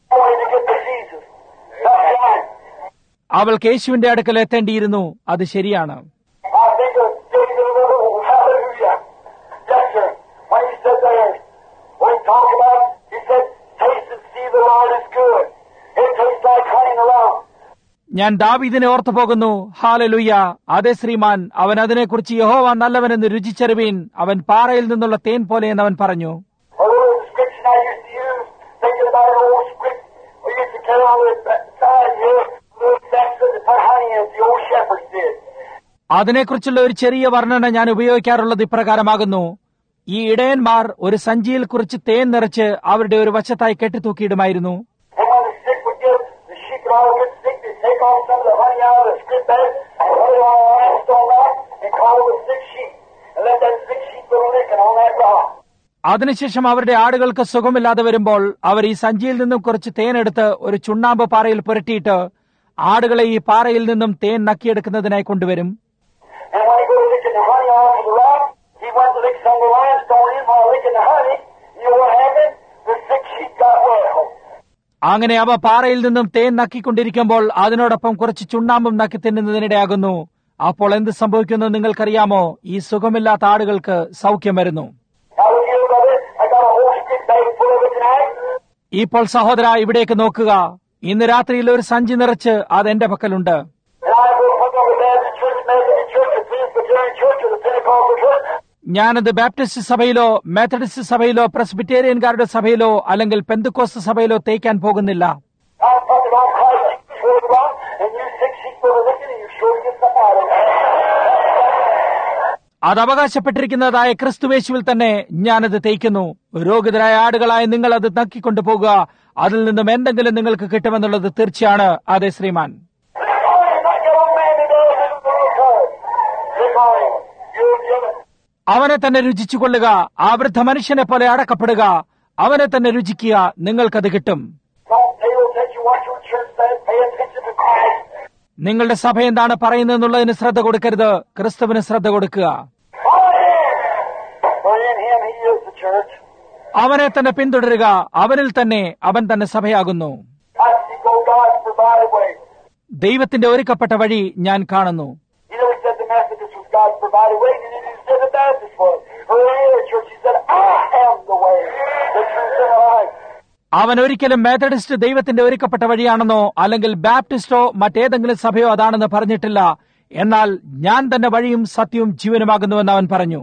അവൾ യേശുവിന്റെ അടുക്കൽ എത്തേണ്ടിയിരുന്നു. അത് ശരിയാണ്. ഞാൻ ദാവീദിനെ ഓർത്തു പോകുന്നു. ഹാലലുയ്യ, അതെ ശ്രീമാൻ, അവൻ അതിനെക്കുറിച്ച് യഹോവ നല്ലവനെന്ന് രുചിച്ചറിവീൻ, അവൻ പാറയിൽ നിന്നുള്ള തേൻ പോലെ എന്ന് അവൻ പറഞ്ഞു. അതിനെക്കുറിച്ചുള്ള ഒരു ചെറിയ വർണ്ണന ഞാൻ ഉപയോഗിക്കാറുള്ളത് ഇപ്രകാരമാകുന്നു. ഈ ഇടയന്മാർ ഒരു സഞ്ചിയിൽ കുറിച്ച് തേൻ നിറച്ച് അവരുടെ ഒരു വശത്തായി കെട്ടിത്തൂക്കിയിടുമായിരുന്നു. അതിനുശേഷം അവരുടെ ആടുകൾക്ക് സുഖമില്ലാതെ വരുമ്പോൾ അവർ ഈ സഞ്ചിയിൽ നിന്നും കുറച്ച് തേനെടുത്ത് ഒരു ചുണ്ണാമ്പ് പാറയിൽ പുരട്ടിയിട്ട് ആടുകളെ ഈ പാറയിൽ നിന്നും തേൻ നക്കിയെടുക്കുന്നതിനായി കൊണ്ടുവരും. അങ്ങനെ അവ പാറയിൽ നിന്നും തേൻ നക്കിക്കൊണ്ടിരിക്കുമ്പോൾ അതിനോടൊപ്പം കുറച്ച് ചുണ്ണാമ്പും നക്കി തിന്നുന്നതിനിടയാകുന്നു. അപ്പോൾ എന്ത് സംഭവിക്കുന്നു നിങ്ങൾക്കറിയാമോ? ഈ സുഖമില്ലാത്ത ആടുകൾക്ക് സൗഖ്യം വരുന്നു. ഇപ്പോൾ സഹോദര, ഇവിടേക്ക് നോക്കുക. ഇന്ന് രാത്രിയിൽ ഒരു സഞ്ചി നിറച്ച് അതെന്റെ പക്കലുണ്ട്. ഞാനത് ബാപ്റ്റിസ്റ്റ് സഭയിലോ മെത്തഡിസ്റ്റ് സഭയിലോ പ്രസ്ബിറ്റേറിയൻകാരുടെ സഭയിലോ അല്ലെങ്കിൽ പെന്തക്കോസ്ത് സഭയിലോ തേക്കാൻ പോകുന്നില്ല. അത് അവകാശപ്പെട്ടിരിക്കുന്നതായ ക്രിസ്തുവേശുവിൽ തന്നെ ഞാനത് തേക്കുന്നു. രോഗിതരായ ആടുകളായ നിങ്ങൾ അത് നക്കിക്കൊണ്ടു പോകുക. അതിൽ നിന്നും എന്തെങ്കിലും നിങ്ങൾക്ക് കിട്ടുമെന്നുള്ളത് തീർച്ചയാണ്. അതെ ശ്രീമാൻ. അവനെ തന്നെ രുചിച്ചുകൊള്ളുക. ആ വൃദ്ധ മനുഷ്യനെ പോലെ അടക്കപ്പെടുക. അവനെ തന്നെ രുചിക്കുക. നിങ്ങൾക്കത് കിട്ടും. നിങ്ങളുടെ സഭ എന്താണ് പറയുന്നതെന്നുള്ളതിന് ശ്രദ്ധ കൊടുക്കരുത്. ക്രിസ്തുവിന് ശ്രദ്ധ കൊടുക്കുക. അവനെ തന്നെ പിന്തുടരുക. അവനിൽ തന്നെ അവൻ തന്നെ സഭയാകുന്നു. ദൈവത്തിന്റെ ഒരുക്കപ്പെട്ട വഴി ഞാൻ കാണുന്നു. അവൻ ഒരിക്കലും മെത്തഡിസ്റ്റ് ദൈവത്തിന്റെ ഒരുക്കപ്പെട്ട വഴിയാണെന്നോ അല്ലെങ്കിൽ ബാപ്റ്റിസ്റ്റോ മറ്റേതെങ്കിലും സഭയോ അതാണെന്ന് പറഞ്ഞിട്ടില്ല. എന്നാൽ ഞാൻ തന്നെ വഴിയും സത്യവും ജീവനുമാകുന്നുവെന്ന് അവൻ പറഞ്ഞു.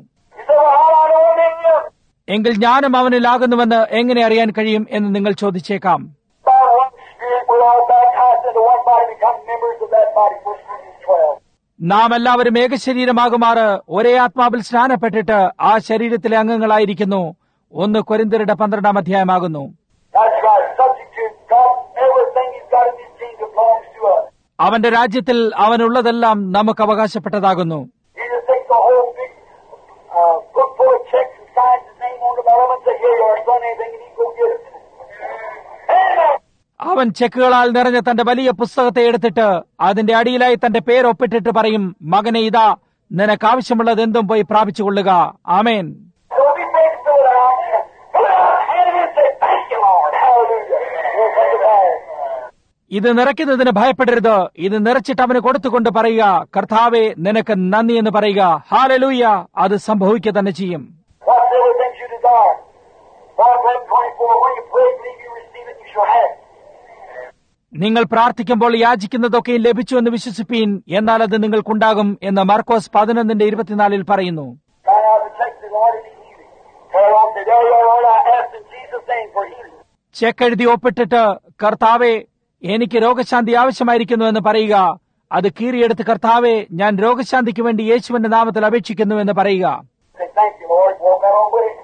എങ്കിൽ ഞാനും അവനിലാകുന്നുവെന്ന് എങ്ങനെ അറിയാൻ കഴിയും എന്ന് നിങ്ങൾ ചോദിച്ചേക്കാം. നാം എല്ലാവരും ഏകശരീരമാകുമാറ് ഒരേ ആത്മാവിൽ സ്നാനപ്പെട്ടിട്ട് ആ ശരീരത്തിലെ അംഗങ്ങളായിരിക്കുന്നു. 1 കൊരിന്ത്യരുടെ 12-ാം അധ്യായമാകുന്നു. അവന്റെ രാജ്യത്തിൽ അവനുള്ളതെല്ലാം നമുക്ക് അവകാശപ്പെട്ടതാകുന്നു. അവൻ ചെക്കുകളാൽ നിറഞ്ഞ തന്റെ വലിയ പുസ്തകത്തെ എടുത്തിട്ട് അതിന്റെ അടിയിലായി തന്റെ പേരൊപ്പിട്ടിട്ട് പറയും, മകനെ, ഇതാ നിനക്ക് ആവശ്യമുള്ളത് എന്തും പോയി പ്രാപിച്ചുകൊള്ളുക. ആമേൻ. ഇത് നിറയ്ക്കുന്നതിന് ഭയപ്പെടരുത്. ഇത് നിറച്ചിട്ട് അവന് കൊടുത്തുകൊണ്ട് പറയുക, കർത്താവേ, നിനക്ക് നന്ദി എന്ന് പറയുക. ഹാലലൂയ. അത് സംഭവിക്കുക തന്നെ ചെയ്യും. നിങ്ങൾ പ്രാർത്ഥിക്കുമ്പോൾ യാചിക്കുന്നതൊക്കെയും ലഭിച്ചു എന്ന് വിശ്വസിപ്പീൻ, എന്നാൽ അത് നിങ്ങൾക്കുണ്ടാകും എന്ന് മർക്കോസ് 11:24 പറയുന്നു. ചെക്ക് എഴുതി ഒപ്പിട്ടിട്ട് കർത്താവെ എനിക്ക് രോഗശാന്തി ആവശ്യമായിരിക്കുന്നു എന്ന് പറയുക. അത് കീറിയെടുത്ത് കർത്താവെ ഞാൻ രോഗശാന്തിക്ക് വേണ്ടി യേശുവിന്റെ നാമത്തിൽ അപേക്ഷിക്കുന്നു എന്ന് പറയുക. Say, thank you, Lord. Walk out on with it.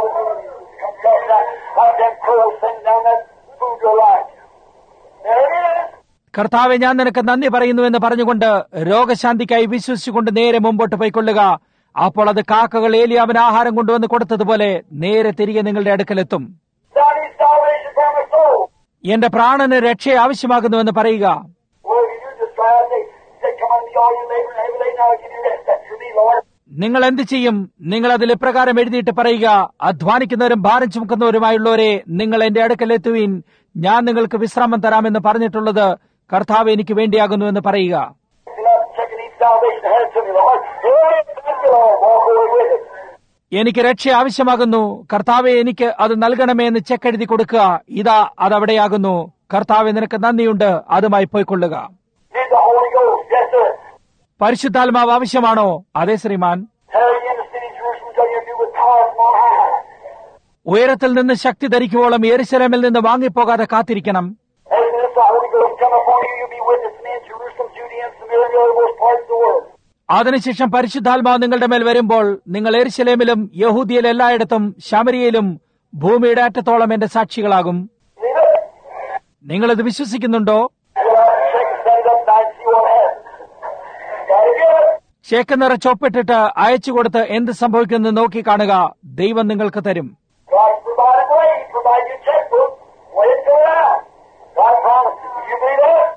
Confess that. Like them crows sitting down that food to Elijah. There it is. കർത്താവെ ഞാൻ നിനക്ക് നന്ദി പറയുന്നു എന്ന് പറഞ്ഞുകൊണ്ട് രോഗശാന്തിക്കായി വിശ്വസിച്ചുകൊണ്ട് നേരെ മുമ്പോട്ട് പോയിക്കൊള്ളുക. അപ്പോൾ അത് കാക്കകൾ ഏലിയാവിന് ആഹാരം കൊണ്ടുവന്ന് കൊടുത്തതുപോലെ നേരെ തിരികെ നിങ്ങളുടെ അടുക്കലെത്തും. Thou need salvation for my soul. എന്റെ പ്രാണന് രക്ഷ ആവശ്യമാകുന്നുവെന്ന് പറയുക. Well, you do just try out. Say, come unto me, all you labor and heavy laden, I will give you rest. That's for me, Lord. നിങ്ങൾ എന്ത് ചെയ്യും? നിങ്ങൾ അതിൽ ഇപ്രകാരം എഴുതിയിട്ട് പറയുക, അധ്വാനിക്കുന്നവരും ഭാരം ചുമക്കുന്നവരുമായുള്ളവരെ നിങ്ങൾ എന്റെ അടുക്കലെത്തുവീൻ, ഞാൻ നിങ്ങൾക്ക് വിശ്രാമം തരാമെന്ന് പറഞ്ഞിട്ടുള്ളത് കർത്താവ് എനിക്ക് വേണ്ടിയാകുന്നു എന്ന് പറയുക. If you're not checking these salvation, hand it to me, Lord. Hey, thank you, Lord. Walk away with it. എനിക്ക് രക്ഷ ആവശ്യമാകുന്നു, കർത്താവെ എനിക്ക് അത് നൽകണമേ എന്ന് ചെക്ക് എഴുതി കൊടുക്കുക. ഇതാ അതവിടെയാകുന്നു. കർത്താവെ നിനക്ക് നന്ദിയുണ്ട്, അതുമായി പോയിക്കൊള്ളുക. Need the Holy Ghost. Yes, sir. പരിശുദ്ധാത്മാവ് ആവശ്യമാണോ? അതെ ശ്രീമാൻ. Tell you in the city of Jerusalem till you do with power from on high. ഉയരത്തിൽ നിന്ന് ശക്തി ധരിക്കുവോളം യെരുശലേമിൽ നിന്ന് വാങ്ങിപ്പോകാതെ കാത്തിരിക്കണം. As soon as the Holy Ghost come upon you, you'll be witnessing me in Jerusalem, Judea, and Samaria, and the othermost parts of the world. അതിനുശേഷം പരിശുദ്ധാത്മാവ് നിങ്ങളുടെ മേൽ വരുമ്പോൾ നിങ്ങൾ യെരുശലേമിലും യഹൂദിയയിൽ എല്ലായിടത്തും ശമരിയയിലും ഭൂമിയുടെ അറ്റത്തോളം എന്റെ സാക്ഷികളാകും. Believe it? നിങ്ങളിത് വിശ്വസിക്കുന്നുണ്ടോ? Stand up tonight and see what happens. Gotta get it. ഷേക്ക് നിറച്ചൊപ്പിട്ടിട്ട് അയച്ചു കൊടുത്ത് എന്ത് സംഭവിക്കുമെന്ന് നോക്കി കാണുക. ദൈവം നിങ്ങൾക്ക് തരും. God's provided way. He provided your checkbook. Let it go out. God promised it. Do you believe that?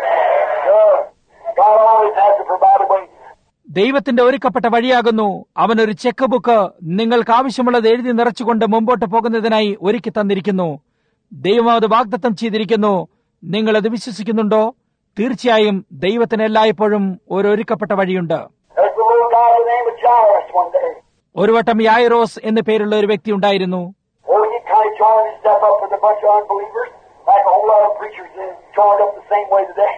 Sure. God always has a provided way. ദൈവത്തിന്റെ ഒരുക്കപ്പെട്ട വഴിയാകുന്നു. അവനൊരു ചെക്ക് ബുക്ക് നിങ്ങൾക്ക് ആവശ്യമുള്ളത് എഴുതി നിറച്ചുകൊണ്ട് മുമ്പോട്ട് പോകുന്നതിനായി ഒരുക്കി തന്നിരിക്കുന്നു. ദൈവം അത് വാഗ്ദത്തം ചെയ്തിരിക്കുന്നു. നിങ്ങളത് വിശ്വസിക്കുന്നുണ്ടോ? തീർച്ചയായും ദൈവത്തിന് എല്ലായ്പ്പോഴും ഒരു ഒരുക്കപ്പെട്ട വഴിയുണ്ട്. There's a little guy by the name of Jairus one day. ഒരു വട്ടം യായിറോസ് എന്ന് പേരുള്ള ഒരു വ്യക്തി ഉണ്ടായിരുന്നു. Oh, he kind of joined himself up with a bunch of unbelievers, like a whole lot of preachers that joined up the same way today.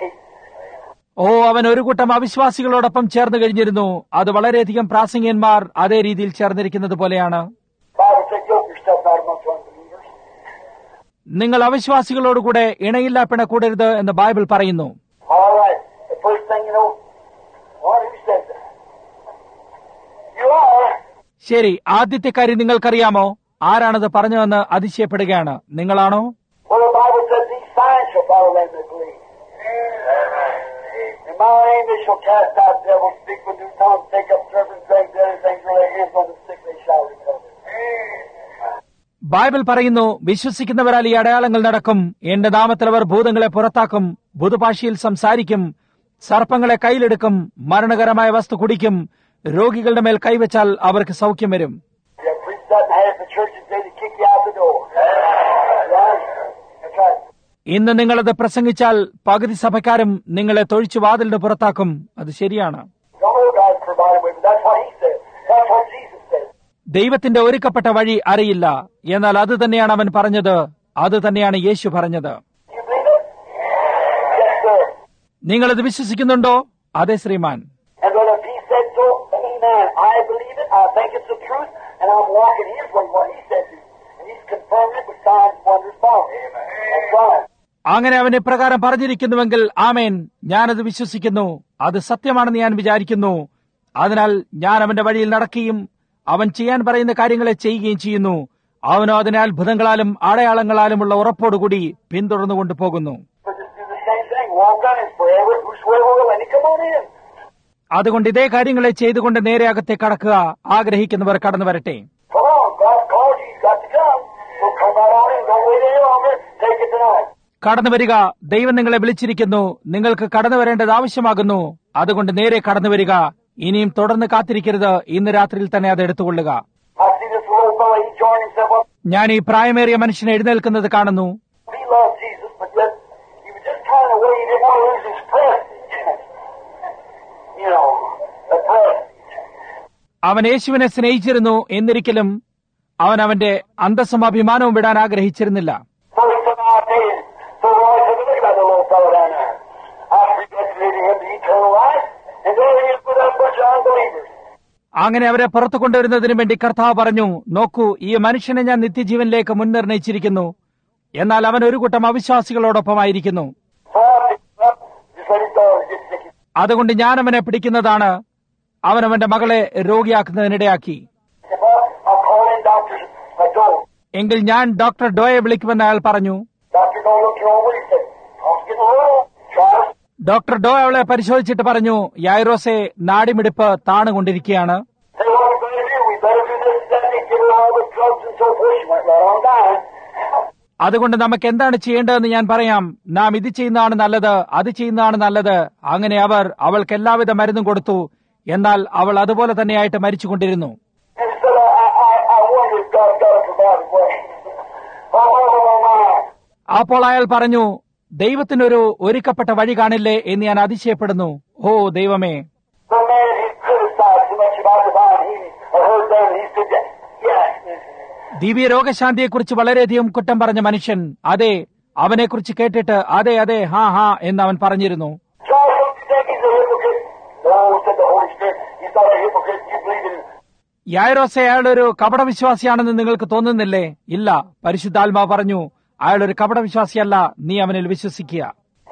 അവൻ ഒരു കൂട്ടം അവിശ്വാസികളോടൊപ്പം ചേർന്ന് കഴിഞ്ഞിരുന്നു. അത് വളരെയധികം പ്രാസംഗികന്മാർ അതേ രീതിയിൽ ചേർന്നിരിക്കുന്നത് പോലെയാണ്. Bible said, yoke yourself not amongst unbelievers. നിങ്ങൾ അവിശ്വാസികളോടുകൂടെ ഇണയില്ല പിണക്കൂടരുത് എന്ന് ബൈബിൾ പറയുന്നു. All right. The first thing you know, what, who said that? You are. ശരി, ആദ്യത്തെ കാര്യം നിങ്ങൾക്കറിയാമോ? ആരാണത് പറഞ്ഞതെന്ന് അതിശയപ്പെടുകയാണ്. നിങ്ങളാണോ? Well, the Bible says these signs shall follow them that believe. In my name they shall cast out devils, speak with new tongues, take up serpents, drag dead things, lay hands on the sick, they shall recover. Bible പറയുന്നു, വിശ്വസിക്കുന്നവരാൽ ഈ അടയാളങ്ങൾ നടക്കും. എന്റെ നാമത്തിൽ അവർ ഭൂതങ്ങളെ പുറത്താക്കും, പുതുഭാഷയിൽ സംസാരിക്കും, സർപ്പങ്ങളെ കയ്യിലെടുക്കും, മരണകരമായ വസ്തു കുടിക്കും, രോഗികളുടെ മേൽ കൈവച്ചാൽ അവർക്ക് സൗഖ്യം വരും. You preach that in half the churches, they kick you out the door. Right? That's right. ഇന്ന് നിങ്ങളത് പ്രസംഗിച്ചാൽ പകുതി സഭക്കാരും നിങ്ങളെ തൊഴിച്ചു വാതിലിന് പുറത്താക്കും. അത് ശരിയാണ്. Don't know God's provided way, but that's what He said. That's what Jesus said. ദൈവത്തിന്റെ ഒരുക്കപ്പെട്ട വഴി അറിയില്ല, എന്നാൽ അത് തന്നെയാണ് അവൻ പറഞ്ഞത്. അത് തന്നെയാണ് യേശു പറഞ്ഞത്. You believe it? Yes, sir. നിങ്ങളത് വിശ്വസിക്കുന്നുണ്ടോ? അതെ ശ്രീമാൻ. And well, if He said so, amen. I believe it. I think it's the truth, and I'm walking His way, what He said to. And He's confirmed it with signs, wonders, following. That's right. അങ്ങനെ അവൻ ഇപ്രകാരം പറഞ്ഞിരിക്കുന്നുവെങ്കിൽ ആമേൻ, ഞാനത് വിശ്വസിക്കുന്നു. അത് സത്യമാണെന്ന് ഞാൻ വിചാരിക്കുന്നു. അതിനാൽ ഞാൻ അവന്റെ വഴിയിൽ നടക്കുകയും അവൻ ചെയ്യാൻ പറയുന്ന കാര്യങ്ങളെ ചെയ്യുകയും ചെയ്യുന്നു. അവനോ അതിനെ അത്ഭുതങ്ങളാലും അടയാളങ്ങളാലുമുള്ള ഉറപ്പോടുകൂടി പിന്തുടർന്നു കൊണ്ടുപോകുന്നു. But just do the same thing. Walk on His forever. Whosoever will, and He come on in. അതുകൊണ്ട് ഇതേ കാര്യങ്ങളെ ചെയ്തുകൊണ്ട് നേരെ അകത്തെ കടക്കുക. ആഗ്രഹിക്കുന്നവർ കടന്നു വരട്ടെ. Come on. God's called you. You've got to come. So come right on in. Don't wait any longer. Take it tonight. കടന്നു വരിക. ദൈവം നിങ്ങളെ വിളിച്ചിരിക്കുന്നു. നിങ്ങൾക്ക് കടന്നു വരേണ്ടത് ആവശ്യമാകുന്നു. അതുകൊണ്ട് നേരെ കടന്നു വരിക. ഇനിയും തുടർന്ന് കാത്തിരിക്കരുത്. ഇന്ന് രാത്രിയിൽ തന്നെ അത് എടുത്തുകൊള്ളുക. I see this little fellow. He joined himself up. ഞാൻ ഈ പ്രായമേറിയ മനുഷ്യനെ എഴുന്നേൽക്കുന്നത് കാണുന്നു. He loved Jesus, but yet he was just kind of way he didn't want to lose his prestige. You know, the prestige. അവൻ യേശുവിനെ സ്നേഹിച്ചിരുന്നു. എന്നിരിക്കലും അവൻ അവന്റെ അന്തസ്സും അഭിമാനവും വിടാൻ ആഗ്രഹിച്ചിരുന്നില്ല. So he said, I'll tell you. So Roy said, look at that little fellow down there. I predestinated him to eternal life, and there he is with a bunch of unbelievers. അങ്ങനെ അവരെ പുറത്തു കൊണ്ടുവരുന്നതിനു വേണ്ടി കർത്താവ് പറഞ്ഞു, നോക്കൂ, ഈ മനുഷ്യനെ ഞാൻ നിത്യജീവനിലേക്ക് മുൻനിർണയിച്ചിരിക്കുന്നു. എന്നാൽ അവൻ ഒരു കൂട്ടം അവിശ്വാസികളോടൊപ്പമായിരിക്കുന്നു. So I picked him up, just let his daughter get sick. അതുകൊണ്ട് ഞാൻ അവനെ പിടിക്കുന്നതാണ്. അവൻ അവന്റെ മകളെ രോഗിയാക്കുന്നതിനിടയാക്കി. If I'll call in Dr. Doe. എങ്കിൽ ഞാൻ ഡോക്ടർ ഡോയെ വിളിക്കുമെന്ന് അയാൾ പറഞ്ഞു. Dr. Doe looked her over. He said, "I'll get a little, Charles." Doctor ഡോ അവളെ പരിശോധിച്ചിട്ട് പറഞ്ഞു, യായിറോസെ, നാടിമിടിപ്പ് താണുകൊണ്ടിരിക്കുകയാണ്. Say, what we better do? We better do this, that, and give her all the drugs and so forth. She went right on dying. അതുകൊണ്ട് നമുക്ക് എന്താണ് ചെയ്യേണ്ടതെന്ന് ഞാൻ പറയാം. നാം ഇത് ചെയ്യുന്നതാണ് നല്ലത്, അത് ചെയ്യുന്നതാണ് നല്ലത്. അങ്ങനെ അവൾക്ക് എല്ലാവിധ മരുന്നും കൊടുത്തു. എന്നാൽ അവൾ അതുപോലെ തന്നെയായിട്ട് മരിച്ചുകൊണ്ടിരുന്നു. And he said, I wonder if God got a provided way. Oh. അപ്പോൾ അയാൾ പറഞ്ഞു, ദൈവത്തിനൊരു ഒരുക്കപ്പെട്ട വഴി കാണില്ലേ എന്ന് ഞാൻ അതിശയപ്പെടുന്നു. ഓ ദൈവമേ. The man he criticized so much about divine healing, I heard that, and he said, yes. ദിവ്യ രോഗശാന്തിയെക്കുറിച്ച് വളരെയധികം കുറ്റം പറഞ്ഞ മനുഷ്യൻ, അതെ, അവനെക്കുറിച്ച് കേട്ടിട്ട് അതെ അതെ ഹാ ഹാ എന്ന് അവൻ പറഞ്ഞിരുന്നു. Charles, don't you think he's a hypocrite? No, said the Holy Spirit. He's not a hypocrite. You believe in him. യായിറോസെ, അയാളൊരു കപടവിശ്വാസിയാണെന്ന് നിങ്ങൾക്ക് തോന്നുന്നില്ലേ? ഇല്ല, പരിശുദ്ധാത്മാ പറഞ്ഞു, അയാളൊരു കപടവിശ്വാസിയല്ല, നീ അവനിൽ വിശ്വസിക്കുക.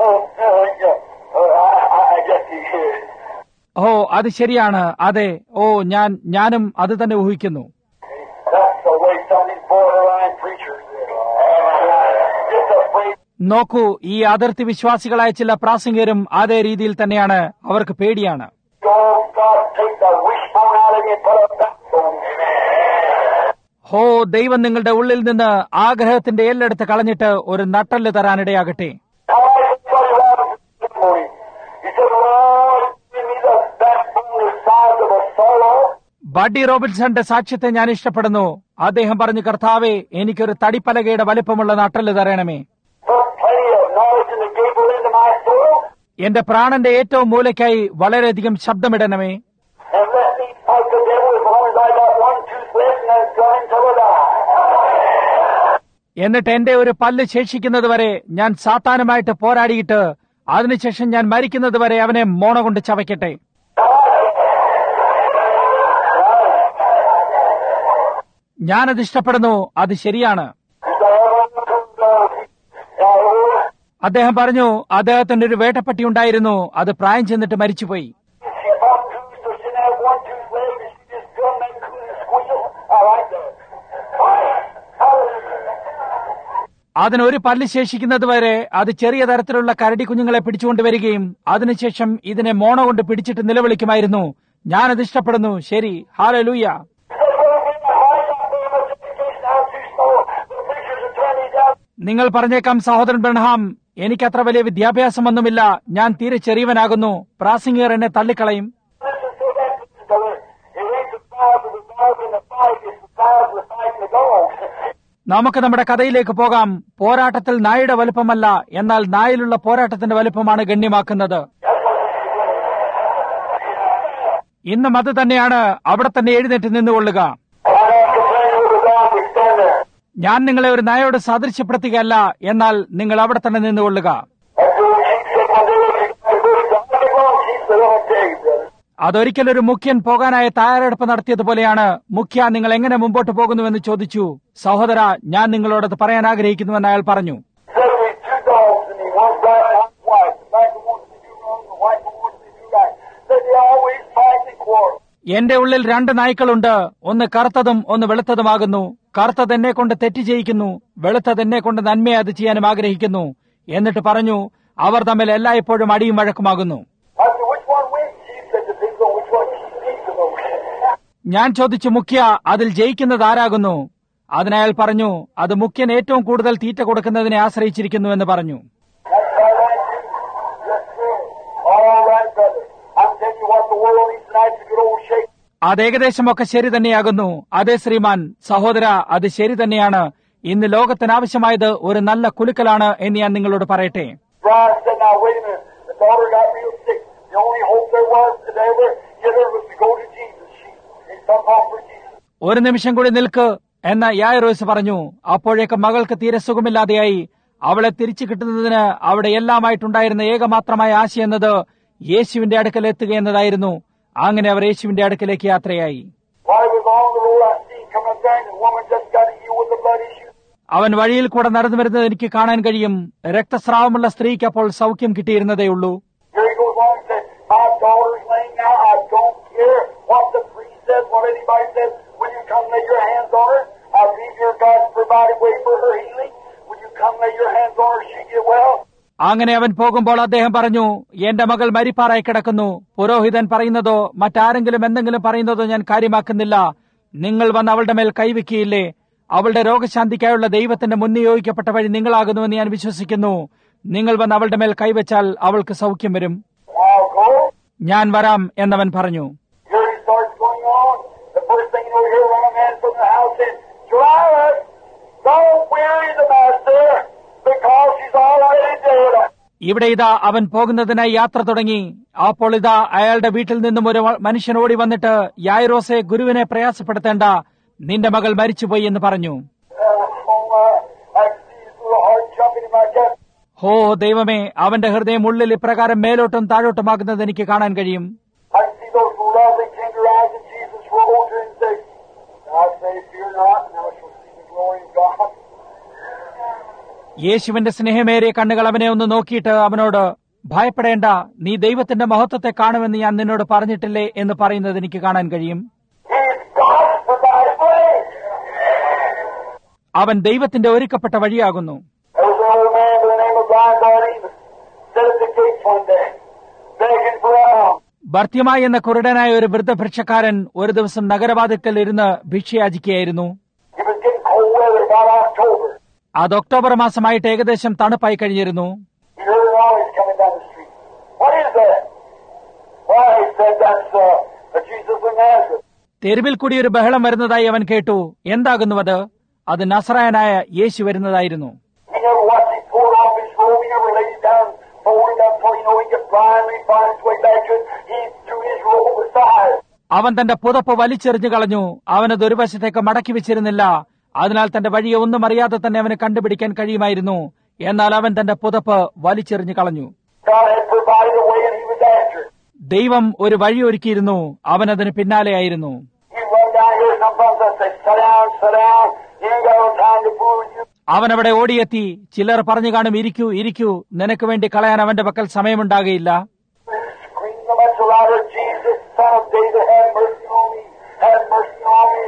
I guess he is. ഓ അത് ശരിയാണ്, അതെ, ഓ ഞാനും അത് തന്നെ ഊഹിക്കുന്നു. That's the way some of these borderline preachers just afraid. നോക്കൂ, ഈ അതിർത്തി വിശ്വാസികളായ ചില പ്രാസംഗികരും അതേ രീതിയിൽ തന്നെയാണ്. അവർക്ക് പേടിയാണ്. God take the wishbone out of you and put a backbone. ഹോ, ദൈവം നിങ്ങളുടെ ഉള്ളിൽ നിന്ന് ആഗ്രഹത്തിന്റെ എല്ലെടുത്ത് കളഞ്ഞിട്ട് ഒരു നട്ടല് തരാനിടയാകട്ടെ. He said, Lord, give me the backbone the size of a solo. Buddy റോബിൻസന്റെ സാക്ഷ്യത്തെ ഞാൻ ഇഷ്ടപ്പെടുന്നു. അദ്ദേഹം പറഞ്ഞു, കർത്താവേ, എനിക്കൊരു തടിപ്പലകയുടെ വലിപ്പമുള്ള നട്ടല് തരണമേ. Put plenty of knowledge in the gable into my soul. എന്റെ പ്രാണന്റെ ഏറ്റവും മൂലയ്ക്കായി വളരെയധികം ശബ്ദമിടണമേ. And let me fight the devil as long as I got one tooth left and I'm going till I die. എന്നിട്ട് എന്റെ ഒരു പല്ല് ശേഷിക്കുന്നത് വരെ ഞാൻ സാത്താനുമായിട്ട് പോരാടിയിട്ട് അതിനുശേഷം ഞാൻ മരിക്കുന്നത് വരെ അവനെ മോണ കൊണ്ട് ചവയ്ക്കട്ടെ. ഞാനത് ഇഷ്ടപ്പെടുന്നു, അത് ശരിയാണ്. അദ്ദേഹം പറഞ്ഞു, അദ്ദേഹത്തിന്റെ ഒരു വേട്ടപ്പട്ടി ഉണ്ടായിരുന്നു, അത് പ്രായം ചെന്നിട്ട് മരിച്ചുപോയി. അതിനൊരു പല്ല് ശേഷിക്കുന്നത് വരെ അത് ചെറിയ തരത്തിലുള്ള കരടി കുഞ്ഞുങ്ങളെ പിടിച്ചുകൊണ്ടുവരികയും അതിനുശേഷം ഇതിനെ മോണ കൊണ്ട് പിടിച്ചിട്ട് നിലവിളിക്കുമായിരുന്നു. ഞാനത് ഇഷ്ടപ്പെടുന്നു. ശരി, ഹല്ലേലൂയ. നിങ്ങൾ പറഞ്ഞേക്കാം, സഹോദരൻ ബ്രൺഹാം, എനിക്കത്ര വലിയ വിദ്യാഭ്യാസമൊന്നുമില്ല, ഞാൻ തീരെ ചെറിയവനാകുന്നു, പ്രാസംഗികർ എന്നെ തള്ളിക്കളയും. നമുക്ക് നമ്മുടെ കഥയിലേക്ക് പോകാം. പോരാട്ടത്തിൽ നായയുടെ വലുപ്പമല്ല, എന്നാൽ നായിലുള്ള പോരാട്ടത്തിന്റെ വലുപ്പമാണ് ഗണ്യമാക്കുന്നത്. ഇന്നും അത് തന്നെയാണ്. അവിടെ തന്നെ എഴുന്നേറ്റ് നിന്നുകൊള്ളുക. ഞാൻ നിങ്ങളെ ഒരു നായയോട് സാദൃശ്യപ്പെടുത്തുകയല്ല, എന്നാൽ നിങ്ങൾ അവിടെ തന്നെ നിന്നുകൊള്ളുക. അതൊരിക്കലൊരു മുഖ്യൻ പോകാനായ തയ്യാറെടുപ്പ് നടത്തിയതുപോലെയാണ്. മുഖ്യ, നിങ്ങൾ എങ്ങനെ മുമ്പോട്ട് പോകുന്നുവെന്ന് ചോദിച്ചു. സഹോദര, ഞാൻ നിങ്ങളോടത് പറയാൻ ആഗ്രഹിക്കുന്നുവെന്ന് അയാൾ പറഞ്ഞു. എന്റെ ഉള്ളിൽ രണ്ട് നായ്ക്കളുണ്ട്, ഒന്ന് കറുത്തതും ഒന്ന് വെളുത്തതുമാകുന്നു. കറുത്തത് എന്നെ കൊണ്ട് തെറ്റ് ചെയ്യിക്കുന്നു, വെളുത്തത് എന്നെ കൊണ്ട് നന്മയെ അത് ചെയ്യാനും ആഗ്രഹിക്കുന്നു. എന്നിട്ട് പറഞ്ഞു, അവർ തമ്മിൽ എല്ലായ്പ്പോഴും അടിയും വഴക്കുമാകുന്നു. ഞാൻ ചോദിച്ചു, മുഖ്യ, അതിൽ ജയിക്കുന്നത് ആരാകുന്നു? അതിനയാൾ പറഞ്ഞു, അത് മുഖ്യൻ ഏറ്റവും കൂടുതൽ തീറ്റ കൊടുക്കുന്നതിനെ ആശ്രയിച്ചിരിക്കുന്നു എന്ന് പറഞ്ഞു. അത് ഏകദേശമൊക്കെ ശരി തന്നെയാകുന്നു. അതെ ശ്രീമാൻ, സഹോദര, അത് ശരി തന്നെയാണ്. ഇന്ന് ലോകത്തിന് ആവശ്യമായത് ഒരു നല്ല കുലുക്കലാണ് എന്ന് ഞാൻ നിങ്ങളോട് പറയട്ടെ. ഒരു നിമിഷം കൂടി നിൽക്ക് എന്ന് യായിറോസ് പറഞ്ഞു. അപ്പോഴേക്ക് മകൾക്ക് തീരെ സുഖമില്ലാതെയായി. അവളെ തിരിച്ചു കിട്ടുന്നതിന് അവിടെ എല്ലാമായിട്ടുണ്ടായിരുന്ന ഏകമാത്രമായ ആശ എന്നത് യേശുവിന്റെ അടുക്കൽ എത്തുക എന്നതായിരുന്നു. അങ്ങനെ അവർ യേശുവിന്റെ അടുക്കലേക്ക് യാത്രയായി. അവൻ വഴിയിൽ കൂടെ നടന്നു വരുന്നത് എനിക്ക് കാണാൻ കഴിയും. രക്തസ്രാവമുള്ള സ്ത്രീക്ക് അപ്പോൾ സൗഖ്യം കിട്ടിയിരുന്നതേയുള്ളൂ. Here he goes on and says, my daughter's laying now. I don't care what the priest says, what anybody says. Will you come lay your hands on her? I believe your God's provided way for her healing. Will you come lay your hands on her? She get well. അങ്ങനെ അവൻ പോകുമ്പോൾ അദ്ദേഹം പറഞ്ഞു, എന്റെ മകൾ മരിപ്പാറായി കിടക്കുന്നു. പുരോഹിതൻ പറയുന്നതോ മറ്റാരെങ്കിലും എന്തെങ്കിലും പറയുന്നതോ ഞാൻ കാര്യമാക്കുന്നില്ല. നിങ്ങൾ വന്ന് അവളുടെ മേൽ കൈവയ്ക്കുകയില്ലേ? അവളുടെ രോഗശാന്തിക്കായുള്ള ദൈവത്തിന്റെ മുൻനിയോഗിക്കപ്പെട്ട വഴി നിങ്ങളാകുന്നുവെന്ന് ഞാൻ വിശ്വസിക്കുന്നു. നിങ്ങൾ വന്ന് അവളുടെ മേൽ കൈവച്ചാൽ അവൾക്ക് സൗഖ്യം വരും. I'll go. ഞാൻ വരാം എന്നവൻ പറഞ്ഞു. Here he starts going on. The first thing you know, here run a man from the house and Jairus, don't weary the master because she's already dead. ഇവിടെ ഇതാ അവൻ പോകുന്നതിനായി യാത്ര തുടങ്ങി. അപ്പോൾ ഇതാ അയാളുടെ വീട്ടിൽ നിന്നും ഒരു മനുഷ്യൻ ഓടി വന്നിട്ട്, യായിറോസെ, ഗുരുവിനെ പ്രയാസപ്പെടുത്തേണ്ട, നിന്റെ മകൾ മരിച്ചുപോയി എന്ന് പറഞ്ഞു. I see his little heart jumping in my chest. ഹോ ദൈവമേ, അവന്റെ ഹൃദയം ഉള്ളിൽ ഇപ്രകാരം മേലോട്ടും താഴോട്ടുമാകുന്നത് എനിക്ക് കാണാൻ കഴിയും. I see those lovely tender eyes of Jesus roll over and say, I say, fear not, and thou shalt see the glory of God. യേശുവിന്റെ സ്നേഹമേറിയ കണ്ണുകൾ അവനെ ഒന്ന് നോക്കിയിട്ട് അവനോട്, ഭയപ്പെടേണ്ട, നീ ദൈവത്തിന്റെ മഹത്വത്തെ കാണുമെന്ന് ഞാൻ നിന്നോട് പറഞ്ഞിട്ടില്ലേ എന്ന് പറയുന്നത് എനിക്ക് കാണാൻ കഴിയും. He's God's provided way. അവൻ ദൈവത്തിന്റെ ഒരുക്കപ്പെട്ട വഴിയാകുന്നു. There was an old man by the name of Blind Bartimaeus, sat at the gates one day, begging for alms. Bartimaeus എന്ന കുരുടനായ ഒരു വൃദ്ധഭിക്ഷക്കാരൻ ഒരു ദിവസം നഗരവാതിൽക്കൽ ഇരുന്ന് ഭിക്ഷയാചിക്കുകയായിരുന്നു. It was getting cold weather, about October. അത് ഒക്ടോബർ മാസമായിട്ട് ഏകദേശം തണുപ്പായി കഴിഞ്ഞിരുന്നു. He heard a noise coming down the street. What is that? Why, he said, that's Jesus of Nazareth. തെരുവിൽ കൂടി ഒരു ബഹളം വരുന്നതായി അവൻ കേട്ടു. എന്താകുന്നു അത്? അത് നസറായനായ യേശു വരുന്നതായിരുന്നു. He never watched him pull off his robe. He never laid it down, fold it up so he get blind, and find his way back to it. He threw his robe aside. അവൻ തന്റെ പുതപ്പ് വലിച്ചെറിഞ്ഞു കളഞ്ഞു. അവനത് ഒരു വശത്തേക്ക് മടക്കി വെച്ചിരുന്നില്ല. അതിനാൽ തന്റെ വഴിയെ ഒന്നും അറിയാതെ തന്നെ അവന് കണ്ടുപിടിക്കാൻ കഴിയുമായിരുന്നു. എന്നാൽ അവൻ തന്റെ പുതപ്പ് വലിച്ചെറിഞ്ഞു കളഞ്ഞു. God had provided a way and he was after it. ദൈവം ഒരു വഴി ഒരുക്കിയിരുന്നു. അവനതിന് പിന്നാലെയായിരുന്നു. You run down here sometimes I say, sit down, sit down. You ain't got no time to fool with you. അവനവിടെ ഓടിയെത്തി. ചിലർ പറഞ്ഞു കാണും, ഇരിക്കൂ ഇരിക്കൂ, നിനക്ക് വേണ്ടി കളയാൻ അവന്റെ പക്കൽ സമയമുണ്ടാകയില്ല. Scream so much louder, Jesus, son of David, have mercy on me. Have mercy on me.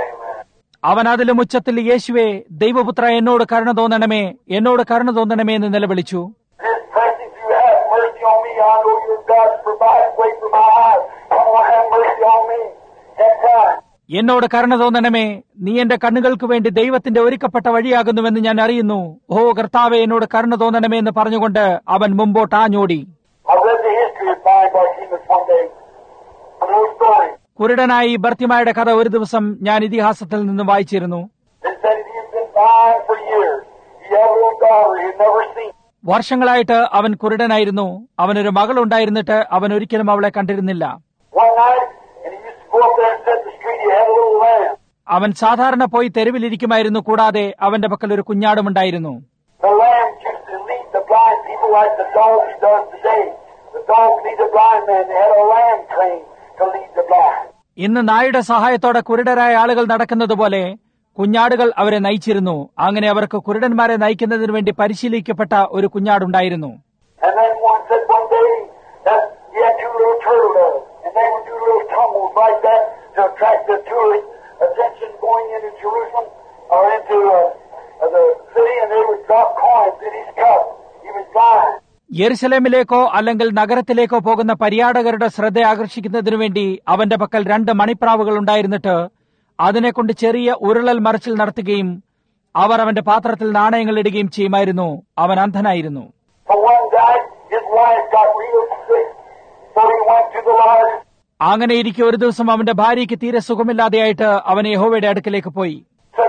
അവൻ അതിലും ഉച്ചത്തിൽ, യേശുവേ, ദൈവപുത്ര, എന്നോട് കരുണ തോന്നണമേ, എന്നോട് കരുണ തോന്നണമേ എന്ന് നിലവിളിച്ചു. This pressing through, have mercy on me. I know your God's provided way for my eyes. Come on, have mercy on me. That time. എന്നോട് കരുണ തോന്നണമേ, നീ എന്റെ കണ്ണുകൾക്ക് വേണ്ടി ദൈവത്തിന്റെ ഒരുക്കപ്പെട്ട വഴിയാകുന്നുവെന്ന് ഞാൻ അറിയുന്നു. ഓ കർത്താവേ, എന്നോട് കരുണ തോന്നണമേ എന്ന് പറഞ്ഞുകൊണ്ട് അവൻ മുമ്പോട്ട് ആഞ്ഞോടി. I read the history of blind Bartimaeus one day. A little story. കുരുടനായി ബർത്തിമായുടെ കഥ ഒരു ദിവസം ഞാൻ ഇതിഹാസത്തിൽ നിന്ന് വായിച്ചിരുന്നു. It said he had been blind for years. He had a little daughter he had never seen. വർഷങ്ങളായിട്ട് അവൻ കുരുടനായിരുന്നു. അവനൊരു മകളുണ്ടായിരുന്നിട്ട് അവൻ ഒരിക്കലും അവളെ കണ്ടിരുന്നില്ല. One night, and he used to go up there and sit in the street, he had a little lamb. അവൻ സാധാരണ പോയി തെരുവിലിരിക്കുമായിരുന്നു. കൂടാതെ അവന്റെ പക്കൽ ഒരു കുഞ്ഞാടുമുണ്ടായിരുന്നു. The lamb used to lead the blind people like the dog does today. The dog leads the blind man. They had a lamb trained to lead the blind. ഇന്ന് നായുടെ സഹായത്തോടെ കുരുടരായ ആളുകൾ നടക്കുന്നത് പോലെ കുഞ്ഞാടുകൾ അവരെ നയിച്ചിരുന്നു. അങ്ങനെ അവർക്ക് കുരുടന്മാരെ നയിക്കുന്നതിന് വേണ്ടി പരിശീലിക്കപ്പെട്ട ഒരു കുഞ്ഞാടുണ്ടായിരുന്നു. And then one said one day that he had two little turtle doves, and they would do little tumbles like that to attract the tourist attention going into Jerusalem or into the city, and they would drop coins in his cup. He was blind. യെരുശലേമിലേക്കോ അല്ലെങ്കിൽ നഗരത്തിലേക്കോ പോകുന്ന പര്യാടകരുടെ ശ്രദ്ധ ആകർഷിക്കുന്നതിനു വേണ്ടി അവന്റെ പക്കൽ 2 മണിപ്രാവുകൾ ഉണ്ടായിരുന്നിട്ട് അതിനെക്കൊണ്ട് ചെറിയ ഉരുളൽ മറിച്ചിൽ നടത്തുകയും അവർ അവന്റെ പാത്രത്തിൽ നാണയങ്ങൾ ഇടുകയും ചെയ്യുമായിരുന്നു. അവൻ അന്ധനായിരുന്നു. അങ്ങനെ ഇരിക്കെ ഒരു ദിവസം അവന്റെ ഭാര്യയ്ക്ക് തീരെ സുഖമില്ലാതെയായിട്ട് അവൻ യഹോവയുടെ അടുക്കലേക്ക് പോയി.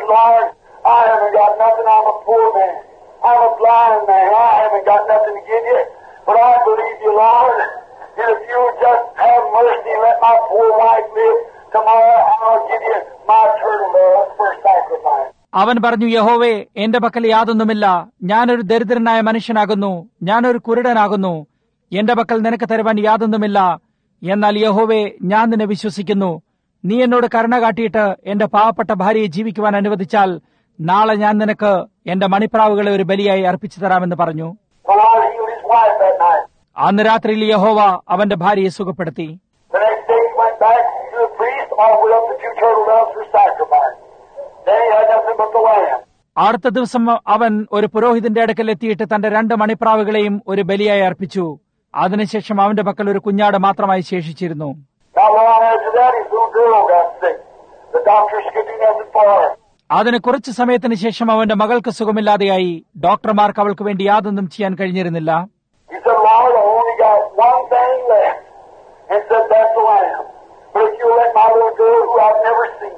I'm a blind man. I haven't got nothing to give you, but I believe you, Lord. And if you would just have mercy and let my poor wife live, tomorrow I'll give you my turtle dove for sacrifice. അവൻ പറഞ്ഞു, യഹോവേ, എന്റെ പക്കൽ യാതൊന്നുമില്ല. ഞാനൊരു ദരിദ്രനായ മനുഷ്യനാകുന്നു. ഞാനൊരു കുരുടനാകുന്നു. എന്റെ പക്കൽ നിനക്ക് തരുവാൻ യാതൊന്നുമില്ല. എന്നാൽ യഹോവേ, ഞാൻ നിന്നെ വിശ്വസിക്കുന്നു. നീ എന്നോട് കരുണ കാട്ടിയിട്ട് എന്റെ പാവപ്പെട്ട ഭാര്യയെ ജീവിക്കുവാൻ അനുവദിച്ചാൽ നാളെ ഞാൻ നിനക്ക് എന്റെ മണിപ്രാവുകളെ ഒരു ബലിയായി അർപ്പിച്ചു തരാമെന്ന് പറഞ്ഞു. The Lord healed his wife that night. അന്ന് രാത്രിയിൽ യഹോവ അവന്റെ ഭാര്യയെ സുഖപ്പെടുത്തി. The next day he went back to the priest, offered up the 2 turtle doves for sacrifice. Then he had nothing but the lamb. അടുത്ത ദിവസം അവൻ ഒരു പുരോഹിതന്റെ അടുക്കൽ എത്തിയിട്ട് തന്റെ 2 മണിപ്രാവുകളെയും ഒരു ബലിയായി അർപ്പിച്ചു. അതിനുശേഷം അവന്റെ പക്കൽ ഒരു കുഞ്ഞാട് മാത്രമായി ശേഷിച്ചിരുന്നു. Not long after that, his little girl got sick. The doctors could do nothing for her. അതിന് കുറച്ചു സമയത്തിന് ശേഷം അവന്റെ മകൾക്ക് സുഖമില്ലാതെയായി. ഡോക്ടർമാർക്ക് അവൾക്ക് വേണ്ടി യാതൊന്നും ചെയ്യാൻ കഴിഞ്ഞിരുന്നില്ല. He said, Lord, I only got one thing left. And said, that's the lamb. But if you let my little girl, who I've never seen,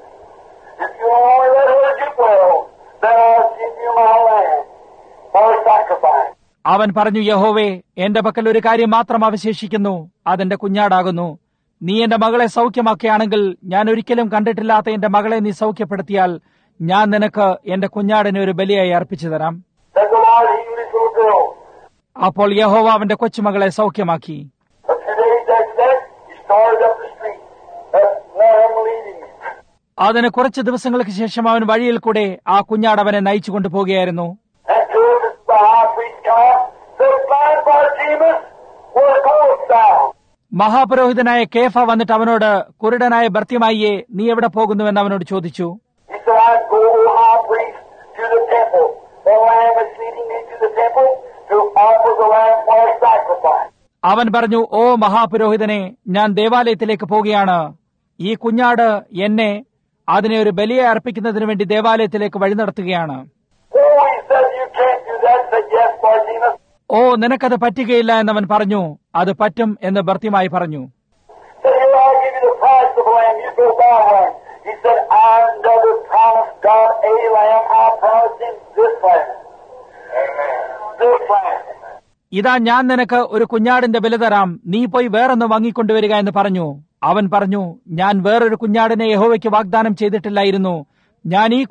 if you only let her get well, then I'll give you my lamb for sacrifice. അവൻ പറഞ്ഞു, യഹോവേ, എന്റെ പക്കൽ ഒരു കാര്യം മാത്രം അവശേഷിക്കുന്നു, അതെന്റെ കുഞ്ഞാടാകുന്നു. നീ എന്റെ മകളെ സൗഖ്യമാക്കുകയാണെങ്കിൽ, ഞാൻ ഒരിക്കലും കണ്ടിട്ടില്ലാത്ത എന്റെ മകളെ നീ സൗഖ്യപ്പെടുത്തിയാൽ, ഞാൻ നിനക്ക് എന്റെ കുഞ്ഞാടിനെ ഒരു ബലിയായി അർപ്പിച്ചു തരാം. Then the Lord healed his little girl. അപ്പോൾ യഹോവ അവന്റെ കൊച്ചുമകളെ സൗഖ്യമാക്കി. A few days after that, he started up the street. That lamb leading him. അതിന് കുറച്ച് ദിവസങ്ങൾക്ക് ശേഷം അവൻ വഴിയിൽ കൂടെ ആ കുഞ്ഞാട് അവനെ നയിച്ചുകൊണ്ടു പോകുകയായിരുന്നു. And Caiaphas, the high priest, come, said, Blind Bartimaeus, where goest thou? മഹാപുരോഹിതനായ കേഫ വന്നിട്ട് അവനോട്, കുരുടനായ ബർത്തിമായിയെ, നീ എവിടെ പോകുന്നുവെന്ന് അവനോട് ചോദിച്ചു. He said, I go, O high priest, to the temple. The lamb is leading me to the temple to offer the lamb for sacrifice. അവൻ പറഞ്ഞു, ഓ മഹാപുരോഹിതനെ, ഞാൻ ദേവാലയത്തിലേക്ക് പോകുകയാണ്. ഈ കുഞ്ഞാട് എന്നെ അതിനെ ഒരു ബലിയെ അർപ്പിക്കുന്നതിന് വേണ്ടി ദേവാലയത്തിലേക്ക് വഴി നടത്തുകയാണ്. Oh, he said, you can't do that. Said, yes, Bartimaeus. ഓ, നിനക്കത് പറ്റുകയില്ല എന്നവൻ പറഞ്ഞു. അത് പറ്റും എന്ന് ബർത്തിമായി പറഞ്ഞു. Said, here, I'll give you the price of the lamb. You go buy one. He said, I never promised God a lamb. I promised him this lamb. Amen. This lamb. ഇതാ ഞാൻ നിനക്ക് ഒരു കുഞ്ഞാടിന്റെ ബലി തരാം, നീ പോയി വേറൊന്ന് വാങ്ങിക്കൊണ്ടുവരിക എന്ന് പറഞ്ഞു. അവൻ പറഞ്ഞു, ഞാൻ വേറൊരു കുഞ്ഞാടിനെ യഹോവയ്ക്ക് വാഗ്ദാനം ചെയ്തിട്ടില്ലായിരുന്നു. ഞാൻ ഈ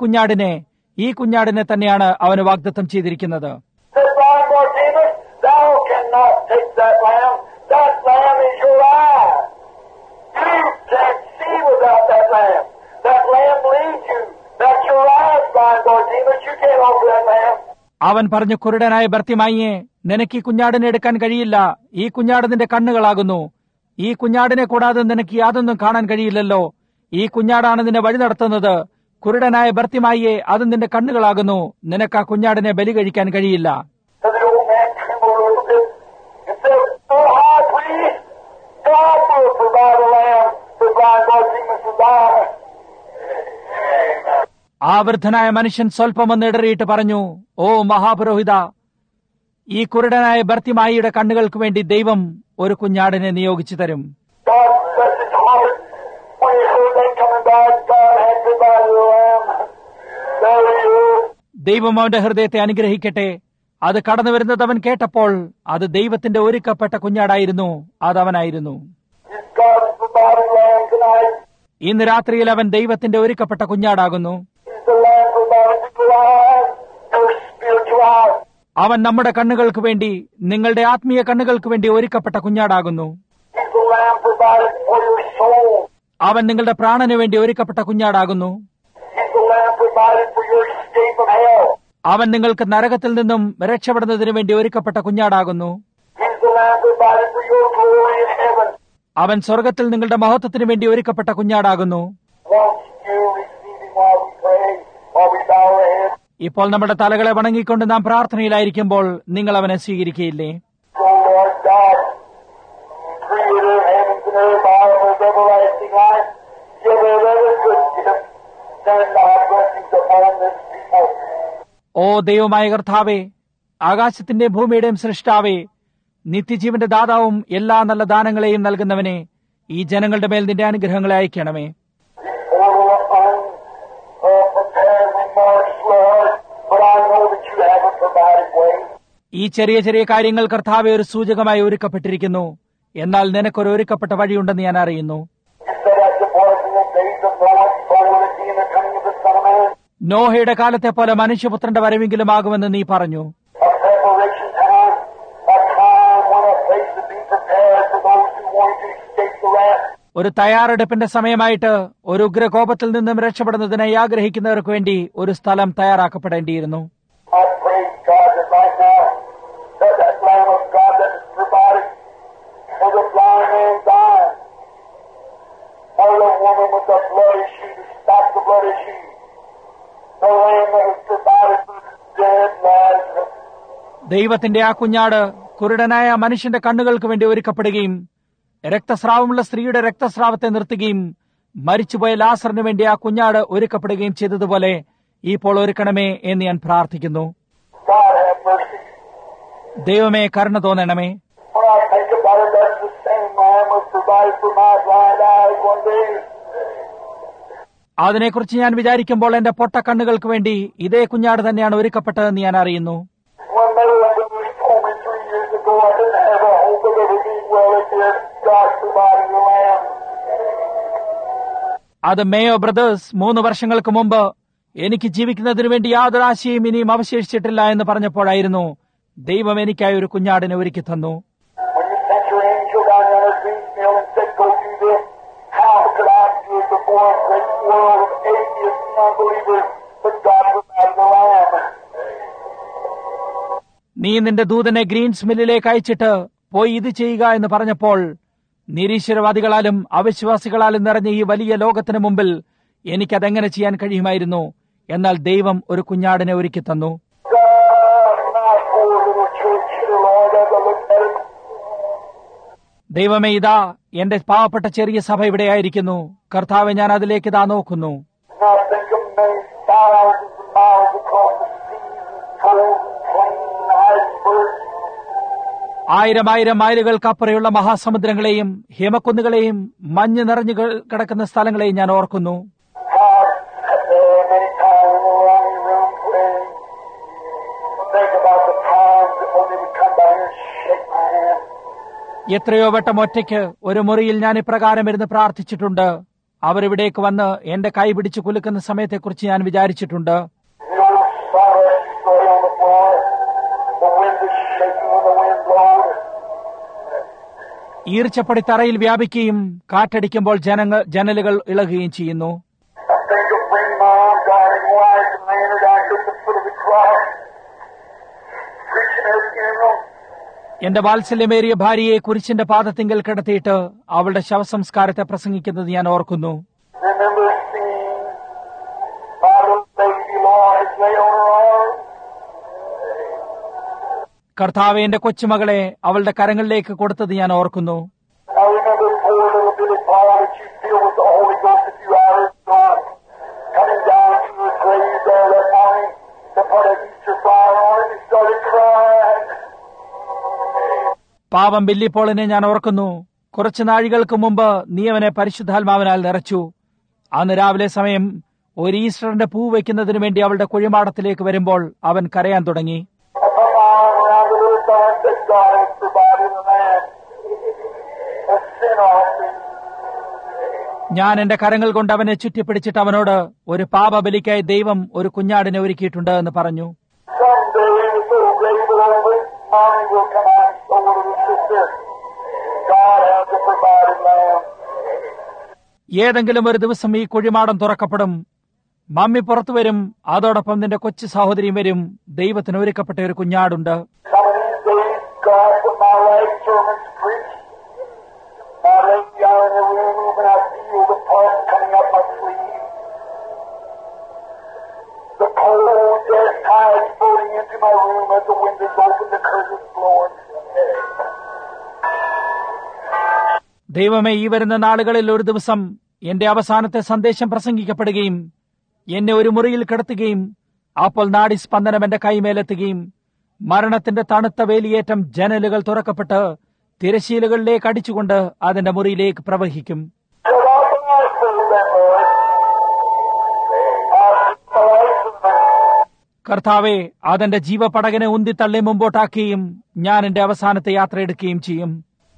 കുഞ്ഞാടിനെ തന്നെയാണ് അവന് വാഗ്ദത്തം ചെയ്തിരിക്കുന്നത്. Said, Blind Bartimaeus, thou cannot take that lamb. That lamb is your eye. You can't see without that lamb. That lamb leads you. That's your eyes, Blind Bartimaeus. You can't offer that lamb. അവൻ പറഞ്ഞു, കുരുടനായ ബർത്തിമായിയെ, നിനക്ക് ഈ കുഞ്ഞാടിനെ എടുക്കാൻ കഴിയില്ല. ഈ കുഞ്ഞാട് നിന്റെ കണ്ണുകളാകുന്നു. ഈ കുഞ്ഞാടിനെ കൂടാതെ നിനക്ക് യാതൊന്നും കാണാൻ കഴിയില്ലല്ലോ. ഈ കുഞ്ഞാടാണ് നിന്നെ വഴി നടത്തുന്നത്. കുരുടനായ ബർത്തിമായിയെ, അത് നിന്റെ കണ്ണുകളാകുന്നു. നിനക്ക് ആ കുഞ്ഞാടിനെ ബലി കഴിക്കാൻ കഴിയില്ല. So the old man trembled a little bit and said, Oh, high priest, God will provide a lamb for Blind Bartimaeus' eye. ആ വൃദ്ധനായ മനുഷ്യൻ സ്വല്പം ഒന്ന് ഇടറിയിട്ട് പറഞ്ഞു, ഓ മഹാപുരോഹിത, ഈ കുരുടനായ ബർത്തിമായിയുടെ കണ്ണുകൾക്ക് വേണ്ടി ദൈവം ഒരു കുഞ്ഞാടിനെ നിയോഗിച്ചു തരും. God blessed his heart when he heard that coming back. God had provided a lamb. There he is. ദൈവം അവന്റെ ഹൃദയത്തെ അനുഗ്രഹിക്കട്ടെ. അത് കടന്നു വരുന്നത് അവൻ കേട്ടപ്പോൾ അത് ദൈവത്തിന്റെ ഒരുക്കപ്പെട്ട കുഞ്ഞാടായിരുന്നു. അതവനായിരുന്നു. Is God's provided lamb tonight? ഇന്ന് രാത്രിയിൽ അവൻ ദൈവത്തിന്റെ ഒരുക്കപ്പെട്ട കുഞ്ഞാടാകുന്നു. Is the lamb provided to your eyes, your spiritual eyes? അവൻ നമ്മുടെ കണ്ണുകൾക്ക് വേണ്ടി, നിങ്ങളുടെ ആത്മീയ കണ്ണുകൾക്ക് വേണ്ടി ഒരുക്കപ്പെട്ട കുഞ്ഞാടാകുന്നു. Is the lamb provided for your soul? അവൻ നിങ്ങളുടെ പ്രാണന് വേണ്ടി ഒരുക്കപ്പെട്ട കുഞ്ഞാടാകുന്നു. Is the lamb provided for your escape from hell? അവൻ നിങ്ങൾക്ക് നരകത്തിൽ നിന്നും രക്ഷപ്പെടുന്നതിന് വേണ്ടി ഒരുക്കപ്പെട്ട കുഞ്ഞാടാകുന്നു. Is the lamb provided for your glory in heaven? അവൻ സ്വർഗത്തിൽ നിങ്ങളുടെ മഹത്വത്തിന് വേണ്ടി ഒരുക്കപ്പെട്ട കുഞ്ഞാടാകുന്നു. Won't you receive him while we pray, while we bow our heads? ഇപ്പോൾ നമ്മുടെ തലകളെ വണങ്ങിക്കൊണ്ട് നാം പ്രാർത്ഥനയിലായിരിക്കുമ്പോൾ നിങ്ങൾ അവനെ സ്വീകരിക്കുകയില്ലേ? O Lord God, Creator of heavens and earth, all of everlasting life, give us every good gift. Send thy blessings upon this people. ഓ ദൈവമായ കർത്താവേ, ആകാശത്തിന്റെ ഭൂമിയുടെയും സൃഷ്ടാവേ, നിത്യജീവന്റെ ദാതാവും എല്ലാ നല്ല ദാനങ്ങളെയും നൽകുന്നവനെ, ഈ ജനങ്ങളുടെ മേൽ നിന്റെ അനുഗ്രഹങ്ങളെ അയക്കണമേ. Prepared remarks, Lord, but I know that you have a provided way. ഈ ചെറിയ ചെറിയ കാര്യങ്ങൾ കർത്താവെ ഒരു സൂചകമായി ഒരുക്കപ്പെട്ടിരിക്കുന്നു. എന്നാൽ നിനക്കൊരു ഒരുക്കപ്പെട്ട വഴിയുണ്ടെന്ന് ഞാൻ അറിയുന്നു. You said at the voice of the days of Noah, so will it be in the coming of the Son of Man. നോഹയുടെ കാലത്തെ പോലെ മനുഷ്യപുത്രന്റെ വരവെങ്കിലും ആകുമെന്ന് നീ പറഞ്ഞു. A preparation time, a time when a place to be prepared for those who want to escape the wrath. ഒരു തയ്യാറെടുപ്പിന്റെ സമയമായിട്ട് ഒരു ഉഗ്രകോപത്തിൽ നിന്നും രക്ഷപ്പെടുന്നതിനായി ആഗ്രഹിക്കുന്നവർക്ക് വേണ്ടി ഒരു സ്ഥലം തയ്യാറാക്കപ്പെടേണ്ടിയിരുന്നു. I pray, God, that right now, that Lamb of God that is provided for the blind man's eye, or the woman with the blood issue, to stop the blood issue, the Lamb that is provided for the dead Lazarus. ദൈവത്തിന്റെ ആ കുഞ്ഞാട് കുരുടനായ മനുഷ്യന്റെ കണ്ണുകൾക്ക് വേണ്ടി ഒരുക്കപ്പെടുകയും രക്തസ്രാവമുള്ള സ്ത്രീയുടെ രക്തസ്രാവത്തെ നിർത്തുകയും മരിച്ചുപോയ ലാസറിനു വേണ്ടി ആ കുഞ്ഞാട് ഒരുക്കപ്പെടുകയും ചെയ്തതുപോലെ ഇപ്പോൾ ഒരുക്കണമേ എന്ന് ഞാൻ പ്രാർത്ഥിക്കുന്നു. God have mercy. ദൈവമേ കരുണ തോന്നണമേ. When I think about it, that's the same Lamb was provided for my blind eyes one day. അതിനെക്കുറിച്ച് ഞാൻ വിചാരിക്കുമ്പോൾ എന്റെ പൊട്ട കണ്ണുകൾക്ക് വേണ്ടി ഇതേ കുഞ്ഞാട് തന്നെയാണ് ഒരുക്കപ്പെട്ടതെന്ന് ഞാൻ അറിയുന്നു. When Mother Brothers told me 3 years ago I didn't have a hope of ever being well again, God provided the Lamb. അത് മേയോ ബ്രദേഴ്സ് 3 വർഷങ്ങൾക്ക് മുമ്പ് എനിക്ക് ജീവിക്കുന്നതിനു വേണ്ടി യാതൊരു ആശയും ഇനിയും അവശേഷിച്ചിട്ടില്ല എന്ന് പറഞ്ഞപ്പോഴായിരുന്നു ദൈവം എനിക്കായി ഒരു കുഞ്ഞാടിനെ ഒരുക്കി തന്നു. When you sent your angel down there at Greenfield and said, go do this, how could I do it before a great world of atheists and unbelievers? But God provided the Lamb. നീ നിന്റെ ദൂതനെ ഗ്രീൻസ് മില്ലിലേക്ക് അയച്ചിട്ട് പോയി ഇത് ചെയ്യുക എന്ന് പറഞ്ഞപ്പോൾ നിരീശ്വരവാദികളാലും അവിശ്വാസികളാലും നിറഞ്ഞ ഈ വലിയ ലോകത്തിന് മുമ്പിൽ എനിക്കതെങ്ങനെ ചെയ്യാൻ കഴിയുമായിരുന്നു? എന്നാൽ ദൈവം ഒരു കുഞ്ഞാടിനെ ഒരുക്കി തന്നു. ദൈവമേ, ഇതാ എന്റെ പാവപ്പെട്ട ചെറിയ സഭ ഇവിടെയായിരിക്കുന്നു. കർത്താവെ, ഞാൻ അതിലേക്ക് ഇതാ നോക്കുന്നു. ആയിരം മൈലുകൾക്കപ്പുറയുള്ള മഹാസമുദ്രങ്ങളെയും ഹിമക്കുന്നുകളെയും മഞ്ഞ് നിറഞ്ഞു കിടക്കുന്ന സ്ഥലങ്ങളെയും ഞാൻ ഓർക്കുന്നു. എത്രയോ വട്ടം ഒറ്റയ്ക്ക് ഒരു മുറിയിൽ ഞാൻ ഇപ്രകാരം ഇരുന്ന് പ്രാർത്ഥിച്ചിട്ടുണ്ട്. അവരിവിടേക്ക് വന്ന് എന്റെ കൈ പിടിച്ച് കുലുക്കുന്ന സമയത്തെക്കുറിച്ച് ഞാൻ വിചാരിച്ചിട്ടുണ്ട്. ഈർച്ചപ്പടി തറയിൽ വ്യാപിക്കുകയും കാറ്റടിക്കുമ്പോൾ ജനലുകൾ ഇളകുകയും ചെയ്യുന്നു. എന്റെ വാത്സല്യമേറിയ ഭാര്യയെ കുരിശിന്റെ പാദത്തിങ്കൽ കിടത്തിയിട്ട് അവളുടെ ശവസംസ്കാരത്തെ പ്രസംഗിക്കുന്നത് ഞാൻ ഓർക്കുന്നു. കർത്താവെ, എന്റെ കൊച്ചുമകളെ അവളുടെ കരങ്ങളിലേക്ക് കൊടുത്തത് ഞാൻ ഓർക്കുന്നു. പാവം ബില്ലിപ്പോളിനെ ഞാൻ ഓർക്കുന്നു. കുറച്ചു നാഴികൾക്ക് മുമ്പ് നീ അവനെ പരിശുദ്ധാത്മാവിനാൽ നിറച്ചു. അന്ന് രാവിലെ സമയം ഒരു ഈസ്റ്ററിന്റെ പൂ വയ്ക്കുന്നതിനു വേണ്ടി അവളുടെ കുഴിമാടത്തിലേക്ക് വരുമ്പോൾ അവൻ കരയാൻ തുടങ്ങി. ഞാൻ എന്റെ കരങ്ങൾ കൊണ്ട് അവനെ ചുറ്റിപ്പിടിച്ചിട്ട് അവനോട്, ഒരു പാപബലിക്കായി ദൈവം ഒരു കുഞ്ഞാടിനെ ഒരുക്കിയിട്ടുണ്ട് എന്ന് പറഞ്ഞു. ഏതെങ്കിലും ഒരു ദിവസം ഈ കുഴിമാടം തുറക്കപ്പെടും. മമ്മി പുറത്തു വരും. അതോടൊപ്പം നിന്റെ കൊച്ചു സഹോദരിയും വരും. ദൈവത്തിന് ഒരുക്കപ്പെട്ട ഒരു കുഞ്ഞാടുണ്ട്. ദൈവമേ, ഈ വരുന്ന നാളുകളിൽ ഒരു ദിവസം എന്റെ അവസാനത്തെ സന്ദേശം പ്രസംഗിക്കപ്പെടുകയും എന്നെ ഒരു മുറിയിൽ കിടത്തുകയും അപ്പോൾ നാഡിസ്പന്ദനം എന്റെ കൈമേലെത്തുകയും മരണത്തിന്റെ തണുത്ത വേലിയേറ്റം ജനലുകൾ തുറക്കപ്പെട്ട് തിരശീലകളിലേക്ക് അടിച്ചുകൊണ്ട് അതിന്റെ മുറിയിലേക്ക് പ്രവഹിക്കും. കർത്താവെ, അതെന്റെ ജീവപടകനെ ഉന്തിത്തള്ളി മുമ്പോട്ടാക്കുകയും ഞാൻ എന്റെ അവസാനത്തെ യാത്ര എടുക്കുകയും ചെയ്യും.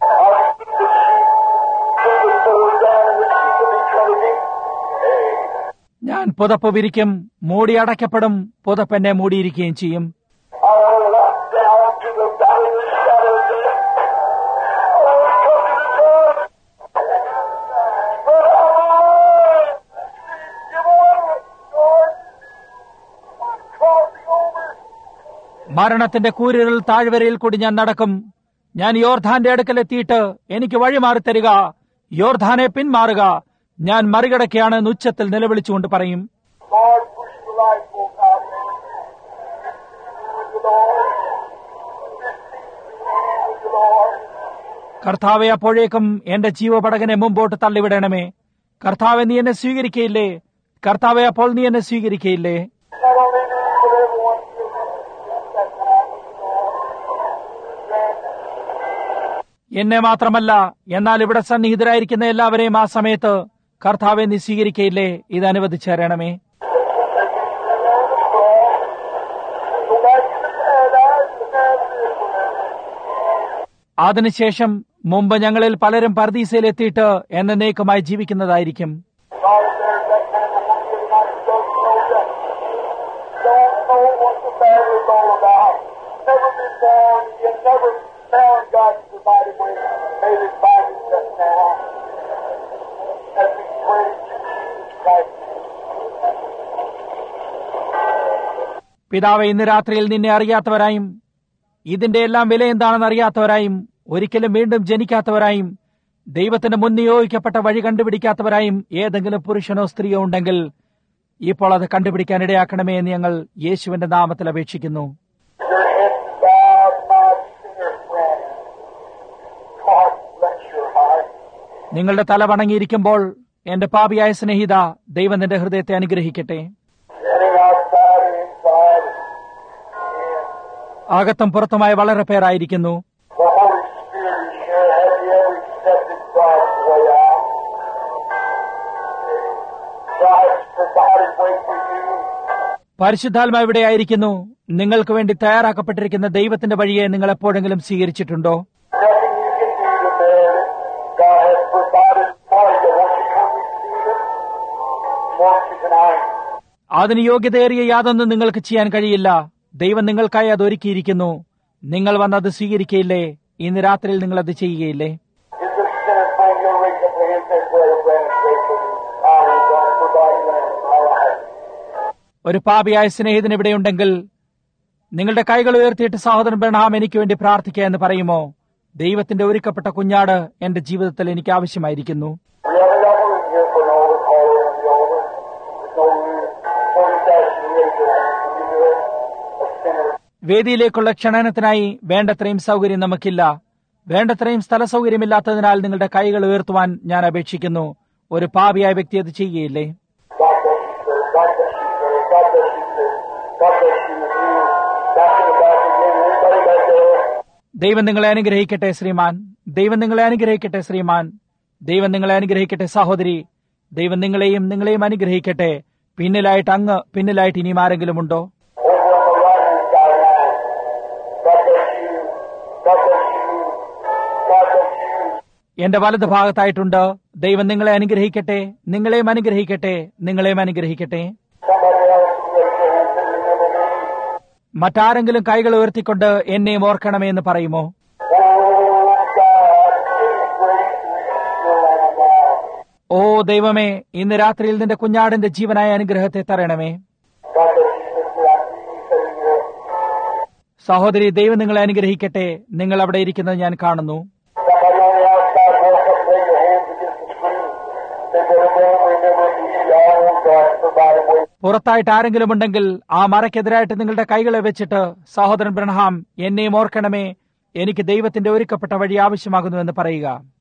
ഞാൻ പുതപ്പ് വിരിക്കും. മൂടി അടയ്ക്കപ്പെടും. പുതപ്പെന്നെ മൂടിയിരിക്കുകയും ചെയ്യും. മരണത്തിന്റെ കൂരിരുൾ താഴ്വരയിൽ കൂടി ഞാൻ നടക്കും. ഞാൻ യോർധാന്റെ അടുക്കലെത്തിയിട്ട് എനിക്ക് വഴിമാറി തരിക, യോർധാനെ പിന്മാറുക, ഞാൻ മറികടക്കുകയാണ് എന്ന് ഉച്ചത്തിൽ നിലവിളിച്ചുകൊണ്ട് പറയും. Lord, push the light bolt out there. With the Lord. With the Lord. കർത്താവെ, അപ്പോഴേക്കും എന്റെ ജീവപടകനെ മുമ്പോട്ട് തള്ളിവിടണമേ. കർത്താവെ, നീ എന്നെ സ്വീകരിക്കയില്ലേ? കർത്താവെ, അപ്പോൾ നീ എന്നെ സ്വീകരിക്കയില്ലേ? Not only me, but everyone to that time, Lord. എന്നെ മാത്രമല്ല, എന്നാൽ ഇവിടെ സന്നിഹിതരായിരിക്കുന്ന എല്ലാവരെയും ആ സമയത്ത് കർത്താവെ, നീ സ്വീകരിക്കയില്ലേ? ഇത് അനുവദിച്ചേരണമേ. അതിനുശേഷം മുമ്പ് ഞങ്ങളിൽ പലരും പർദീസയിലെത്തിയിട്ട് എന്നേക്കുമായി ജീവിക്കുന്നതായിരിക്കും. പിതാവെ, ഇന്ന് രാത്രിയിൽ നിന്നെ അറിയാത്തവരായും ഇതിന്റെ എല്ലാം വില എന്താണെന്ന് അറിയാത്തവരായും ഒരിക്കലും വീണ്ടും ജനിക്കാത്തവരായും ദൈവത്തിന്റെ മുൻ നിയോഗിക്കപ്പെട്ട വഴി കണ്ടുപിടിക്കാത്തവരായും ഏതെങ്കിലും പുരുഷനോ സ്ത്രീയോ ഉണ്ടെങ്കിൽ ഇപ്പോൾ അത് കണ്ടുപിടിക്കാൻ ഇടയാക്കണമേ എന്ന് ഞങ്ങൾ യേശുവിന്റെ നാമത്തിൽ അപേക്ഷിക്കുന്നു. നിങ്ങളുടെ തല വണങ്ങിയിരിക്കുമ്പോൾ എന്റെ പാപിയായ സ്നേഹിത, ദൈവം നിന്റെ ഹൃദയത്തെ അനുഗ്രഹിക്കട്ടെ. അകത്തും പുറത്തുമായി വളരെ പേരായിരിക്കുന്നു. പരിശുദ്ധാത്മാവ് ഇവിടെയായിരിക്കുന്നു. നിങ്ങൾക്ക് വേണ്ടി തയ്യാറാക്കപ്പെട്ടിരിക്കുന്ന ദൈവത്തിന്റെ വഴിയെ നിങ്ങൾ എപ്പോഴെങ്കിലും സ്വീകരിച്ചിട്ടുണ്ടോ? അതിന് യോഗ്യതയേറിയ യാതൊന്നും നിങ്ങൾക്ക് ചെയ്യാൻ കഴിയില്ല. ദൈവം നിങ്ങൾക്കായി അത് ഒരുക്കിയിരിക്കുന്നു. നിങ്ങൾ വന്നത് സ്വീകരിക്കയില്ലേ? ഇന്ന് രാത്രിയിൽ നിങ്ങൾ അത് ചെയ്യുകയില്ലേ? ഒരു പാപിയായ സ്നേഹിതൻ ഇവിടെയുണ്ടെങ്കിൽ നിങ്ങളുടെ കൈകൾ ഉയർത്തിയിട്ട് സഹോദരൻ ബ്രഹാം എനിക്ക് വേണ്ടി പ്രാർത്ഥിക്കുക എന്ന് പറയുമോ? ദൈവത്തിന്റെ ഒരുക്കപ്പെട്ട കുഞ്ഞാട് എന്റെ ജീവിതത്തിൽ എനിക്ക് ആവശ്യമായിരിക്കുന്നു. വേദിയിലേക്കുള്ള ക്ഷണനത്തിനായി വേണ്ടത്രയും സൗകര്യം നമുക്കില്ല. വേണ്ടത്രയും സ്ഥല സൗകര്യമില്ലാത്തതിനാൽ നിങ്ങളുടെ കൈകൾ ഉയർത്തുവാൻ ഞാൻ അപേക്ഷിക്കുന്നു. ഒരു പാപിയായ വ്യക്തി അത് ചെയ്യുകയില്ലേ? ദൈവം നിങ്ങളെ അനുഗ്രഹിക്കട്ടെ ശ്രീമാൻ. ദൈവം നിങ്ങളെ അനുഗ്രഹിക്കട്ടെ ശ്രീമാൻ. ദൈവം നിങ്ങളെ അനുഗ്രഹിക്കട്ടെ സഹോദരി. ദൈവം നിങ്ങളെയും അനുഗ്രഹിക്കട്ടെ. പിന്നിലായിട്ട് ഇനിയും ആരെങ്കിലും ഉണ്ടോ? എന്റെ വലത് ഭാഗത്തായിട്ടുണ്ട്. ദൈവം നിങ്ങളെ അനുഗ്രഹിക്കട്ടെ. നിങ്ങളെയും അനുഗ്രഹിക്കട്ടെ. മറ്റാരെങ്കിലും കൈകൾ ഉയർത്തിക്കൊണ്ട് എന്നെയും ഓർക്കണമേ എന്ന് പറയുമോ? ഓ ദൈവമേ, ഇന്ന് രാത്രിയിൽ നിന്റെ കുഞ്ഞാടിന്റെ ജീവനായ അനുഗ്രഹത്തെ തരണമേ. സഹോദരി, ദൈവം നിങ്ങളെ അനുഗ്രഹിക്കട്ടെ. നിങ്ങൾ അവിടെ ഇരിക്കുന്നത് ഞാൻ കാണുന്നു. പുറത്തായിട്ട് ആരെങ്കിലും ഉണ്ടെങ്കിൽ ആ മറയ്ക്കെതിരായിട്ട് നിങ്ങളുടെ കൈകളെ വെച്ചിട്ട്, സഹോദരൻ ബ്രഹാം എന്നെയും ഓർക്കണമേ, എനിക്ക് ദൈവത്തിന്റെ ഒരുക്കപ്പെട്ട വഴി ആവശ്യമാകുന്നു എന്ന് പറയുക.